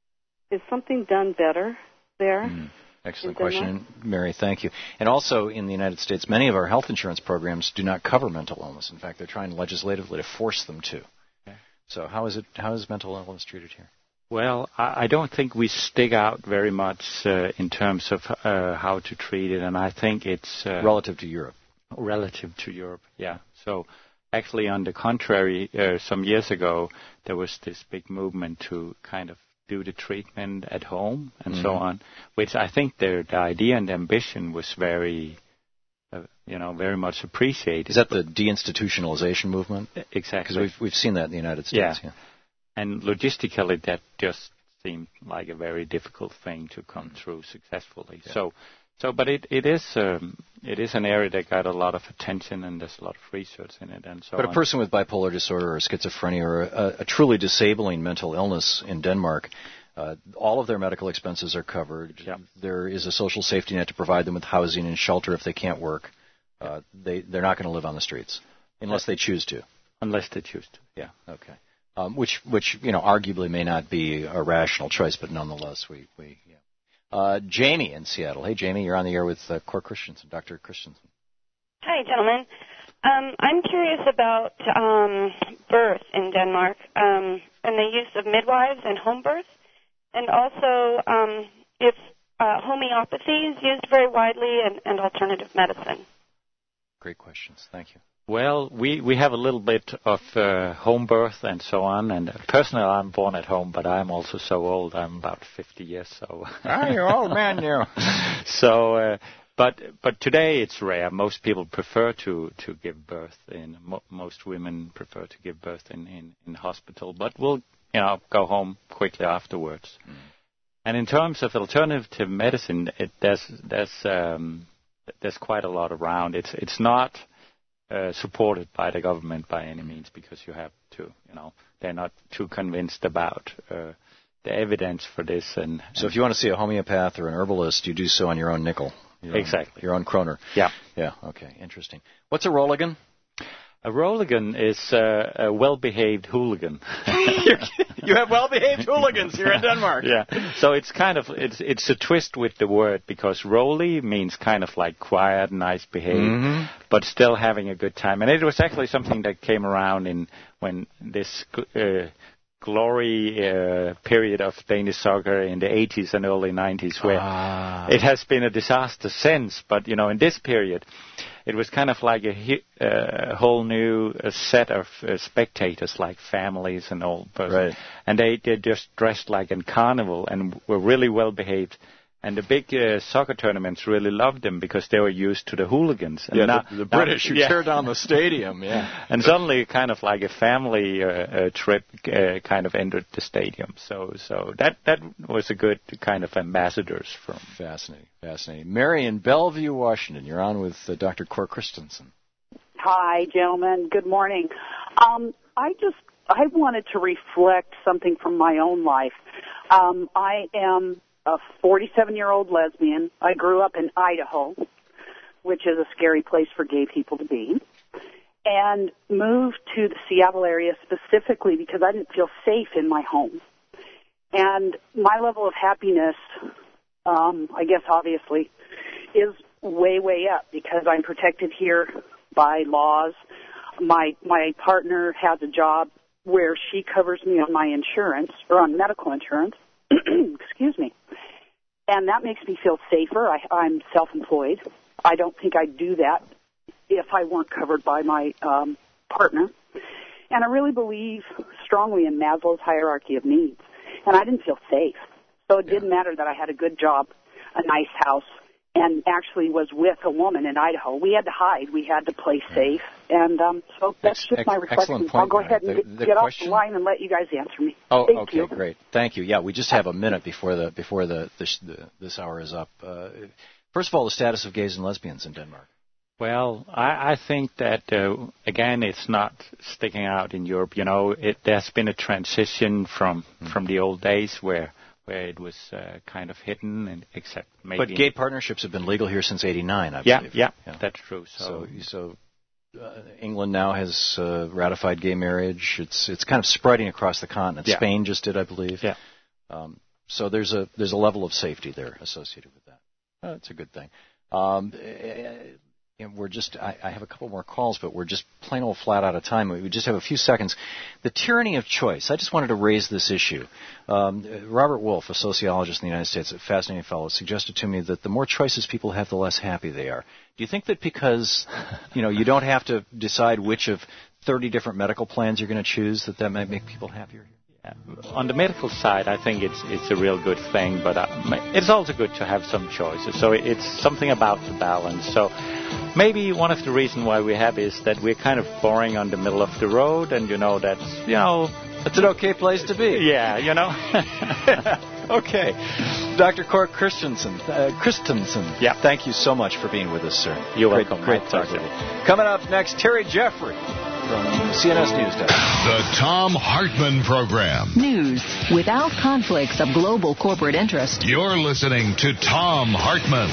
is something done better there? Mm, excellent question, Mary. Thank you. And also in the United States, many of our health insurance programs do not cover mental illness. In fact, they're trying legislatively to force them to. Okay. So how is it? How is mental illness treated here? Well, I I don't think we stick out very much uh, in terms of uh, how to treat it, and I think it's uh, relative to Europe. Relative to Europe, yeah. So actually, on the contrary, uh, some years ago, there was this big movement to kind of do the treatment at home and Mm-hmm. so on, which I think the, the idea and the ambition was very, uh, you know, very much appreciated. Is that the deinstitutionalization movement? Exactly. Because we've we've seen that in the United States. Yeah. And logistically, that just seemed like a very difficult thing to come through successfully. Yeah. So, so, but it it is um, it is an area that got a lot of attention, and there's a lot of research in it, and so. But a on. person with bipolar disorder or schizophrenia or a, a truly disabling mental illness in Denmark, uh, all of their medical expenses are covered. Yeah. There is a social safety net to provide them with housing and shelter if they can't work. Uh, they they're not going to live on the streets unless they choose to. Unless they choose to. Yeah. Okay. Um, which which you know arguably may not be a rational choice, but nonetheless we we. Yeah. Uh, Jamie in Seattle. Hey, Jamie, you're on the air with uh, Cor Christensen, Doctor Christensen. Hi, gentlemen. Um, I'm curious about um, birth in Denmark um, and the use of midwives and home birth, and also um, if uh, homeopathy is used very widely and, and alternative medicine. Great questions. Thank you. Well, we, we have a little bit of uh, home birth and so on, and personally I'm born at home, but I'm also so old, I'm about fifty years, so... Ah, you're old man now. So, uh, but but today it's rare. Most people prefer to, to give birth in, mo- most women prefer to give birth in, in, in hospital, but we'll, you know, go home quickly afterwards. Mm. And in terms of alternative medicine, it, there's, there's, um, there's quite a lot around. It's, it's not... Uh, supported by the government by any means, because you have to, you know, they're not too convinced about uh, the evidence for this. And, and so, if you want to see a homeopath or an herbalist, you do so on your own nickel. Your exactly. Own, your own kroner. Yeah. Yeah. Okay. Interesting. What's a Roligan? A Roligan is uh, a well-behaved hooligan. You have well-behaved hooligans here in Denmark. Yeah. So it's kind of it's it's a twist with the word, because roly means kind of like quiet, nice behaved, mm-hmm. but still having a good time. And it was actually something that came around in when this uh, glory uh, period of Danish soccer in the eighties and early nineties, where ah. it has been a disaster since. But you know, in this period, it was kind of like a uh, whole new uh, set of uh, spectators, like families and old persons. Right. And they, they just dressed like in carnival and were really well behaved. And the big uh, soccer tournaments really loved them because they were used to the hooligans. And yeah, now, the, the British now, who yeah. tear down the stadium. Yeah. And suddenly, kind of like a family uh, uh, trip, uh, kind of entered the stadium. So, so that that was a good kind of ambassadors from. Fascinating, fascinating. Mary in Bellevue, Washington. You're on with uh, Doctor Cor Christensen. Hi, gentlemen. Good morning. Um, I just I wanted to reflect something from my own life. Um, I am a forty-seven-year-old lesbian. I grew up in Idaho, which is a scary place for gay people to be, and moved to the Seattle area specifically because I didn't feel safe in my home. And my level of happiness, um, I guess obviously, is way, way up because I'm protected here by laws. My my partner has a job where she covers me on my insurance, or on medical insurance. Excuse me. And that makes me feel safer. I, I'm self-employed. I don't think I'd do that if I weren't covered by my um, partner. And I really believe strongly in Maslow's hierarchy of needs. And I didn't feel safe. So it didn't matter that I had a good job, a nice house, and actually was with a woman in Idaho. We had to hide. We had to play safe. And um, so that's just my reflection. I'll go ahead and the, get, the get off question? the line and let you guys answer me. Oh, Thank okay, you. great. Thank you. Yeah, we just have a minute before the before the, the, the this hour is up. Uh, first of all, the status of gays and lesbians in Denmark. Well, I, I think that, uh, again, it's not sticking out in Europe. You know, it, there's been a transition from, mm. from the old days where where it was uh, kind of hidden, and except maybe... But gay partnerships have been legal here since eighty-nine, I yeah, believe. Yeah, yeah, that's true. So, so, so uh, England now has uh, ratified gay marriage. It's it's kind of spreading across the continent. Yeah. Spain just did, I believe. Yeah. Um, so there's a there's a level of safety there associated with that. Uh, it's a good thing. Um, And we're just, I, I have a couple more calls, but we're just plain old flat out of time. We just have a few seconds. The tyranny of choice. I just wanted to raise this issue. Um, Robert Wolf, a sociologist in the United States, a fascinating fellow, suggested to me that the more choices people have, the less happy they are. Do you think that because, you know, you don't have to decide which of thirty different medical plans you're going to choose, that that might make people happier? On the medical side, I think it's it's a real good thing, but uh, it's also good to have some choices. So it's something about the balance. So maybe one of the reasons why we have is that we're kind of boring on the middle of the road, and you know that's you know that's an okay place to be. Yeah, you know. Okay, Doctor Cort Christensen, uh, Christensen. Yeah. Thank you so much for being with us, sir. You're great, welcome. Great talk with you. Coming up next, Terry Jeffrey from C N S News Desk. The Thom Hartmann Program. News without conflicts of global corporate interest. You're listening to Thom Hartmann.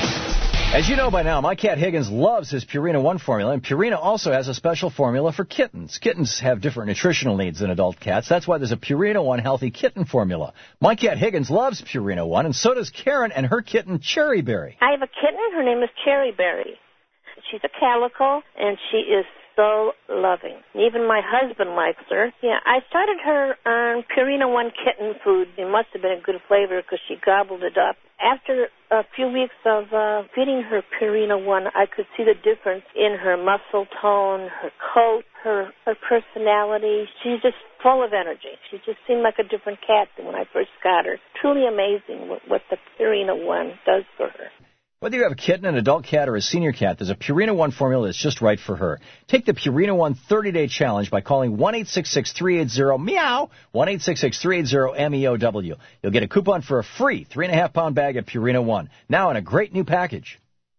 As you know by now, my cat Higgins loves his Purina One formula, and Purina also has a special formula for kittens. Kittens have different nutritional needs than adult cats. That's why there's a Purina One healthy kitten formula. My cat Higgins loves Purina One, and so does Karen and her kitten Cherryberry. I have a kitten. Her name is Cherryberry. She's a calico, and she is so loving. Even my husband likes her. Yeah, I started her on Purina One kitten food. It must have been a good flavor because she gobbled it up. After a few weeks of uh, feeding her Purina One, I could see the difference in her muscle tone, her coat, her, her personality. She's just full of energy. She just seemed like a different cat than when I first got her. Truly amazing what, what the Purina One does for her. Whether you have a kitten, an adult cat, or a senior cat, there's a Purina One formula that's just right for her. Take the Purina One thirty-day challenge by calling one eight six six, three eight zero, meow, one eight six six, three eight zero, M E O W. You'll get a coupon for a free three and a half pound bag of Purina One, now in a great new package.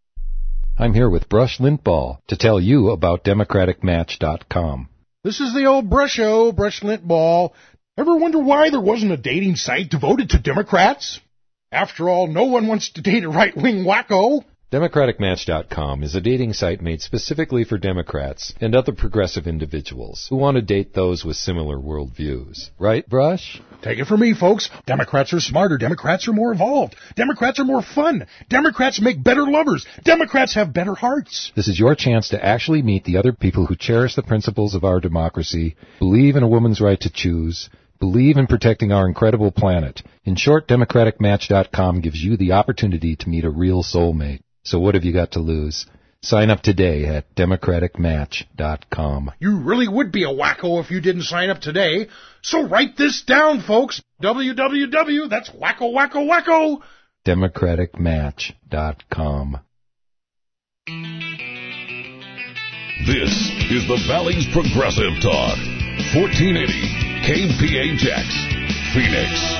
I'm here with Brush Lintball to tell you about Democratic Match dot com. This is the old Brusho, Brush Lintball. Ever wonder why there wasn't a dating site devoted to Democrats? After all, no one wants to date a right-wing wacko. Democratic Match dot com is a dating site made specifically for Democrats and other progressive individuals who want to date those with similar worldviews. Right, Brush? Take it from me, folks. Democrats are smarter. Democrats are more evolved. Democrats are more fun. Democrats make better lovers. Democrats have better hearts. This is your chance to actually meet the other people who cherish the principles of our democracy, believe in a woman's right to choose, believe in protecting our incredible planet. In short, Democratic Match dot com gives you the opportunity to meet a real soulmate. So what have you got to lose? Sign up today at Democratic Match dot com. You really would be a wacko if you didn't sign up today. So write this down, folks. W W W, that's wacko, wacko, wacko. Democratic Match dot com. This is the Valley's Progressive Talk. fourteen eighty K P H X, Phoenix.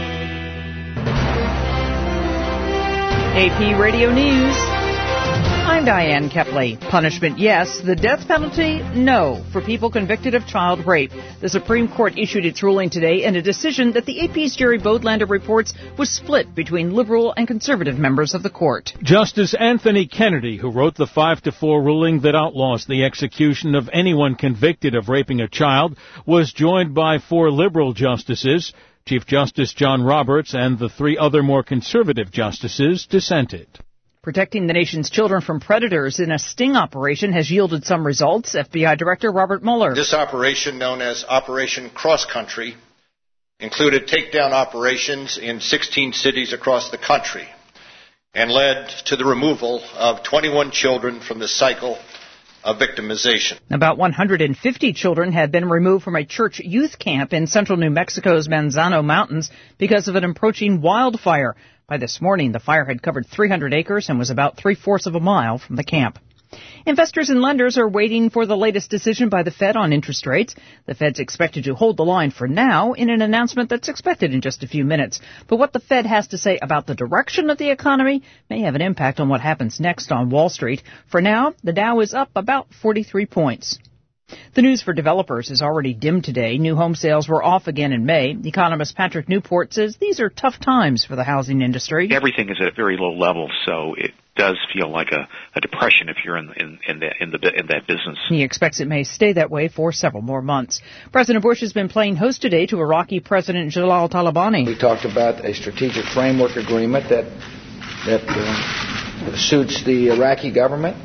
A P Radio News. I'm Diane Kepley. Punishment, yes. The death penalty, no. For people convicted of child rape. The Supreme Court issued its ruling today in a decision that the A P's Jerry Bodlander reports was split between liberal and conservative members of the court. Justice Anthony Kennedy, who wrote the five to four ruling that outlaws the execution of anyone convicted of raping a child, was joined by four liberal justices. Chief Justice John Roberts and the three other more conservative justices dissented. Protecting the nation's children from predators in a sting operation has yielded some results. F B I Director Robert Mueller. This operation, known as Operation Cross Country, included takedown operations in sixteen cities across the country and led to the removal of twenty-one children from the cycle of victimization. About one hundred fifty children had been removed from a church youth camp in central New Mexico's Manzano Mountains because of an approaching wildfire. By this morning, the fire had covered three hundred acres and was about three-fourths of a mile from the camp. Investors and lenders are waiting for the latest decision by the Fed on interest rates. The Fed's expected to hold the line for now in an announcement that's expected in just a few minutes. But what the Fed has to say about the direction of the economy may have an impact on what happens next on Wall Street. For now, the Dow is up about forty-three points. The news for developers is already dim today. New home sales were off again in May. Economist Patrick Newport says these are tough times for the housing industry. Everything is at a very low level, so it does feel like a, a depression if you're in in in, the, in, the, in that business. He expects it may stay that way for several more months. President Bush has been playing host today to Iraqi President Jalal Talabani. We talked about a strategic framework agreement that that uh, suits the Iraqi government.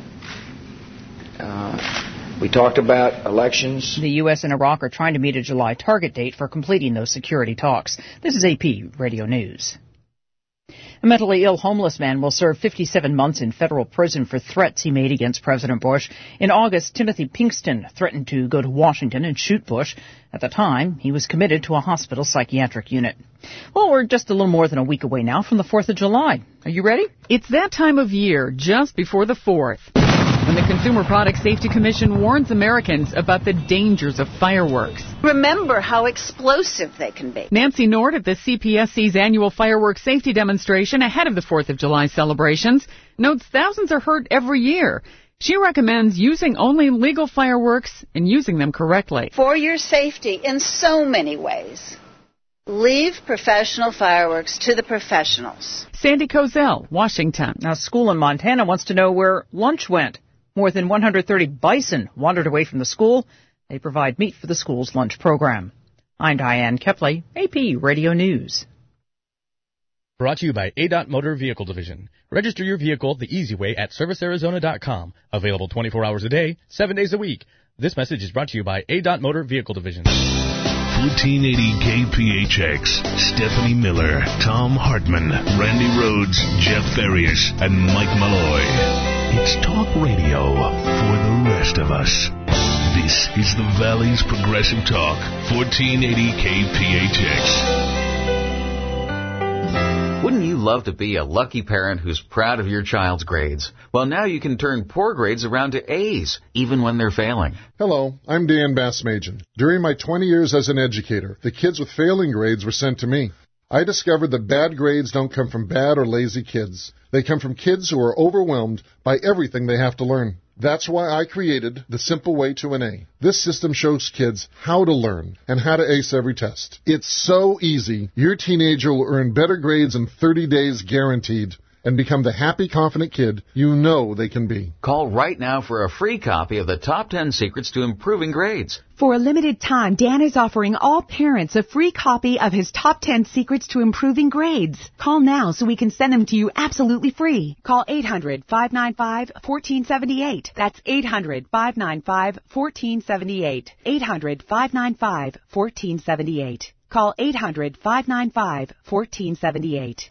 Uh, We talked about elections. The U S and Iraq are trying to meet a July target date for completing those security talks. This is A P Radio News. A mentally ill homeless man will serve fifty-seven months in federal prison for threats he made against President Bush. In August, Timothy Pinkston threatened to go to Washington and shoot Bush. At the time, he was committed to a hospital psychiatric unit. Well, we're just a little more than a week away now from the fourth of July. Are you ready? It's that time of year, just before the fourth, when the Consumer Product Safety Commission warns Americans about the dangers of fireworks. Remember how explosive they can be. Nancy Nord at the C P S C's annual fireworks safety demonstration ahead of the fourth of July celebrations notes thousands are hurt every year. She recommends using only legal fireworks and using them correctly. For your safety in so many ways. Leave professional fireworks to the professionals. Sandy Kozel, Washington. Now, school in Montana wants to know where lunch went. More than one hundred thirty bison wandered away from the school. They provide meat for the school's lunch program. I'm Diane Kepley, A P Radio News. Brought to you by A D O T Motor Vehicle Division. Register your vehicle the easy way at service arizona dot com. Available twenty-four hours a day, seven days a week. This message is brought to you by A D O T Motor Vehicle Division. fourteen eighty K P H X, Stephanie Miller, Tom Hartman, Randy Rhodes, Jeff Farias, and Mike Malloy. It's talk radio for the rest of us. This is the Valley's Progressive Talk, fourteen eighty K P H X. Wouldn't you love to be a lucky parent who's proud of your child's grades? Well, now you can turn poor grades around to A's, even when they're failing. Hello, I'm Dan Bassmagen. During my twenty years as an educator, the kids with failing grades were sent to me. I discovered that bad grades don't come from bad or lazy kids. They come from kids who are overwhelmed by everything they have to learn. That's why I created the Simple Way to an A. This system shows kids how to learn and how to ace every test. It's so easy. Your teenager will earn better grades in thirty days guaranteed and become the happy, confident kid you know they can be. Call right now for a free copy of the Top ten Secrets to Improving Grades. For a limited time, Dan is offering all parents a free copy of his Top ten Secrets to Improving Grades. Call now so we can send them to you absolutely free. Call eight hundred, five nine five, one four seven eight. That's eight hundred, five nine five, one four seven eight. eight hundred, five nine five, one four seven eight. Call eight hundred, five nine five, one four seven eight.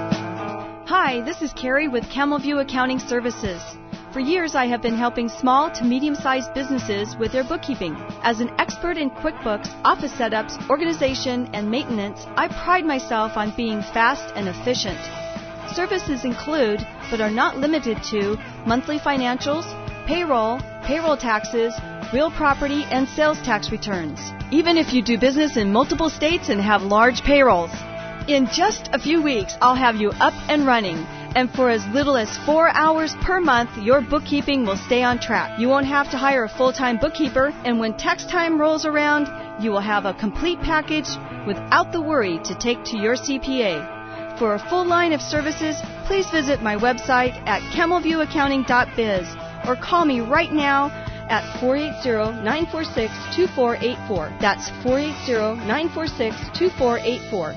Hi, this is Carrie with Camel View Accounting Services. For years, I have been helping small to medium-sized businesses with their bookkeeping. As an expert in QuickBooks, office setups, organization, and maintenance, I pride myself on being fast and efficient. Services include, but are not limited to, monthly financials, payroll, payroll taxes, real property, and sales tax returns. Even if you do business in multiple states and have large payrolls. In just a few weeks, I'll have you up and running. And for as little as four hours per month, your bookkeeping will stay on track. You won't have to hire a full-time bookkeeper, and when tax time rolls around, you will have a complete package without the worry to take to your C P A. For a full line of services, please visit my website at camel view accounting dot biz or call me right now at four eight zero, nine four six, two four eight four. That's four eight zero, nine four six, two four eight four.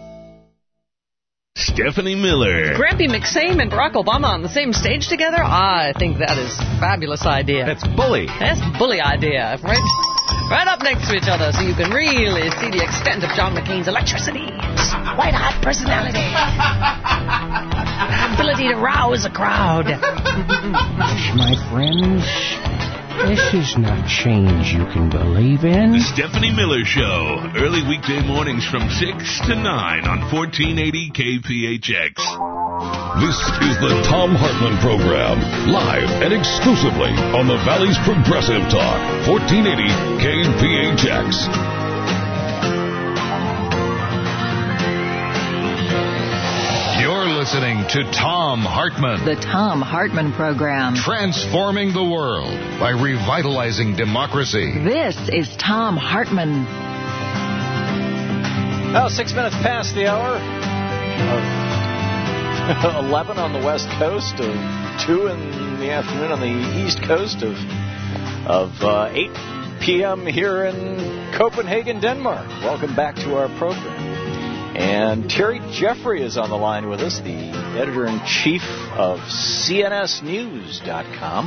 Stephanie Miller. Grampy McSame and Barack Obama on the same stage together? I think that is a fabulous idea. That's bully. That's bully idea. Right, right up next to each other so you can really see the extent of John McCain's electricity, white hot personality, ability to rouse a crowd. My friends, This is not change you can believe in. The Stephanie Miller Show, early weekday mornings from six to nine on fourteen eighty K P H X. This is the Thom Hartmann Program, live and exclusively on the Valley's Progressive Talk, fourteen eighty K P H X. You're listening to Thom Hartmann. The Thom Hartmann Program. Transforming the world by revitalizing democracy. This is Thom Hartmann. Now, six minutes past the hour of eleven on the West Coast, of two in the afternoon on the East Coast, of, of uh, eight p.m. here in Copenhagen, Denmark. Welcome back to our program. And Terry Jeffrey is on the line with us, the editor-in-chief of C N S News dot com.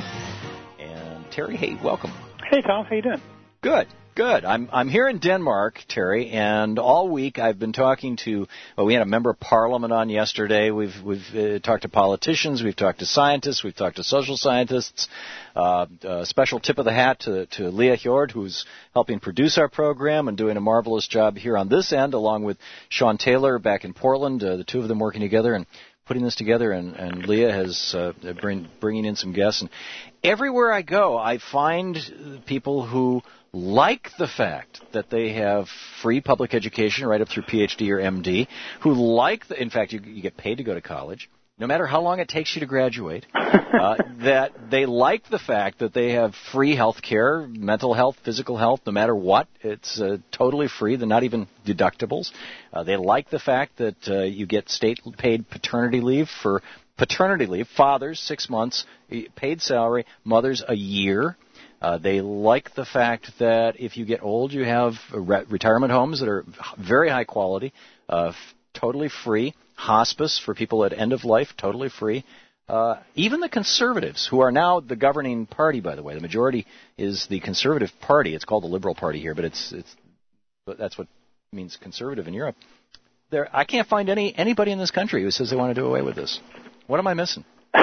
And Terry, hey, welcome. Hey, Tom. How you doing? Good, good. I'm I'm here in Denmark, Terry, and all week I've been talking to. Well, we had a member of Parliament on yesterday. We've we've uh, talked to politicians, we've talked to scientists, we've talked to social scientists. Uh, a special tip of the hat to, to Leah Hjord, who's helping produce our program and doing a marvelous job here on this end, along with Sean Taylor back in Portland. Uh, the two of them working together and putting this together, and, and Leah has uh, bring, bringing in some guests. And everywhere I go, I find people who like the fact that they have free public education right up through P H D or M D, who like, the, in fact, you, you get paid to go to college, no matter how long it takes you to graduate, uh, that they like the fact that they have free health care, mental health, physical health, no matter what. It's uh, totally free. They're not even deductibles. Uh, they like the fact that uh, you get state-paid paternity leave for paternity leave, fathers, six months, paid salary, mothers, a year. Uh, they like the fact that if you get old, you have re- retirement homes that are very high quality, uh, f- totally free. Hospice for people at end of life, totally free. Uh, even the conservatives, who are now the governing party, by the way, the majority is the Conservative Party. It's called the Liberal Party here, but it's it's but that's what means conservative in Europe. There, I can't find any anybody in this country who says they want to do away with this. What am I missing?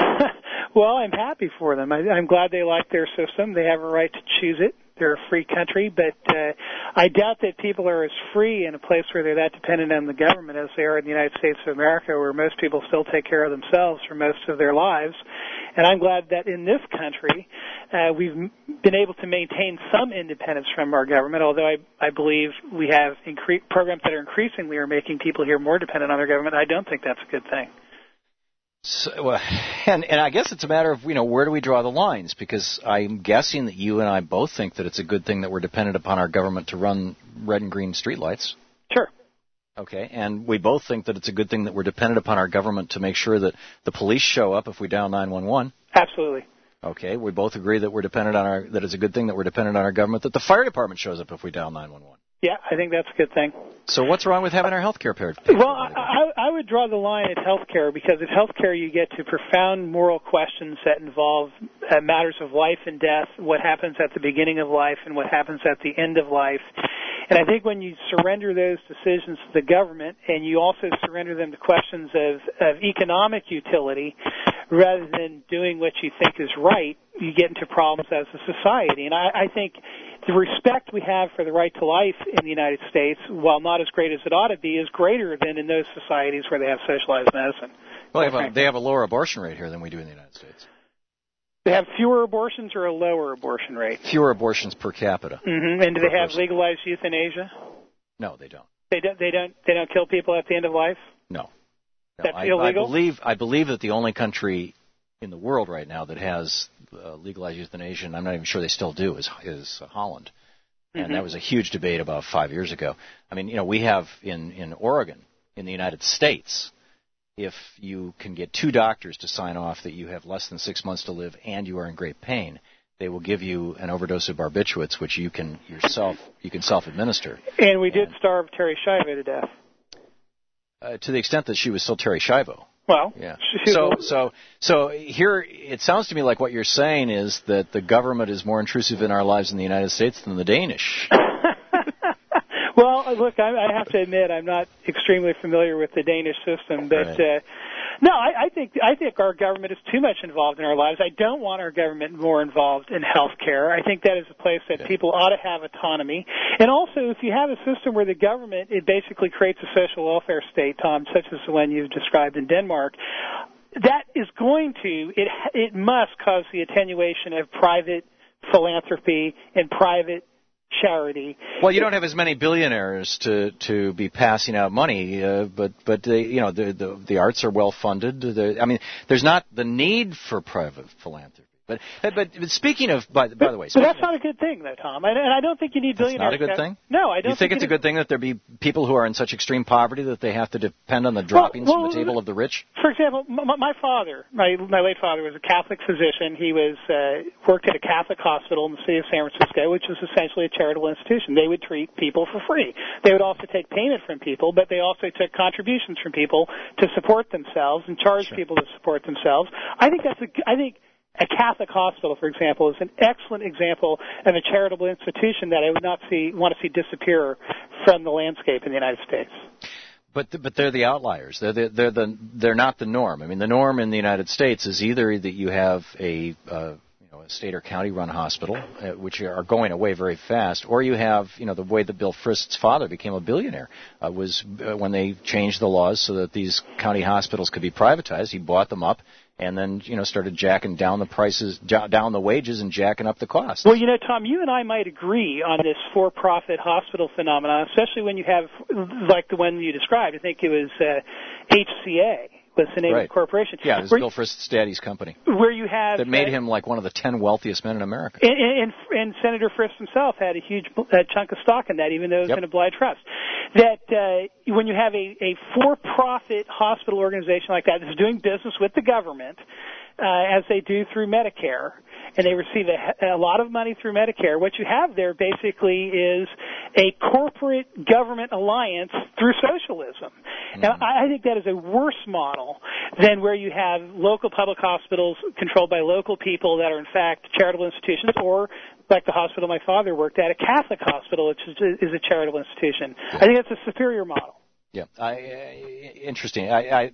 Well, I'm happy for them. I, I'm glad they like their system. They have a right to choose it. They're a free country, but uh, I doubt that people are as free in a place where they're that dependent on the government as they are in the United States of America, where most people still take care of themselves for most of their lives. And I'm glad that in this country, uh, we've been able to maintain some independence from our government, although I, I believe we have incre- programs that are increasingly are making people here more dependent on their government. I don't think that's a good thing. So, well, and, and I guess it's a matter of, you know, where do we draw the lines? Because I'm guessing that you and I both think that it's a good thing that we're dependent upon our government to run red and green streetlights. Sure. Okay, and we both think that it's a good thing that we're dependent upon our government to make sure that the police show up if we dial nine one one. Absolutely. Okay, we both agree that we're dependent on our, that it's a good thing that we're dependent on our government, that the fire department shows up if we dial nine one one. Yeah, I think that's a good thing. So what's wrong with having our health care paid? Well, I, I, I would draw the line at health care, because at health care you get to profound moral questions that involve uh, matters of life and death, what happens at the beginning of life and what happens at the end of life. And I think when you surrender those decisions to the government, and you also surrender them to questions of, of economic utility, rather than doing what you think is right, you get into problems as a society. And I, I think the respect we have for the right to life in the United States, while not as great as it ought to be, is greater than in those societies where they have socialized medicine. Well, they have, a, they have a lower abortion rate here than we do in the United States. They have fewer abortions or a lower abortion rate? Fewer abortions per capita. Mm-hmm. And do they have legalized euthanasia? No, they don't. They don't. They don't. They don't kill people at the end of life? No. No, That's I, illegal? I believe I believe that the only country in the world right now that has uh, legalized euthanasia, and I'm not even sure they still do, is is uh, Holland. And mm-hmm. that was a huge debate about five years ago. I mean, you know, we have in, in Oregon, in the United States, if you can get two doctors to sign off that you have less than six months to live and you are in great pain, they will give you an overdose of barbiturates, which you can yourself you can self-administer. And we did and, starve Terry Schiavo to death. Uh, to the extent that she was still Terry Schiavo. Well, yeah. So, so, so here it sounds to me like what you're saying is that the government is more intrusive in our lives in the United States than the Danish. Well, look, I, I have to admit I'm not extremely familiar with the Danish system, but right. uh, No, I, I think I think our government is too much involved in our lives. I don't want our government more involved in health care. I think that is a place that people ought to have autonomy. And also, if you have a system where the government, it basically creates a social welfare state, Tom, such as the one you've described in Denmark, that is going to, it it must cause the attenuation of private philanthropy and private charity. Well, you don't have as many billionaires to to be passing out money, uh, but but they, you know the, the the arts are well funded. The, I mean, there's not the need for private philanthropy. But but, but speaking of, by, by the way, but that's not a good thing, though, Tom. And, and I don't think you need billionaires. It's not a good thing? No, I don't. You think, think it's a good thing that there be people who are in such extreme poverty that they have to depend on the droppings well, well, from the table of the rich? For example, my, my father, my my late father, was a Catholic physician. He was uh, worked at a Catholic hospital in the city of San Francisco, which was essentially a charitable institution. They would treat people for free. They would also take payment from people, but they also took contributions from people to support themselves and charge sure. people to support themselves. I think that's a. I think. A Catholic hospital, for example, is an excellent example of a charitable institution that I would not see want to see disappear from the landscape in the United States. But but they're the outliers. They're the, they're the they're not the norm. I mean, the norm in the United States is either that you have a uh, you know a state or county run hospital, uh, which are going away very fast, or you have you know the way that Bill Frist's father became a billionaire uh, was uh, when they changed the laws so that these county hospitals could be privatized. He bought them up. And then, you know, started jacking down the prices, down the wages, and jacking up the costs. Well, you know, Tom, you and I might agree on this for-profit hospital phenomenon, especially when you have, like the one you described. I think it was uh, H C A was the name right. of the corporation. Yeah, it was where, Bill Frist's daddy's company. Where you have that made uh, him like one of the ten wealthiest men in America. And, and, and Senator Frist himself had a huge uh, chunk of stock in that, even though it was yep. in a blind trust. That uh, when you have a, a for-profit hospital organization like that that's doing business with the government, Uh, as they do through Medicare, and they receive a, a lot of money through Medicare. What you have there basically is a corporate government alliance through socialism. Mm-hmm. And I, I think that is a worse model than where you have local public hospitals controlled by local people that are in fact charitable institutions, or like the hospital my father worked at, a Catholic hospital, which is, is a charitable institution. Yeah. I think that's a superior model. Yeah, I, uh, interesting. I. I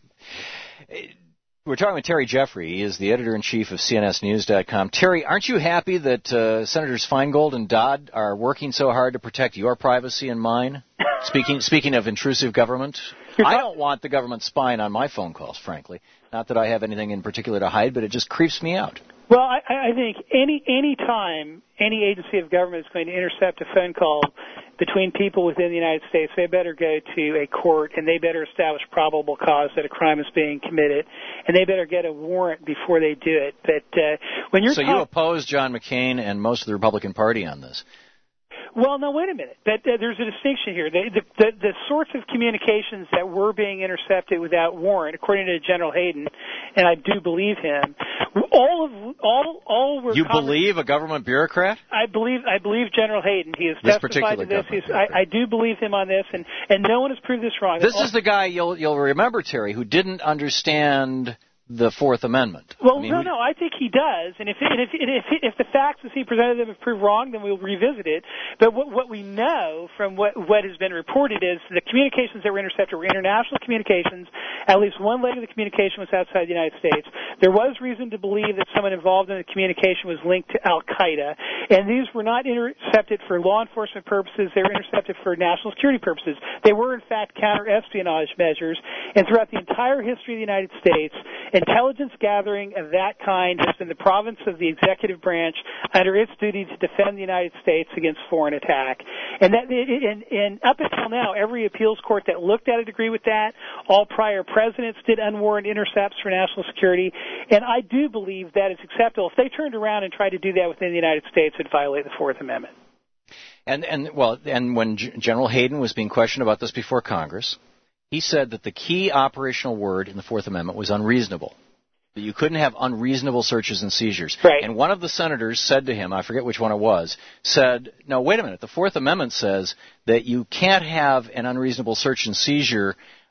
We're talking with Terry Jeffrey. He is the editor-in-chief of C N S News dot com. Terry, aren't you happy that uh, Senators Feingold and Dodd are working so hard to protect your privacy and mine? Speaking speaking of intrusive government, I don't want the government spying on my phone calls, frankly. Not that I have anything in particular to hide, but it just creeps me out. Well, I, I think any any time any agency of government is going to intercept a phone call between people within the United States, they better go to a court and they better establish probable cause that a crime is being committed, and they better get a warrant before they do it. But uh, when you're so talk- you oppose John McCain and most of the Republican Party on this? Well, no, wait a minute. But uh, there's a distinction here. The, the, the, the sorts of communications that were being intercepted without warrant, according to General Hayden, and I do believe him, all of all all were. You common- believe a government bureaucrat? I believe I believe General Hayden. He has this testified to this. He's, I, I do believe him on this, and and no one has proved this wrong. This is the guy you'll you'll remember, Terry, who didn't understand the Fourth Amendment. Well, I mean, no, no, I think he does, and if and if and if, if the facts as he presented them have proved wrong, then we'll revisit it. But what what we know from what what has been reported is the communications that were intercepted were international communications. At least one leg of the communication was outside the United States. There was reason to believe that someone involved in the communication was linked to Al Qaeda, and these were not intercepted for law enforcement purposes. They were intercepted for national security purposes. They were in fact counter-espionage measures, and throughout the entire history of the United States, intelligence gathering of that kind has been the province of the executive branch under its duty to defend the United States against foreign attack. And that, and, and up until now, every appeals court that looked at it agreed with that. All prior presidents did unwarranted intercepts for national security. And I do believe that is acceptable. If they turned around and tried to do that within the United States, it would violate the Fourth Amendment. And, and well, and when G- General Hayden was being questioned about this before Congress, he said that the key operational word in the Fourth Amendment was unreasonable, that you couldn't have unreasonable searches and seizures. Right. And one of the senators said to him, I forget which one it was, said, no, wait a minute, the Fourth Amendment says that you can't have an unreasonable search and seizure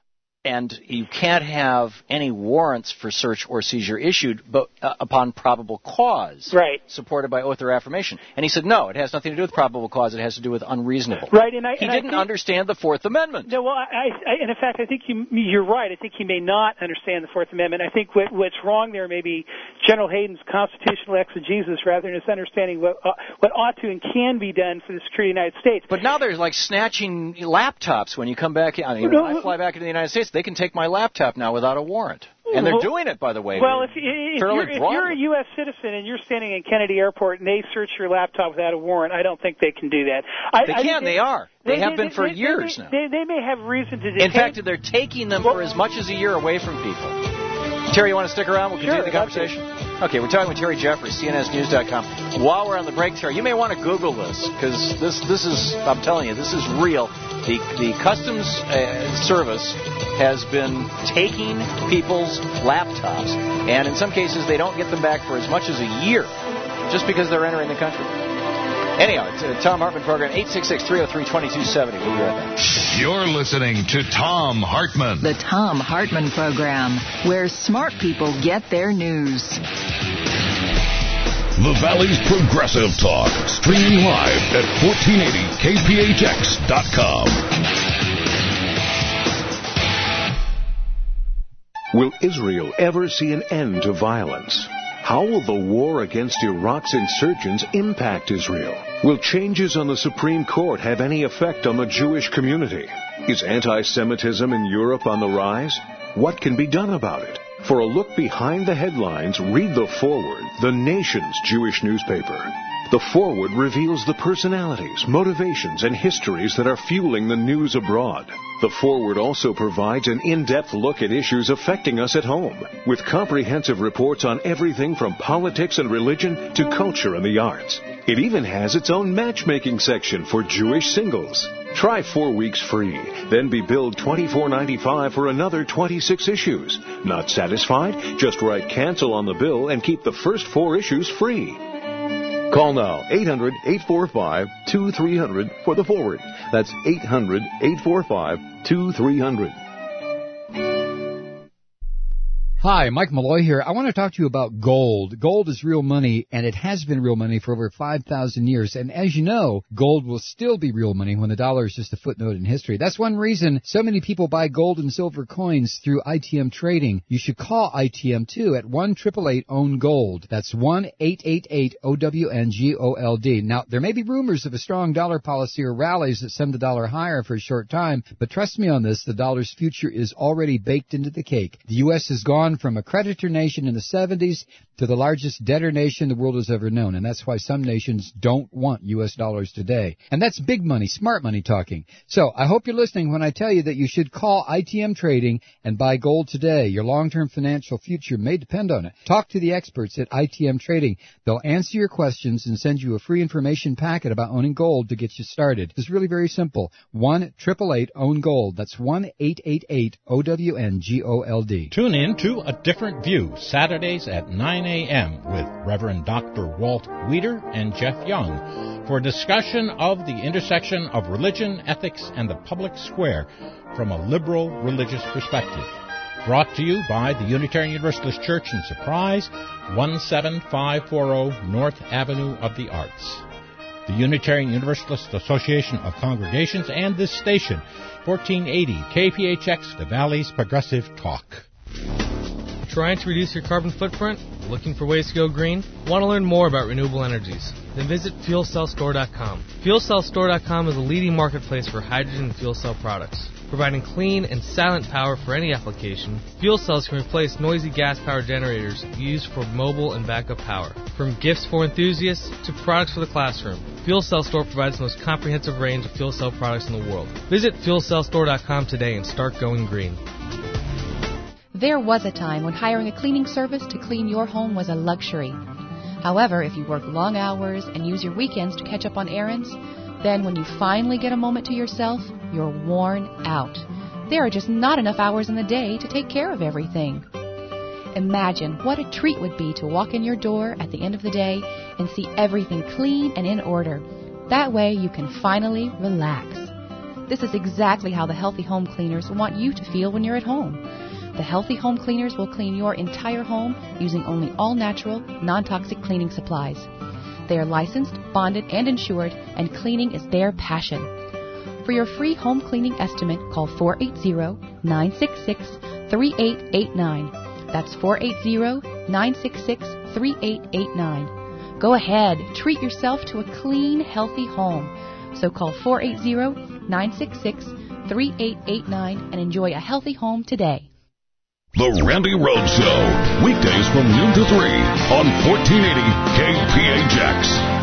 and you can't have any warrants for search or seizure issued but uh, upon probable cause, right, supported by oath or affirmation. And he said, no, it has nothing to do with probable cause. It has to do with unreasonable. Right, and I, he and didn't I think, understand the Fourth Amendment. No, well, I, I, and in fact, I think you, you're right. I think he may not understand the Fourth Amendment. I think what, what's wrong there may be General Hayden's constitutional exegesis rather than his understanding what uh, what ought to and can be done for the security of the United States. But now they're like snatching laptops when you come back. I mean, no, when I fly back into the United States, they can take my laptop now without a warrant. And they're well, doing it, by the way. Well, if, if, you're, if you're a U S citizen and you're standing in Kennedy Airport and they search your laptop without a warrant, I don't think they can do that. I, they I can. They, they are. They, they have they, been for they, years they, now. They, they may have reason to detain. In fact, they're taking them for as much as a year away from people. Terry, you want to stick around? We'll continue sure, the conversation. Okay, we're talking with Terry Jeffress, C N S News dot com. While we're on the break, Terry, you may want to Google this, because this this is, I'm telling you, this is real. The, the Customs uh, Service has been taking people's laptops, and in some cases they don't get them back for as much as a year, just because they're entering the country. Anyhow, it's a Thom Hartmann program, eight six six, three oh three, two two seven oh. We'll be right back. You're listening to Thom Hartmann. The Thom Hartmann program, where smart people get their news. The Valley's Progressive Talk, streaming live at fourteen eighty K P H X dot com. Will Israel ever see an end to violence? How will the war against Iraq's insurgents impact Israel? Will changes on the Supreme Court have any effect on the Jewish community? Is anti-Semitism in Europe on the rise? What can be done about it? For a look behind the headlines, read The Forward, the nation's Jewish newspaper. The Forward reveals the personalities, motivations, and histories that are fueling the news abroad. The Forward also provides an in-depth look at issues affecting us at home, with comprehensive reports on everything from politics and religion to culture and the arts. It even has its own matchmaking section for Jewish singles. Try four weeks free, then be billed twenty-four ninety-five for another twenty-six issues. Not satisfied? Just write cancel on the bill and keep the first four issues free. Call now, eight hundred, eight four five, two three zero zero for The Forward. That's eight hundred, eight four five, two three zero zero. Hi, Mike Malloy here. I want to talk to you about gold. Gold is real money, and it has been real money for over five thousand years. And as you know, gold will still be real money when the dollar is just a footnote in history. That's one reason so many people buy gold and silver coins through I T M Trading. You should call I T M, too, at one eight eight eight, own gold. That's one eight eight eight, O W N G O L D. Now, there may be rumors of a strong dollar policy or rallies that send the dollar higher for a short time, but trust me on this, the dollar's future is already baked into the cake. The U S has gone from a creditor nation in the seventies to the largest debtor nation the world has ever known, and that's why some nations don't want U S dollars today. And that's big money, smart money talking. So I hope you're listening when I tell you that you should call I T M Trading and buy gold today. Your long-term financial future may depend on it. Talk to the experts at I T M Trading. They'll answer your questions and send you a free information packet about owning gold to get you started. It's really very simple. one eight eight eight, own gold. That's one eight eight eight, O W N G O L D. Tune in to A Different View, Saturdays at nine a.m. with Reverend Doctor Walt Weider and Jeff Young for a discussion of the intersection of religion, ethics, and the public square from a liberal religious perspective. Brought to you by the Unitarian Universalist Church in Surprise, one seven five four zero North Avenue of the Arts. The Unitarian Universalist Association of Congregations and this station, fourteen eighty K P H X, the Valley's Progressive Talk. Trying to reduce your carbon footprint? Looking for ways to go green? Want to learn more about renewable energies? Then visit fuel cell store dot com. fuel cell store dot com is a leading marketplace for hydrogen and fuel cell products. Providing clean and silent power for any application, fuel cells can replace noisy gas-powered generators used for mobile and backup power. From gifts for enthusiasts to products for the classroom, Fuel Cell Store provides the most comprehensive range of fuel cell products in the world. Visit fuel cell store dot com today and start going green. There was a time when hiring a cleaning service to clean your home was a luxury. However, if you work long hours and use your weekends to catch up on errands, then when you finally get a moment to yourself, you're worn out. There are just not enough hours in the day to take care of everything. Imagine what a treat would be to walk in your door at the end of the day and see everything clean and in order. That way you can finally relax. This is exactly how the Healthy Home Cleaners want you to feel when you're at home. The Healthy Home Cleaners will clean your entire home using only all-natural, non-toxic cleaning supplies. They are licensed, bonded, and insured, and cleaning is their passion. For your free home cleaning estimate, call four eight zero, nine six six, three eight eight nine. That's four eight zero, nine six six, three eight eight nine. Go ahead, treat yourself to a clean, healthy home. So call four eight zero, nine six six, three eight eight nine and enjoy a healthy home today. The Randy Rhodes Show, weekdays from noon to three on fourteen eighty K P H X.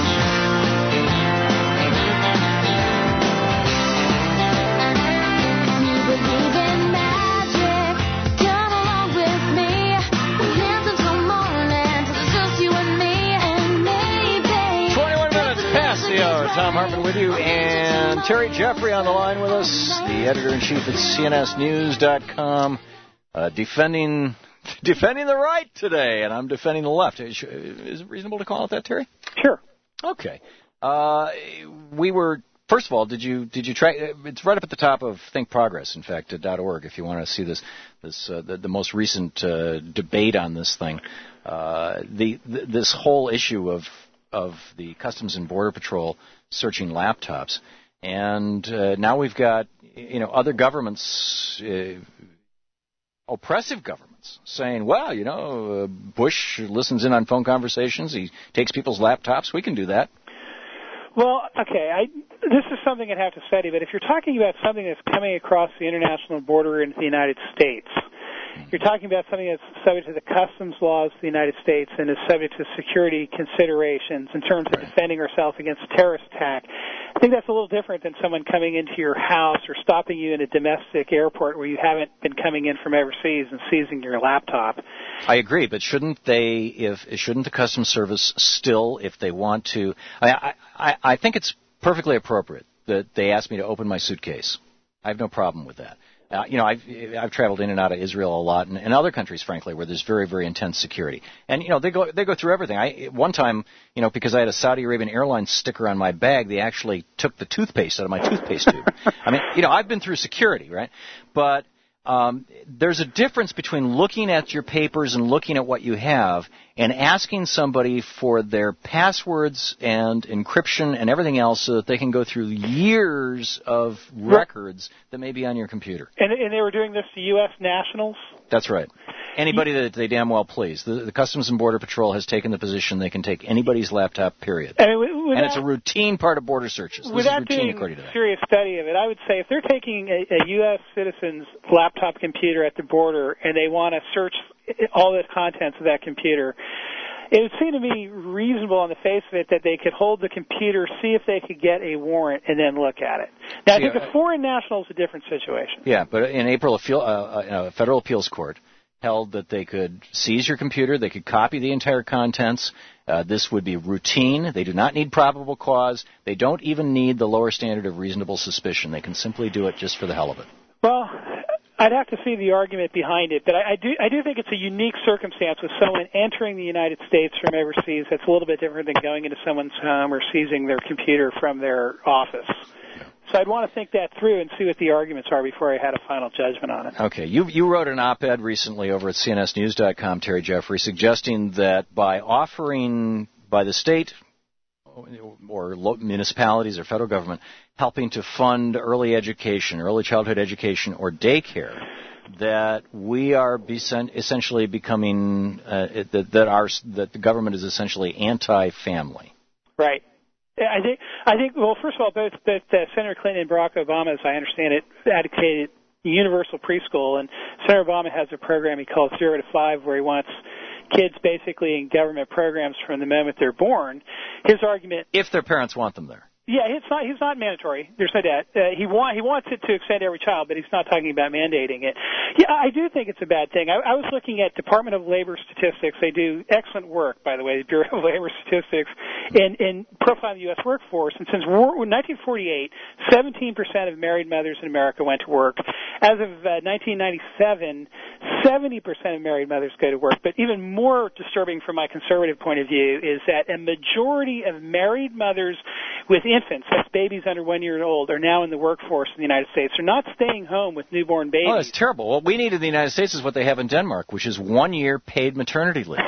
Tom Hartman with you, and Terry Jeffrey on the line with us, the editor-in-chief at C N S News dot com, uh, defending defending the right today, and I'm defending the left. Is it reasonable to call it that, Terry? Sure. Okay. Uh, we were, first of all, did you did you track? It's right up at the top of Think Progress, in fact, uh, .org, if you want to see this this uh, the, the most recent uh, debate on this thing. Uh, the, the this whole issue of of the Customs and Border Patrol searching laptops, and uh, now we've got you know other governments, uh, oppressive governments, saying, well, you know, uh, Bush listens in on phone conversations, he takes people's laptops, we can do that. Well, okay, I, this is something I'd have to study, but if you're talking about something that's coming across the international border into the United States, you're talking about something that's subject to the customs laws of the United States and is subject to security considerations in terms of defending ourselves against a terrorist attack. I think that's a little different than someone coming into your house or stopping you in a domestic airport where you haven't been coming in from overseas and seizing your laptop. I agree, but shouldn't they, if shouldn't the Customs Service still, if they want to, I, I, I think it's perfectly appropriate that they ask me to open my suitcase. I have no problem with that. Uh, you know, I've, I've traveled in and out of Israel a lot, and, and other countries, frankly, where there's very, very intense security. And you know, they go they go through everything. I one time, you know, because I had a Saudi Arabian Airlines sticker on my bag, they actually took the toothpaste out of my toothpaste tube. I mean, you know, I've been through security, right? But um, there's a difference between looking at your papers and looking at what you have and asking somebody for their passwords and encryption and everything else so that they can go through years of records that may be on your computer. And, and they were doing this to U S nationals? That's right. Anybody that they damn well please. The, the Customs and Border Patrol has taken the position they can take anybody's laptop, period. I mean, without, and it's a routine part of border searches. This without is routine, doing according to that. a serious study of it, I would say if they're taking a, a U S citizen's laptop computer at the border and they want to search all the contents of that computer, it would seem to me reasonable on the face of it that they could hold the computer, see if they could get a warrant, and then look at it. Now, see, I think uh, a foreign national is a different situation. Yeah, but in April, a, feel, uh, a federal appeals court held that they could seize your computer, they could copy the entire contents. Uh, this would be routine. They do not need probable cause. They don't even need the lower standard of reasonable suspicion. They can simply do it just for the hell of it. Well, I'd have to see the argument behind it, but I, I do I do think it's a unique circumstance with someone entering the United States from overseas that's a little bit different than going into someone's home or seizing their computer from their office. So I'd want to think that through and see what the arguments are before I had a final judgment on it. Okay. You you wrote an op-ed recently over at C N S News dot com, Terry Jeffrey, suggesting that by offering by the state or municipalities or federal government helping to fund early education, early childhood education, or daycare, that we are essentially becoming uh, that that our that the government is essentially anti-family. Right. I think I think well, first of all, both both uh, Senator Clinton and Barack Obama, as I understand it, advocated universal preschool, and Senator Obama has a program he calls Zero to Five, where he wants kids basically in government programs from the moment they're born. His argument, if their parents want them there. Yeah, it's not. He's not mandatory. There's no doubt. Uh, he want he wants it to extend every child, but he's not talking about mandating it. Yeah, I do think it's a bad thing. I, I was looking at Department of Labor statistics. They do excellent work, by the way, the Bureau of Labor Statistics, in, in profiling the U S workforce. And since war, nineteen forty-eight, seventeen percent of married mothers in America went to work. As of uh, nineteen ninety-seven, seventy percent of married mothers go to work. But even more disturbing from my conservative point of view is that a majority of married mothers with infants, that's babies under one year old, are now in the workforce in the United States. They're not staying home with newborn babies. Oh, that's terrible. What we need in the United States is what they have in Denmark, which is one year paid maternity leave.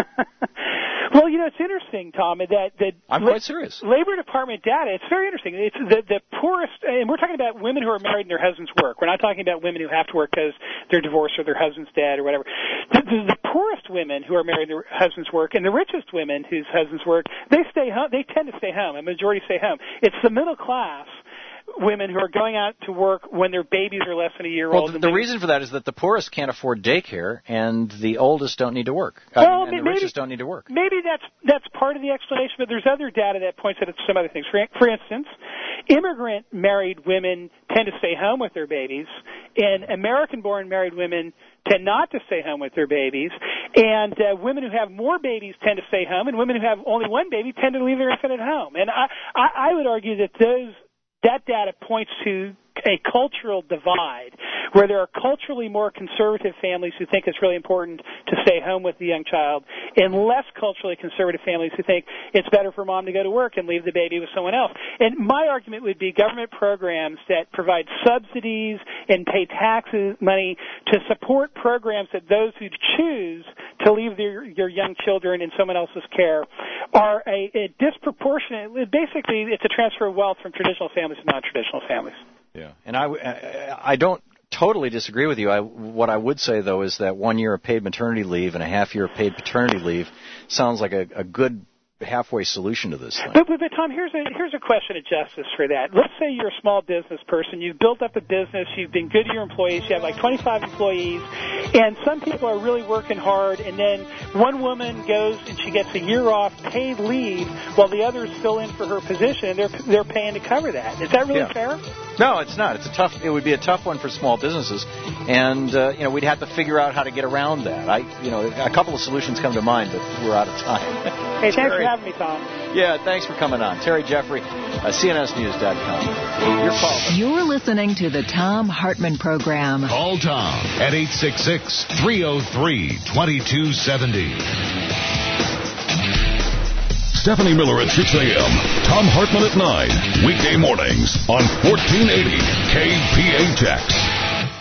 Well, you know, it's interesting, Tom, that the I'm quite serious. Labor Department data, it's very interesting. It's the, the poorest, and we're talking about women who are married and their husbands work. We're not talking about women who have to work because they're divorced or their husband's dead or whatever. The, the, the poorest women who are married and their husbands work, and the richest women whose husbands work, they stay home. They tend to stay home. A majority stay home. It's the middle class women who are going out to work when their babies are less than a year well, old. Well, the, the reason for that is that the poorest can't afford daycare, and the oldest don't need to work. I well, mean, and maybe, the richest don't need to work. Maybe that's that's part of the explanation, but there's other data that points at some other things. For, for instance, immigrant married women tend to stay home with their babies, and American-born married women tend not to stay home with their babies, and uh, women who have more babies tend to stay home, and women who have only one baby tend to leave their infant at home. And I, I, I would argue that those that data points to a cultural divide where there are culturally more conservative families who think it's really important to stay home with the young child and less culturally conservative families who think it's better for mom to go to work and leave the baby with someone else. And my argument would be government programs that provide subsidies and pay taxes money to support programs that those who choose to leave their your young children in someone else's care are a, a disproportionate, basically it's a transfer of wealth from traditional families to non-traditional families. Yeah, and I, I don't totally disagree with you. I, what I would say, though, is that one year of paid maternity leave and a half year of paid paternity leave sounds like a, a good halfway solution to this thing. But, but, but Tom, here's a here's a question of justice for that. Let's say you're a small business person. You've built up a business. You've been good to your employees. You have like twenty-five employees, and some people are really working hard. And then one woman goes and she gets a year off paid leave while the others fill in for her position, and they're they're paying to cover that. Is that really yeah. fair? No, it's not. It's a tough. It would be a tough one for small businesses, and uh, you know we'd have to figure out how to get around that. I, you know, a couple of solutions come to mind, but we're out of time. Hey, thanks for having me, Tom. Yeah, thanks for coming on, Terry Jeffrey, uh, C N S News dot com. Your call. You're listening to the Tom Hartman Program. Call Tom at eight six six, three oh three, two two seven oh. Stephanie Miller at six a.m. Tom Hartman at nine. Weekday mornings on fourteen eighty K P H X.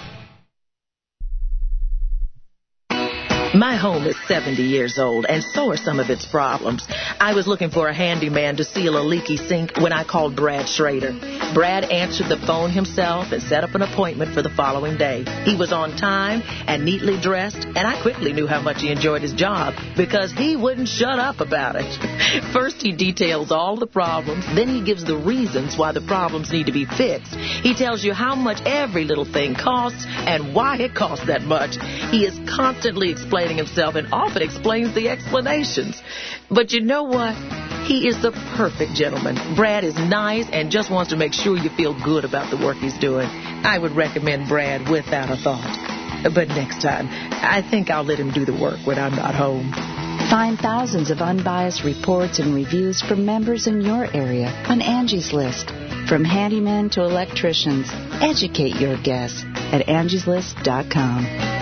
My home is seventy years old, and so are some of its problems. I was looking for a handyman to seal a leaky sink when I called Brad Schrader. Brad answered the phone himself and set up an appointment for the following day. He was on time and neatly dressed, and I quickly knew how much he enjoyed his job because he wouldn't shut up about it. First, he details all the problems, then he gives the reasons why the problems need to be fixed. He tells you how much every little thing costs and why it costs that much. He is constantly explaining himself and often explains the explanations. But you know what? He is the perfect gentleman. Brad is nice and just wants to make sure you feel good about the work he's doing. I would recommend Brad without a thought. But next time, I think I'll let him do the work when I'm not home. Find thousands of unbiased reports and reviews from members in your area on Angie's List. From handymen to electricians, educate your guests at angies list dot com.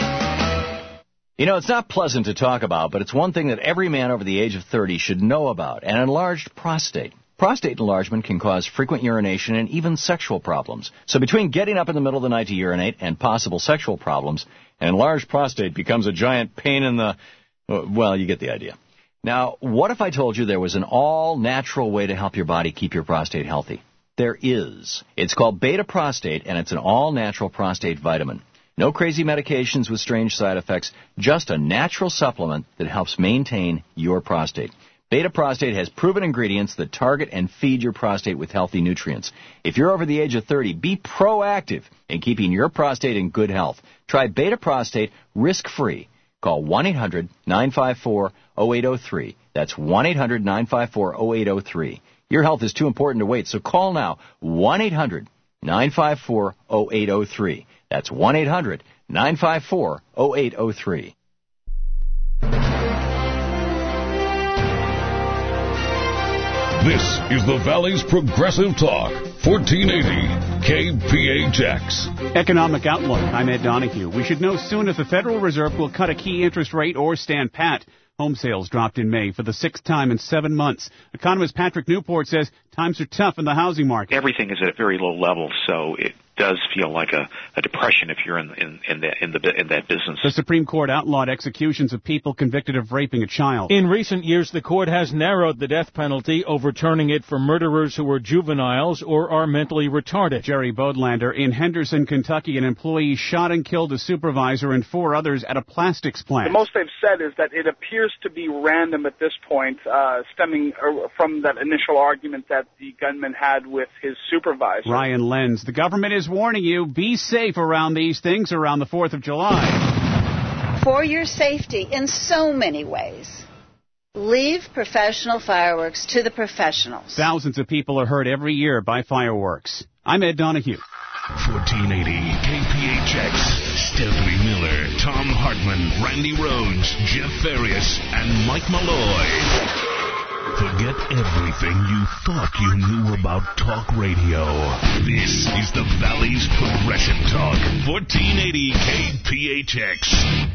You know, it's not pleasant to talk about, but it's one thing that every man over the age of thirty should know about, an enlarged prostate. Prostate enlargement can cause frequent urination and even sexual problems. So between getting up in the middle of the night to urinate and possible sexual problems, an enlarged prostate becomes a giant pain in the... Well, you get the idea. Now, what if I told you there was an all-natural way to help your body keep your prostate healthy? There is. It's called Beta Prostate, and it's an all-natural prostate vitamin. No crazy medications with strange side effects, just a natural supplement that helps maintain your prostate. Beta Prostate has proven ingredients that target and feed your prostate with healthy nutrients. If you're over the age of thirty, be proactive in keeping your prostate in good health. Try Beta Prostate risk-free. Call one eight hundred nine five four oh eight oh three. That's one eight hundred nine five four oh eight oh three. Your health is too important to wait, so call now. one eight hundred nine five four oh eight oh three. That's one eight hundred nine five four oh eight oh three. This is the Valley's Progressive Talk, fourteen eighty K P H X. Economic Outlook. I'm Ed Donahue. We should know soon if the Federal Reserve will cut a key interest rate or stand pat. Home sales dropped in May for the sixth time in seven months. Economist Patrick Newport says times are tough in the housing market. Everything is at a very low level, so it does feel like a, a depression if you're in in in, the, in, the, in that business. The Supreme Court outlawed executions of people convicted of raping a child. In recent years, the court has narrowed the death penalty, overturning it for murderers who are juveniles or are mentally retarded. Jerry Bodlander. In Henderson, Kentucky, an employee shot and killed a supervisor and four others at a plastics plant. The most they've said is that it appears to be random at this point, uh, stemming from that initial argument that the gunman had with his supervisor. Ryan Lenz. The government is warning you, be safe around these things around the fourth of July. For your safety in so many ways, leave professional fireworks to the professionals. Thousands of people are hurt every year by fireworks. I'm Ed Donahue. fourteen eighty K P H X. Stephanie Miller, Tom Hartman, Randy Rhodes, Jeff Farias, and Mike Malloy. Forget everything you thought you knew about talk radio. This is the Valley's Progressive Talk. fourteen eighty K P H X.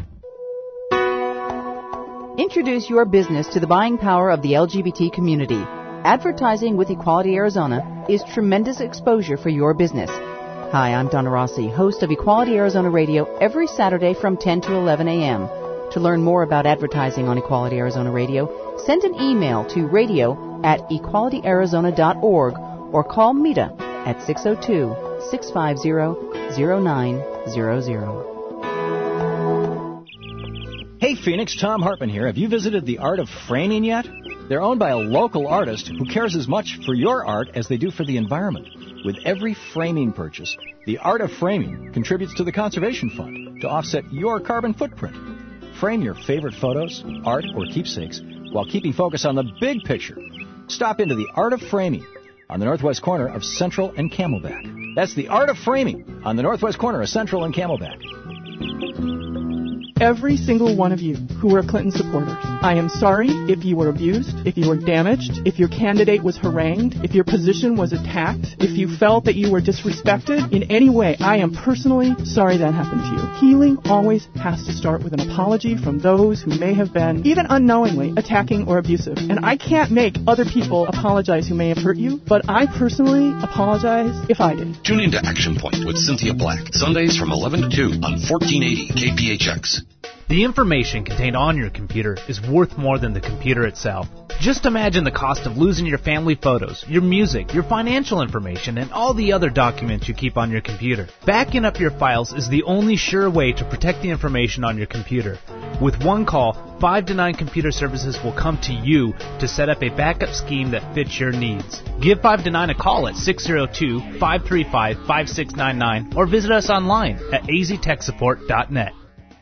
Introduce your business to the buying power of the L G B T community. Advertising with Equality Arizona is tremendous exposure for your business. Hi, I'm Donna Rossi, host of Equality Arizona Radio every Saturday from ten to eleven a.m. To learn more about advertising on Equality Arizona Radio, send an email to radio at equality arizona dot org or call Mita at six oh two, six five zero, zero nine zero zero. Hey Phoenix, Tom Hartman here. Have you visited The Art of Framing yet? They're owned by a local artist who cares as much for your art as they do for the environment. With every framing purchase, The Art of Framing contributes to the Conservation Fund to offset your carbon footprint. Frame your favorite photos, art, or keepsakes while keeping focus on the big picture. Stop into The Art of Framing on the northwest corner of Central and Camelback. That's The Art of Framing on the northwest corner of Central and Camelback. Every single one of you who are Clinton supporters, I am sorry if you were abused, if you were damaged, if your candidate was harangued, if your position was attacked, if you felt that you were disrespected in any way. I am personally sorry that happened to you. Healing always has to start with an apology from those who may have been, even unknowingly, attacking or abusive. And I can't make other people apologize who may have hurt you, but I personally apologize if I did. Tune into Action Point with Cynthia Black, Sundays from eleven to two on fourteen eighty K P H X. The information contained on your computer is worth more than the computer itself. Just imagine the cost of losing your family photos, your music, your financial information, and all the other documents you keep on your computer. Backing up your files is the only sure way to protect the information on your computer. With one call, five to nine Computer Services will come to you to set up a backup scheme that fits your needs. Give five to nine a call at six oh two, five three five, five six nine nine or visit us online at a z tech support dot net.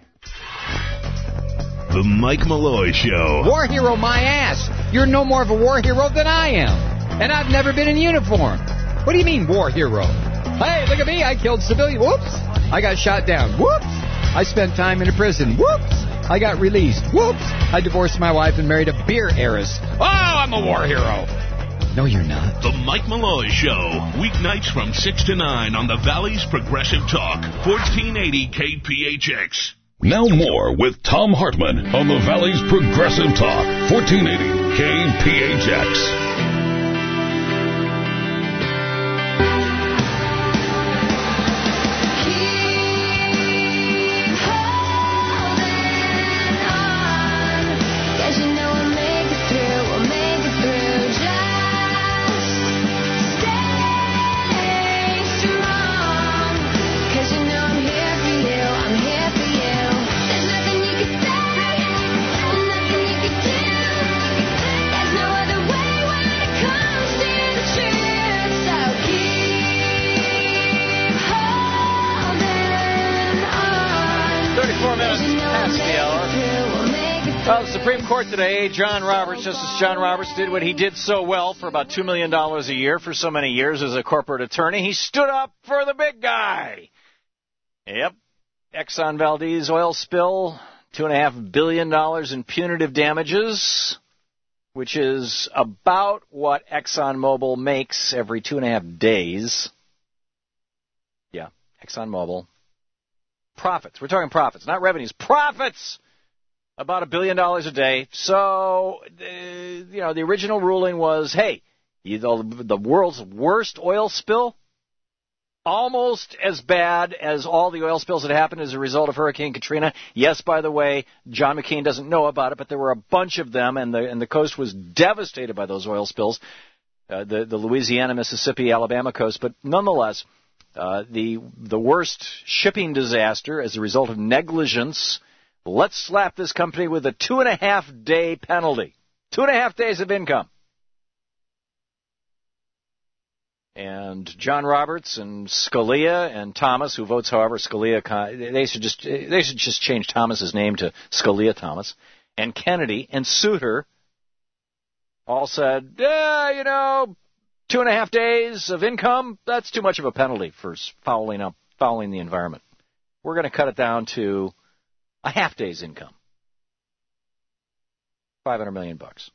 The Mike Malloy Show. War hero my ass! You're no more of a war hero than I am. And I've never been in uniform. What do you mean, war hero? Hey, look at me, I killed civilians. Whoops! I got shot down. Whoops! I spent time in a prison. Whoops! I got released. Whoops! I divorced my wife and married a beer heiress. Oh, I'm a war hero! No, you're not. The Mike Malloy Show. Weeknights from six to nine on the Valley's Progressive Talk. fourteen eighty K P H X. Now more with Tom Hartman on the Valley's Progressive Talk, fourteen eighty K P H X. Well, the Supreme Court today, John Roberts, Justice John Roberts, did what he did so well for about two million dollars a year for so many years as a corporate attorney. He stood up for the big guy. Yep. Exxon Valdez oil spill, two point five billion dollars in punitive damages. which is about what ExxonMobil makes every two and a half days. Yeah, ExxonMobil. Profits. We're talking profits, not revenues. Profits! About a billion dollars a day. So, uh, you know, the original ruling was, hey, you know, the world's worst oil spill, almost as bad as all the oil spills that happened as a result of Hurricane Katrina. Yes, by the way, John McCain doesn't know about it, but there were a bunch of them, and the and the coast was devastated by those oil spills, uh, the, the Louisiana, Mississippi, Alabama coast. But nonetheless, uh, the the worst shipping disaster as a result of negligence. Let's slap this company with a two-and-a-half-day penalty. Two and a half days of income. And John Roberts and Scalia and Thomas, who votes however Scalia, they should just they should just change Thomas's name to Scalia Thomas, and Kennedy and Souter all said, yeah, you know, two and a half days of income, that's too much of a penalty for fouling up, fouling the environment. We're going to cut it down to a half day's income. five hundred million bucks.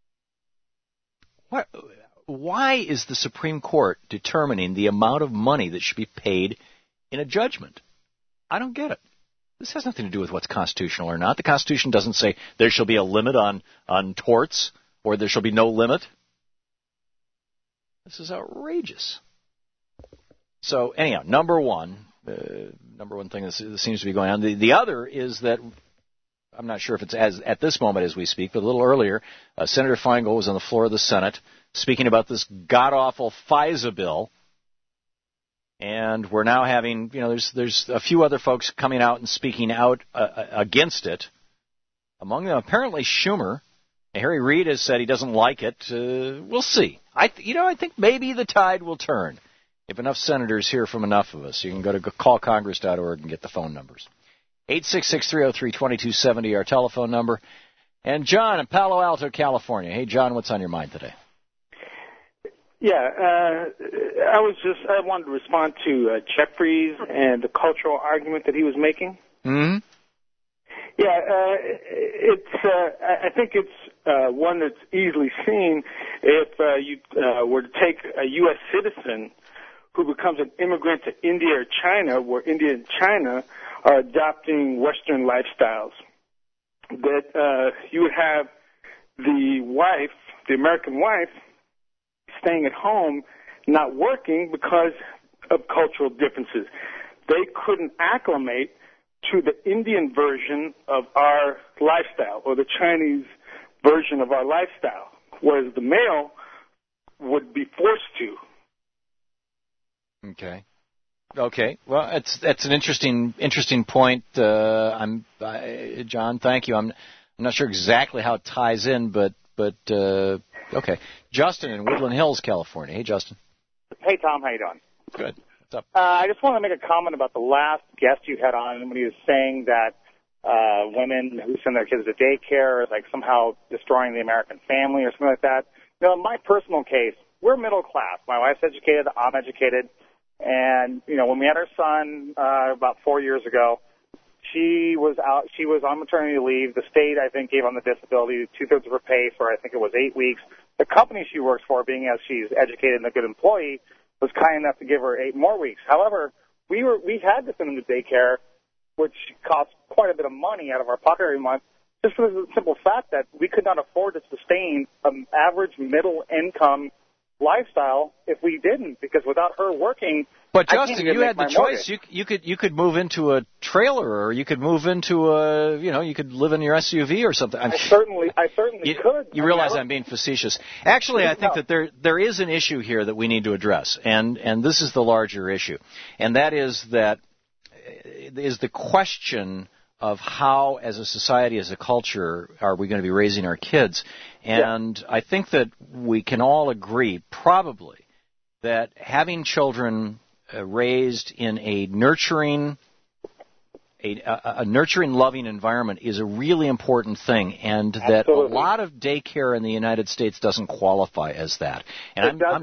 What? Why is the Supreme Court determining the amount of money that should be paid in a judgment? I don't get it. This has nothing to do with what's constitutional or not. The Constitution doesn't say there shall be a limit on, on torts or there shall be no limit. This is outrageous. So anyhow, number one, uh, number one thing that seems to be going on. The, the other is that I'm not sure if it's as at this moment as we speak, but a little earlier, uh, Senator Feingold was on the floor of the Senate speaking about this god-awful FISA bill. And we're now having, you know, there's there's a few other folks coming out and speaking out uh, against it. Among them, apparently Schumer. Harry Reid has said he doesn't like it. Uh, we'll see. I, th- you know, I think maybe the tide will turn if enough senators hear from enough of us. You can go to call congress dot org and get the phone numbers. eight six six, three oh three, two two seven oh, our telephone number. And John in Palo Alto, California. Hey, John, what's on your mind today? Yeah, uh, I was just, I wanted to respond to uh, Jeffries and the cultural argument that he was making. Mm-hmm. Yeah, uh, it's, uh, I think it's uh, one that's easily seen if uh, you uh, were to take a U S citizen who becomes an immigrant to India or China, where India and China are adopting Western lifestyles, that uh, you would have the wife, the American wife, staying at home, not working because of cultural differences. They couldn't acclimate to the Indian version of our lifestyle or the Chinese version of our lifestyle, whereas the male would be forced to. Okay. Okay. Well, it's that's an interesting interesting point. Uh, I'm I, John. Thank you. I'm I'm not sure exactly how it ties in, but but uh, okay. Justin in Woodland Hills, California. Hey, Justin. Hey, Tom. How you doing? Good. What's up? Uh, I just want to make a comment about the last guest you had on when he was saying that uh, women who send their kids to daycare is like somehow destroying the American family or something like that. You know, in my personal case, we're middle class. My wife's educated. I'm educated. And, you know, when we had our son uh, about four years ago, she was out. She was on maternity leave. The state, I think, gave on the disability two-thirds of her pay for, I think it was eight weeks. The company she works for, being as she's educated and a good employee, was kind enough to give her eight more weeks. However, we were we had to send them to daycare, which cost quite a bit of money out of our pocket every month, just for the simple fact that we could not afford to sustain an average middle-income lifestyle if we didn't, because without her working, but I Justin, can't you had the choice. Mortgage. You you could you could move into a trailer, or you could move into a you know you could live in your S U V or something. I'm, I certainly I certainly you, could. You I realize mean, I I'm being facetious. Actually, I think no. that there there is an issue here that we need to address, and and this is the larger issue, and that is that is the question of how, as a society, as a culture, are we going to be raising our kids? And yeah. I think that we can all agree, probably, that having children uh, raised in a nurturing, a, a, a nurturing, loving environment is a really important thing, and that Absolutely. a lot of daycare in the United States doesn't qualify as that. And it I'm, doesn't. I'm,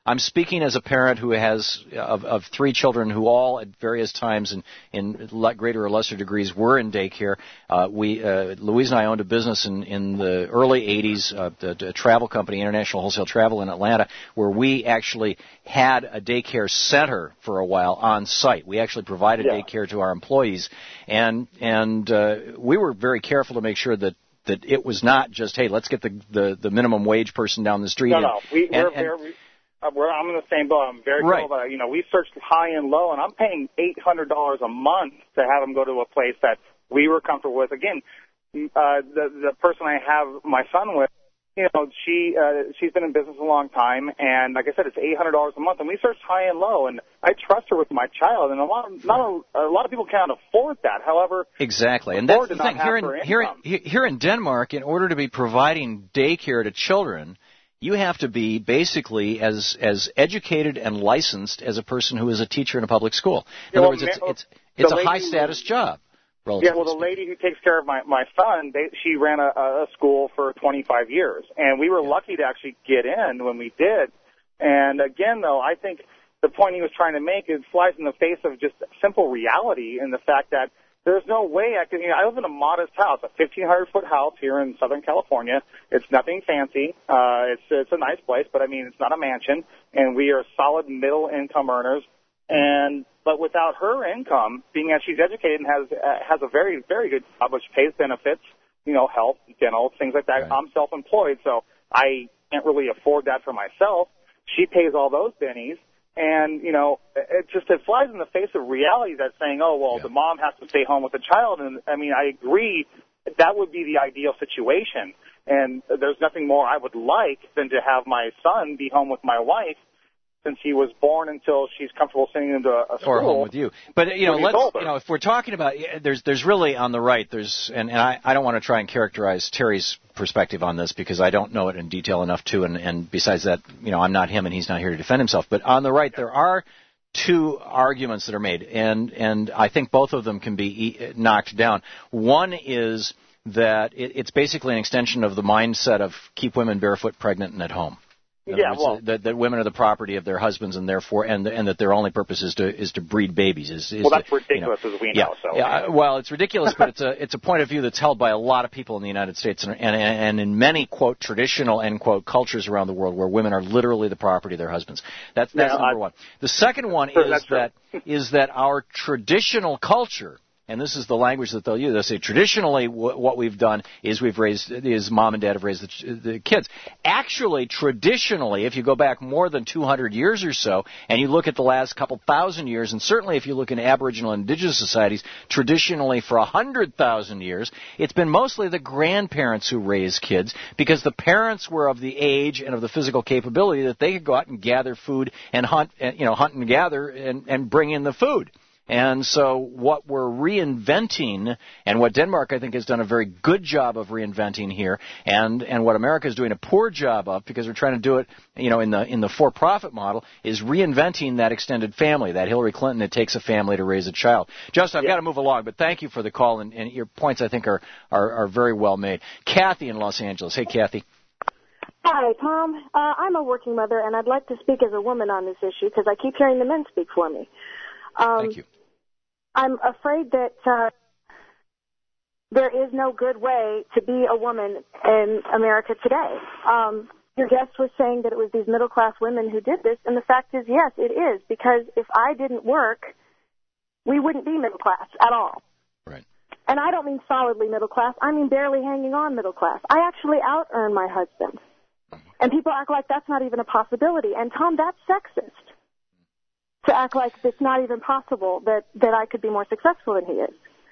I'm speaking as a parent who has of, of three children who all at various times and in, in greater or lesser degrees were in daycare. Uh, we, uh, Louise and I owned a business in, in the early eighties, uh, the, a travel company, International Wholesale Travel in Atlanta, where we actually had a daycare center for a while on site. We actually provided yeah. daycare to our employees, and and uh, we were very careful to make sure that that it was not just, hey, let's get the the, the minimum wage person down the street. No, and, no, we, we're and, very. And, Uh, we're, I'm in the same boat. I'm very right. cool about it. You know, we searched high and low, and I'm paying eight hundred dollars a month to have them go to a place that we were comfortable with. Again, uh, the the person I have my son with, you know, she uh, she's been in business a long time, and like I said, it's eight hundred dollars a month, and we searched high and low, and I trust her with my child, and a lot of, not a, a lot of people can't afford that. However, exactly, and that's the thing here in here in, here in Denmark, in order to be providing daycare to children, you have to be basically as as educated and licensed as a person who is a teacher in a public school. In yeah, other well, words, it's it's, it's a high status who, job. Yeah, well, the lady who takes care of my my son, they, she ran a, a school for twenty-five years, and we were yeah. lucky to actually get in when we did. And again, though, I think the point he was trying to make is flies in the face of just simple reality in the fact that there's no way I can. You know, I live in a modest house, a fifteen hundred foot house here in Southern California. It's nothing fancy. Uh, it's it's a nice place, but I mean, it's not a mansion. And we are solid middle income earners. And but without her income, being as she's educated and has uh, has a very very good job, which pays benefits, you know, health, dental, things like that. Right. I'm self-employed, so I can't really afford that for myself. She pays all those bennies. And, you know, it just it flies in the face of reality that's saying, oh, well, yeah. the mom has to stay home with the child. And, I mean, I agree that would be the ideal situation. And there's nothing more I would like than to have my son be home with my wife since he was born until she's comfortable sending him to a school. Or home with you. But, you know, let's, you know, if we're talking about, there's there's really on the right, there's, and, and I, I don't want to try and characterize Terry's perspective on this because I don't know it in detail enough to, and, and besides that, you know, I'm not him and he's not here to defend himself. But on the right, there are two arguments that are made, and, and I think both of them can be knocked down. One is that it, it's basically an extension of the mindset of keep women barefoot, pregnant, and at home. Yeah, words, well, that, that women are the property of their husbands, and therefore, and and that their only purpose is to is to breed babies. Is, is well, that's to, ridiculous, you know, as we yeah, know. So, yeah, well, it's ridiculous, but it's a it's a point of view that's held by a lot of people in the United States, and and, and in many quote traditional end quote cultures around the world, where women are literally the property of their husbands. That's that's yeah, number I, one. The second one sure, is that is that our traditional culture. And this is the language that they'll use. They'll say traditionally w- what we've done is we've raised, is mom and dad have raised the, ch- the kids. Actually, traditionally, if you go back more than two hundred years or so, and you look at the last couple thousand years, and certainly if you look in Aboriginal and Indigenous societies, traditionally for one hundred thousand years, it's been mostly the grandparents who raised kids because the parents were of the age and of the physical capability that they could go out and gather food and hunt, and, you know, hunt and gather and, and bring in the food. And so what we're reinventing, and what Denmark, I think, has done a very good job of reinventing here, and, and what America is doing a poor job of, because we're trying to do it, you know, in the in the for-profit model, is reinventing that extended family, that Hillary Clinton, it takes a family to raise a child. Justin, I've yeah. got to move along, but thank you for the call, and, and your points, I think, are, are, are very well made. Kathy in Los Angeles. Hey, Kathy. Hi, Tom. Uh, I'm a working mother, and I'd like to speak as a woman on this issue because I keep hearing the men speak for me. Um, Thank you. I'm afraid that uh, there is no good way to be a woman in America today. Um, your guest was saying that it was these middle-class women who did this, and the fact is, yes, it is, because if I didn't work, we wouldn't be middle-class at all. Right. And I don't mean solidly middle-class. I mean barely hanging on middle-class. I actually out-earn my husband. And people act like that's not even a possibility. And, Tom, that's sexist. To act like it's not even possible that, that I could be more successful than he is.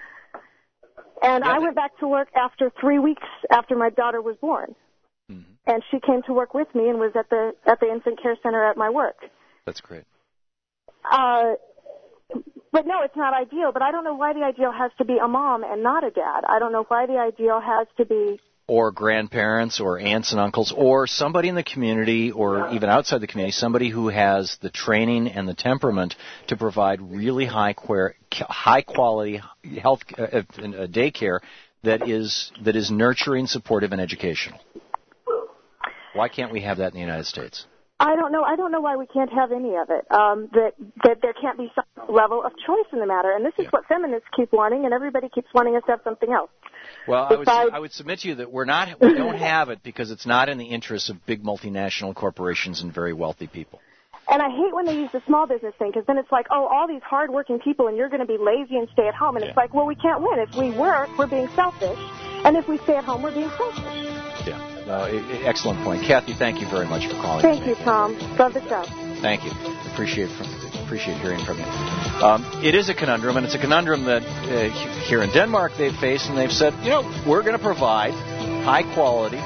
And yeah, I went back to work after three weeks after my daughter was born. Mm-hmm. And she came to work with me and was at the at the infant care center at my work. That's great. Uh, but no, it's not ideal. But I don't know why the ideal has to be a mom and not a dad. I don't know why the ideal has to be... Or grandparents or aunts and uncles or somebody in the community or yeah. even outside the community, somebody who has the training and the temperament to provide really high, queer, high quality health uh, uh, daycare that is that is nurturing, supportive, and educational. Why can't we have that in the United States? I don't know. I don't know why we can't have any of it. Um, that that there can't be some level of choice in the matter, and this is yeah. what feminists keep wanting, and everybody keeps wanting us to have something else. Well, Besides, I would I would submit to you that we're not we don't have it because it's not in the interests of big multinational corporations and very wealthy people. And I hate when they use the small business thing, because then it's like, oh, all these hard-working people, and you're going to be lazy and stay at home. And yeah. it's like, well, we can't win. If we work, we're being selfish, and if we stay at home, we're being selfish. Yeah. Uh, excellent point. Kathy, thank you very much for calling. Thank you, Tom. Love the show. Thank you. Appreciate from, appreciate hearing from you. Um, it is a conundrum, and it's a conundrum that uh, here in Denmark they've faced, and they've said, you know, we're going to provide high-quality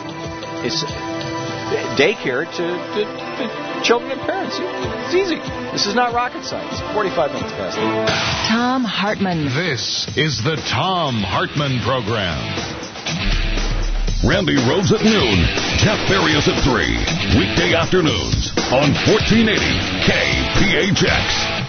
daycare to, to, to children and parents. It's easy. This is not rocket science. forty-five minutes past. Thom Hartmann. This is the Thom Hartmann Program. Randy Rhodes at noon, Jeff Farias at three, weekday afternoons on fourteen eighty K P H X.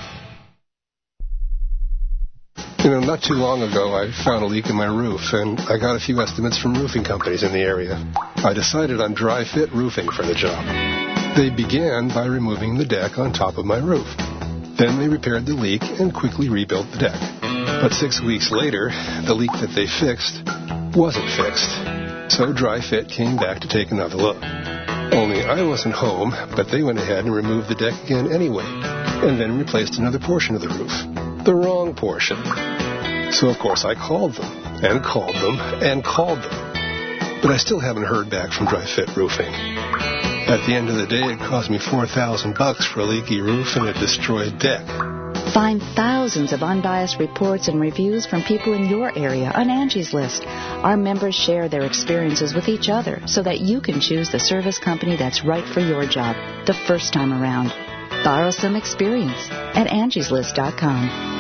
You know, not too long ago, I found a leak in my roof, and I got a few estimates from roofing companies in the area. I decided on Dry Fit Roofing for the job. They began by removing the deck on top of my roof. Then they repaired the leak and quickly rebuilt the deck. But six weeks later, the leak that they fixed wasn't fixed. So Dry Fit came back to take another look. Only I wasn't home, but they went ahead and removed the deck again anyway, and then replaced another portion of the roof. The wrong portion. So, of course, I called them, and called them, and called them. But I still haven't heard back from Dry Fit Roofing. At the end of the day, it cost me four thousand bucks for a leaky roof and a destroyed deck. Find thousands of unbiased reports and reviews from people in your area on Angie's List. Our members share their experiences with each other so that you can choose the service company that's right for your job the first time around. Borrow some experience at angies list dot com.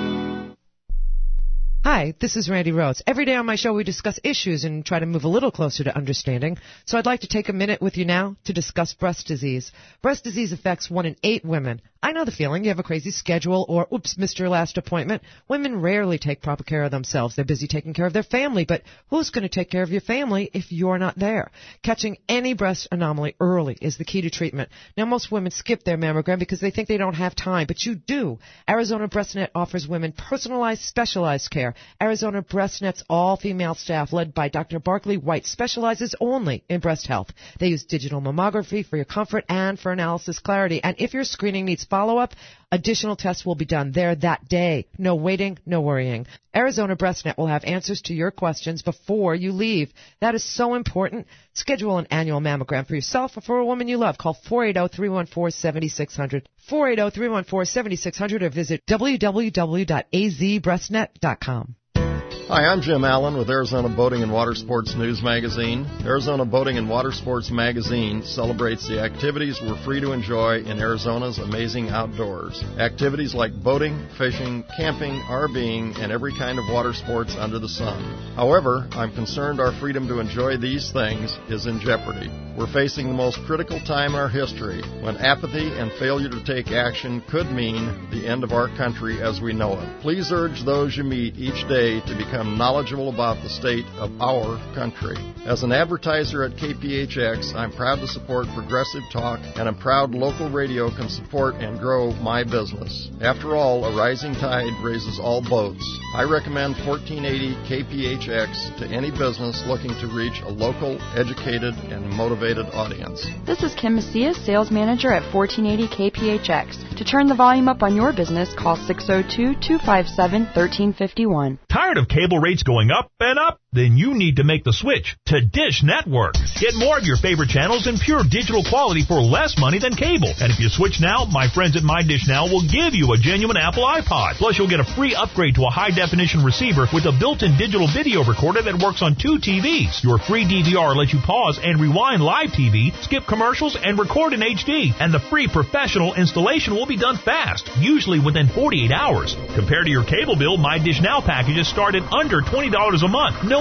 Hi, this is Randy Rhodes. Every day on my show we discuss issues and try to move a little closer to understanding. So I'd like to take a minute with you now to discuss breast disease. Breast disease affects one in eight women. I know the feeling. You have a crazy schedule or, oops, missed your last appointment. Women rarely take proper care of themselves. They're busy taking care of their family. But who's going to take care of your family if you're not there? Catching any breast anomaly early is the key to treatment. Now, most women skip their mammogram because they think they don't have time, but you do. Arizona BreastNet offers women personalized, specialized care. Arizona BreastNet's all-female staff, led by Doctor Barkley White, specializes only in breast health. They use digital mammography for your comfort and for analysis clarity. And if your screening needs follow-up, additional tests will be done there that day. No waiting, no worrying. Arizona BreastNet will have answers to your questions before you leave. That is so important. Schedule an annual mammogram for yourself or for a woman you love. Call four eight zero, three one four, seven six zero zero, four eight zero, three one four, seven six zero zero, or visit w w w dot a z breast net dot com. Hi, I'm Jim Allen with Arizona Boating and Water Sports News Magazine. Arizona Boating and Water Sports Magazine celebrates the activities we're free to enjoy in Arizona's amazing outdoors. Activities like boating, fishing, camping, RVing, and every kind of water sports under the sun. However, I'm concerned our freedom to enjoy these things is in jeopardy. We're facing the most critical time in our history when apathy and failure to take action could mean the end of our country as we know it. Please urge those you meet each day to become knowledgeable about the state of our country. As an advertiser at K P H X, I'm proud to support progressive talk, and I'm proud local radio can support and grow my business. After all, a rising tide raises all boats. I recommend fourteen eighty K P H X to any business looking to reach a local, educated, and motivated audience. This is Kim Macias, sales manager at fourteen eighty K P H X. To turn the volume up on your business, call six oh two, two five seven, one three five one. Tired of cable rates going up and up? Then you need to make the switch to Dish Network. Get more of your favorite channels in pure digital quality for less money than cable. And if you switch now, my friends at MyDishNow will give you a genuine Apple iPod. Plus, you'll get a free upgrade to a high-definition receiver with a built-in digital video recorder that works on two T Vs. Your free D V R lets you pause and rewind live T V, skip commercials, and record in H D. And the free professional installation will be done fast, usually within forty-eight hours. Compared to your cable bill, MyDishNow packages start at under twenty dollars a month. No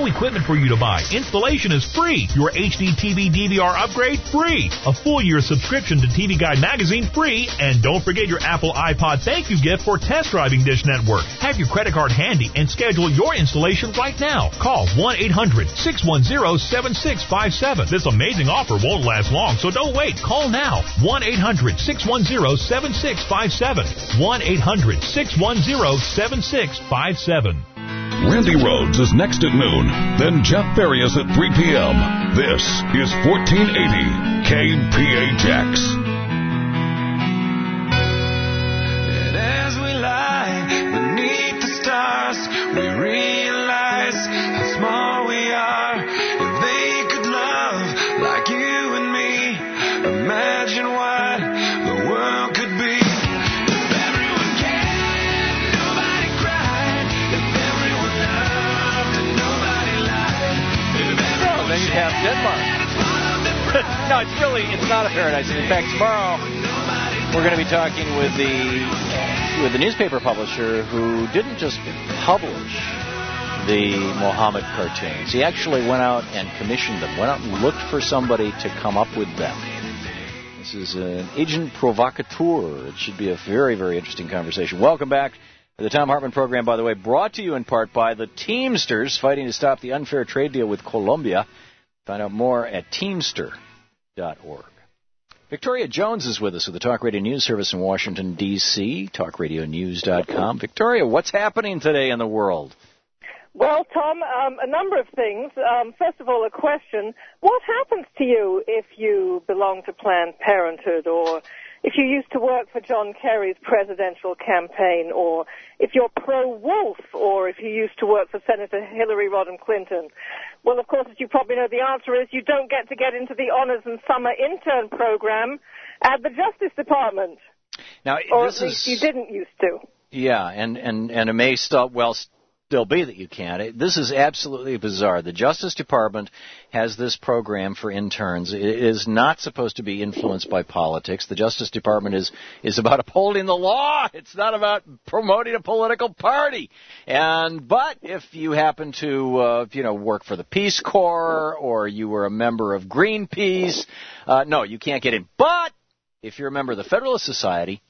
no equipment for you to buy. Installation is free. Your H D T V D V R upgrade, free. A full year subscription to T V Guide magazine, free. And don't forget your Apple iPod thank you gift for test driving Dish Network. Have your credit card handy and schedule your installation right now. Call one eight hundred six one zero seven six five seven. This amazing offer won't last long, so don't wait. Call now. one eight hundred six one zero seven six five seven. one eight hundred six one zero seven six five seven. Randy Rhodes is next at noon. Then Jeff Farias at three p.m. This is fourteen eighty K P H X. And as we lie beneath the stars, we realize how small we are. If they could love like you and me, imagine what the world could be. If everyone cared, nobody cried. If everyone loved and nobody lied. If everyone then you'd have Denmark. No, it's really, it's not a paradise. In fact, tomorrow we're going to be talking with the with the newspaper publisher who didn't just publish the Mohammed cartoons. He actually went out and commissioned them, went out and looked for somebody to come up with them. This is an agent provocateur. It should be a very, very interesting conversation. Welcome back to the Thom Hartmann program, by the way, brought to you in part by the Teamsters, fighting to stop the unfair trade deal with Colombia. Find out more at teamster dot org. Victoria Jones is with us with the Talk Radio News Service in Washington, D C, talk radio news dot com. Victoria, what's happening today in the world? Well, Tom, um, a number of things. Um, first of all, a question. What happens to you if you belong to Planned Parenthood, or if you used to work for John Kerry's presidential campaign, or if you're pro-wolf, or if you used to work for Senator Hillary Rodham Clinton? Well, of course, as you probably know, the answer is you don't get to get into the honors and summer intern program at the Justice Department. Now, or this at least is, you didn't used to. Yeah, and, and, and it may still, well, still be that you can't. It, this is absolutely bizarre. The Justice Department has this program for interns. It is not supposed to be influenced by politics. The Justice Department is, is about upholding the law. It's not about promoting a political party. And but if you happen to uh, you know work for the Peace Corps, or you were a member of Greenpeace, uh, no, you can't get in. But if you're a member of the Federalist Society,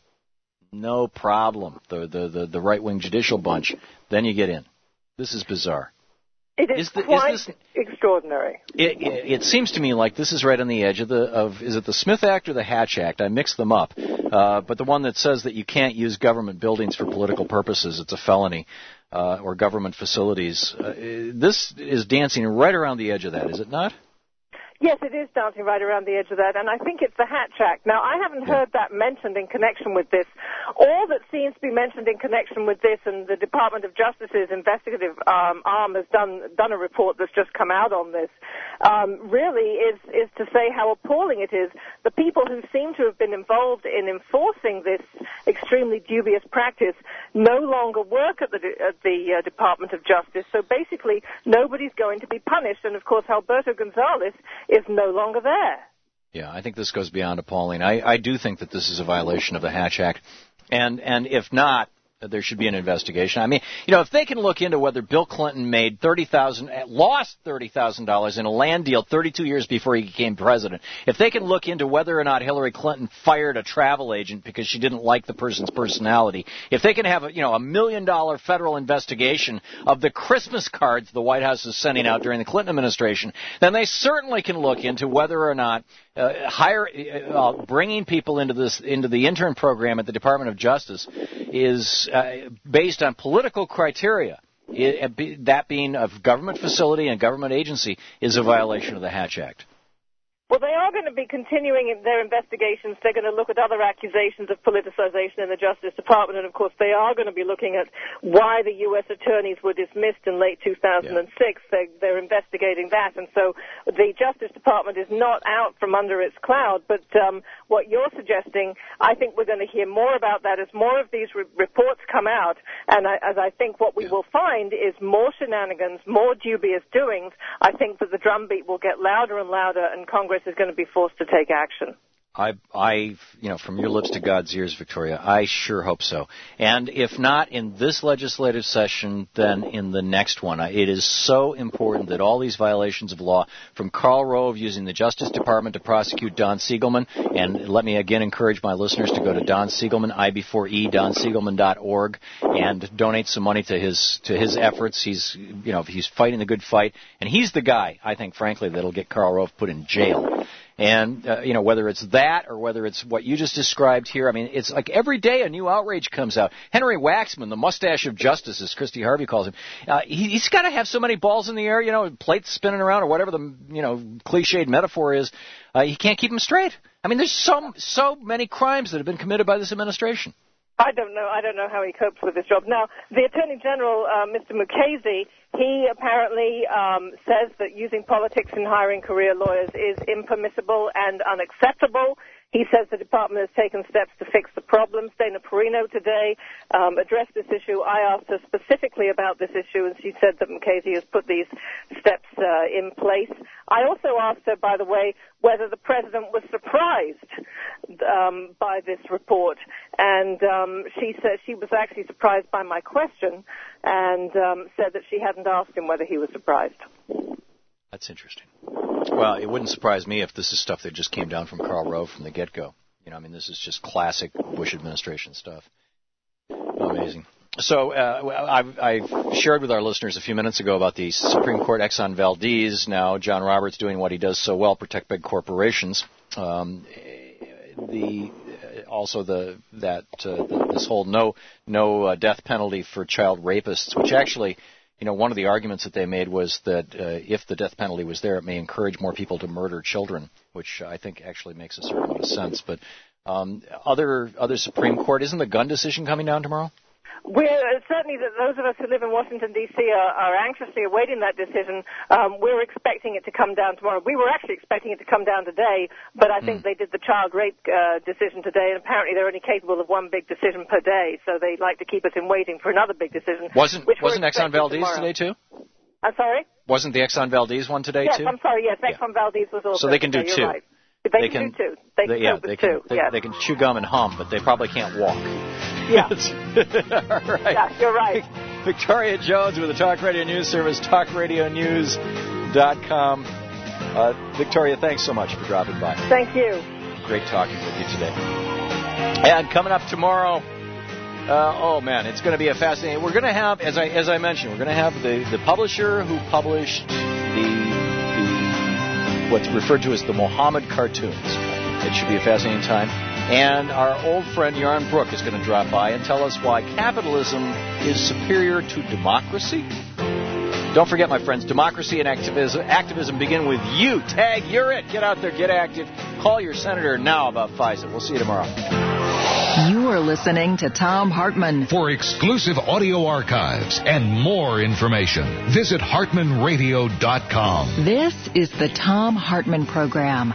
no problem. The the the, the right-wing judicial bunch, then you get in. This is bizarre. It is, is the, quite is this, extraordinary. It, it, it seems to me like this is right on the edge of the of is it the Smith Act or the Hatch Act? I mixed them up, uh, but the one that says that you can't use government buildings for political purposes, it's a felony, uh, or government facilities. Uh, this is dancing right around the edge of that, is it not? Yes, it is dancing right around the edge of that, and I think it's the Hatch Act. Now, I haven't heard that mentioned in connection with this. All that seems to be mentioned in connection with this, and the Department of Justice's investigative um, arm has done done a report that's just come out on this, um, really is, is to say how appalling it is. The people who seem to have been involved in enforcing this extremely dubious practice no longer work at the, at the uh, Department of Justice, so basically nobody's going to be punished, and of course Alberto Gonzales is no longer there. Yeah, I think this goes beyond appalling. I, I do think that this is a violation of the Hatch Act. And and if not, there should be an investigation. I mean, you know, if they can look into whether Bill Clinton made thirty thousand dollars, lost thirty thousand dollars in a land deal thirty-two years before he became president, if they can look into whether or not Hillary Clinton fired a travel agent because she didn't like the person's personality, if they can have a, you know, a million dollar federal investigation of the Christmas cards the White House is sending out during the Clinton administration, then they certainly can look into whether or not uh, hire, uh, bringing people into this into the intern program at the Department of Justice is uh, based on political criteria. It, that being a government facility and government agency is a violation of the Hatch Act. Well, they are going to be continuing in their investigations. They're going to look at other accusations of politicization in the Justice Department, and of course they are going to be looking at why the U S attorneys were dismissed in late two thousand six. Yeah. They, they're investigating that, and so the Justice Department is not out from under its cloud. But um, what you're suggesting, I think we're going to hear more about that as more of these re- reports come out, and I, as I think what we yeah. will find is more shenanigans, more dubious doings. I think that the drumbeat will get louder and louder, and Congress is going to be forced to take action. I, I, you know, from your lips to God's ears, Victoria, I sure hope so. And if not in this legislative session, then in the next one. It is so important that all these violations of law, from Karl Rove using the Justice Department to prosecute Don Siegelman, and let me again encourage my listeners to go to Don Siegelman, I B four E, don siegelman dot org, and donate some money to his to his efforts. He's, you know, he's fighting the good fight, and he's the guy, I think, frankly, that'll get Karl Rove put in jail. And, uh, you know, whether it's that or whether it's what you just described here, I mean, it's like every day a new outrage comes out. Henry Waxman, the mustache of justice, as Christy Harvey calls him, uh, he, he's got to have so many balls in the air, you know, plates spinning around or whatever the, you know, cliched metaphor is. Uh, he can't keep them straight. I mean, there's so, so many crimes that have been committed by this administration. I don't know. I don't know how he copes with his job. Now, the Attorney General, uh, Mister Mukasey, he apparently um, says that using politics in hiring career lawyers is impermissible and unacceptable. He says the department has taken steps to fix the problem. Dana Perino today um, addressed this issue. I asked her specifically about this issue, and she said that Mukasey has put these steps uh, in place. I also asked her, by the way, whether the president was surprised um, by this report, and um, she said she was actually surprised by my question, and um, said that she hadn't asked him whether he was surprised. That's interesting. Well, it wouldn't surprise me if this is stuff that just came down from Karl Rove from the get-go. You know, I mean, this is just classic Bush administration stuff. Amazing. So uh, I've, I've shared with our listeners a few minutes ago about the Supreme Court Exxon Valdez. Now, John Roberts doing what he does so well, protect big corporations. Um, the also the that uh, the, this whole no no uh, death penalty for child rapists, which actually. You know, one of the arguments that they made was that uh, if the death penalty was there, it may encourage more people to murder children, which I think actually makes a certain amount of sense. But um, other other Supreme Court, isn't the gun decision coming down tomorrow? We're certainly that those of us who live in Washington, D C are, are anxiously awaiting that decision. Um, we're expecting it to come down tomorrow. We were actually expecting it to come down today, but I think mm. they did the child rape uh, decision today, and apparently they're only capable of one big decision per day, so they like to keep us in waiting for another big decision. Wasn't wasn't Exxon Valdez tomorrow. Today too? I'm sorry? Wasn't the Exxon Valdez one today yes, too? Yes, I'm sorry. Yes, Exxon yeah. Valdez was also. So they can do today, two. You're right. They, they can, can do two. They can they, yeah, cope with they can, two. They, yes. they can chew gum and hum, but they probably can't walk. Yeah. All right. Yeah, you're right. Victoria Jones with the Talk Radio News Service, talk radio news dot com. Uh, Victoria, thanks so much for dropping by. Thank you. Great talking with you today. And coming up tomorrow, uh, oh man, it's going to be a fascinating. We're going to have, as I as I mentioned, we're going to have the, the publisher who published the the what's referred to as the Muhammad cartoons. It should be a fascinating time. And our old friend Yarn Brook is going to drop by and tell us why capitalism is superior to democracy. Don't forget, my friends, democracy and activism, activism begin with you. Tag, you're it. Get out there, get active. Call your senator now about FISA. We'll see you tomorrow. You are listening to Thom Hartmann. For exclusive audio archives and more information, visit hartman radio dot com. This is the Thom Hartmann Program.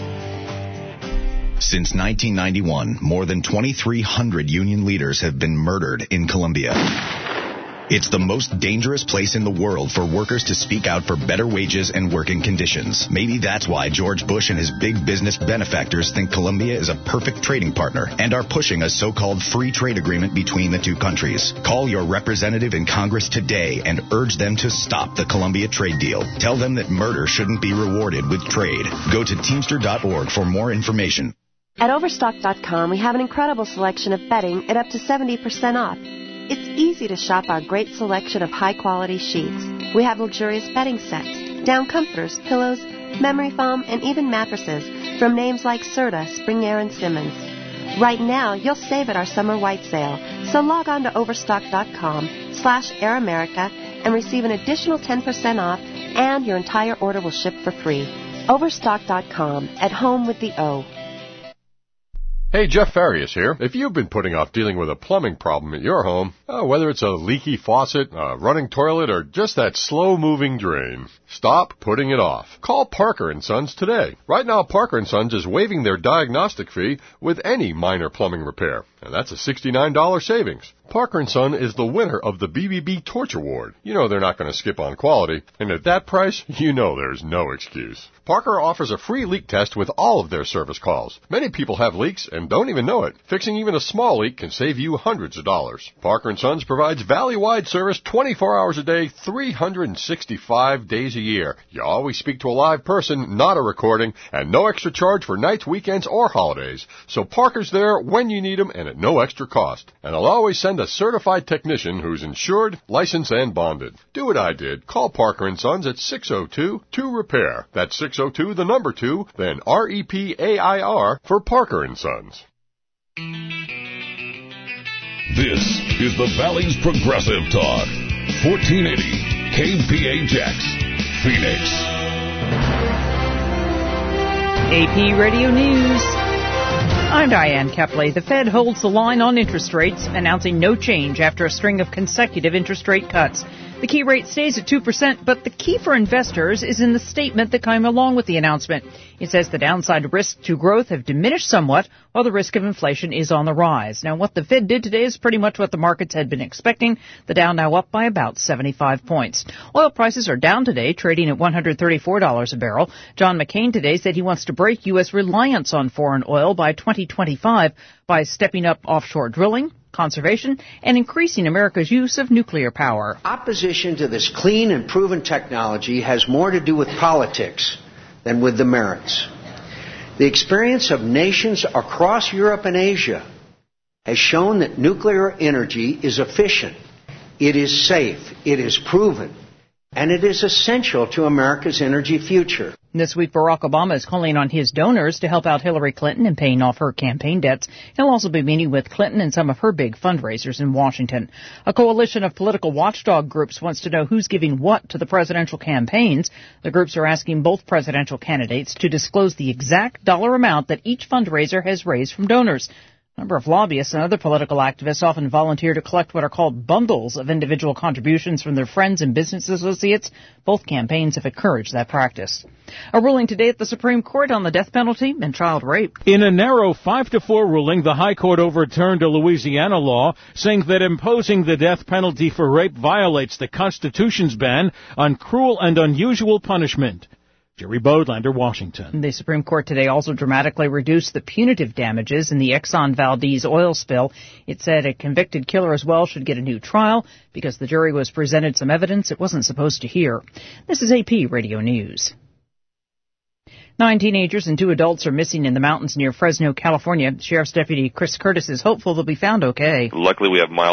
Since nineteen ninety-one, more than twenty-three hundred union leaders have been murdered in Colombia. It's the most dangerous place in the world for workers to speak out for better wages and working conditions. Maybe that's why George Bush and his big business benefactors think Colombia is a perfect trading partner and are pushing a so-called free trade agreement between the two countries. Call your representative in Congress today and urge them to stop the Colombia trade deal. Tell them that murder shouldn't be rewarded with trade. Go to teamster dot org for more information. At Overstock dot com, we have an incredible selection of bedding at up to seventy percent off. It's easy to shop our great selection of high-quality sheets. We have luxurious bedding sets, down comforters, pillows, memory foam, and even mattresses from names like Serta, Spring Air, and Simmons. Right now, you'll save at our summer white sale, so log on to Overstock dot com slash Air America and receive an additional ten percent off, and your entire order will ship for free. Overstock dot com, at home with the O. Hey, Jeff Farias here. If you've been putting off dealing with a plumbing problem at your home, uh, whether it's a leaky faucet, a running toilet, or just that slow-moving drain, Stop putting it off. Call Parker and Sons today. Right now, Parker and Sons is waiving their diagnostic fee with any minor plumbing repair, and that's a sixty-nine dollars savings. Parker and Son is the winner of the B B B Torch Award. You know they're not going to skip on quality, and at that price, you know there's no excuse. Parker offers a free leak test with all of their service calls. Many people have leaks and don't even know it. Fixing even a small leak can save you hundreds of dollars. Parker and Sons provides valley-wide service twenty-four hours a day, three hundred sixty-five days a year. You always speak to a live person, not a recording, and no extra charge for nights, weekends, or holidays. So Parker's there when you need them and at no extra cost. And they'll always send a certified technician who's insured, licensed, and bonded. Do what I did. Call Parker and Sons at six oh two, two repair. That's six oh two, the number two, then R E P A I R for Parker and Sons. This is the Valley's Progressive Talk. fourteen eighty K P H X, Phoenix. A P Radio News. I'm Diane Kepley. The Fed holds the line on interest rates, announcing no change after a string of consecutive interest rate cuts. The key rate stays at two percent, but the key for investors is in the statement that came along with the announcement. It says the downside risks to growth have diminished somewhat, while the risk of inflation is on the rise. Now, what the Fed did today is pretty much what the markets had been expecting. The Dow now up by about seventy-five points. Oil prices are down today, trading at one hundred thirty-four dollars a barrel. John McCain today said he wants to break U S reliance on foreign oil by twenty twenty-five by stepping up offshore drilling, conservation, and increasing America's use of nuclear power. Opposition to this clean and proven technology has more to do with politics than with the merits. The experience of nations across Europe and Asia has shown that nuclear energy is efficient, it is safe, it is proven, and it is essential to America's energy future. This week, Barack Obama is calling on his donors to help out Hillary Clinton in paying off her campaign debts. He'll also be meeting with Clinton and some of her big fundraisers in Washington. A coalition of political watchdog groups wants to know who's giving what to the presidential campaigns. The groups are asking both presidential candidates to disclose the exact dollar amount that each fundraiser has raised from donors. A number of lobbyists and other political activists often volunteer to collect what are called bundles of individual contributions from their friends and business associates. Both campaigns have encouraged that practice. A ruling today at the Supreme Court on the death penalty and child rape. In a narrow five to four ruling, the High Court overturned a Louisiana law saying that imposing the death penalty for rape violates the Constitution's ban on cruel and unusual punishment. Jerry Bodlander, Washington. The Supreme Court today also dramatically reduced the punitive damages in the Exxon Valdez oil spill. It said a convicted killer as well should get a new trial because the jury was presented some evidence it wasn't supposed to hear. This is A P Radio News. Nine teenagers and two adults are missing in the mountains near Fresno, California. Sheriff's Deputy Chris Curtis is hopeful they'll be found okay. Luckily, we have mild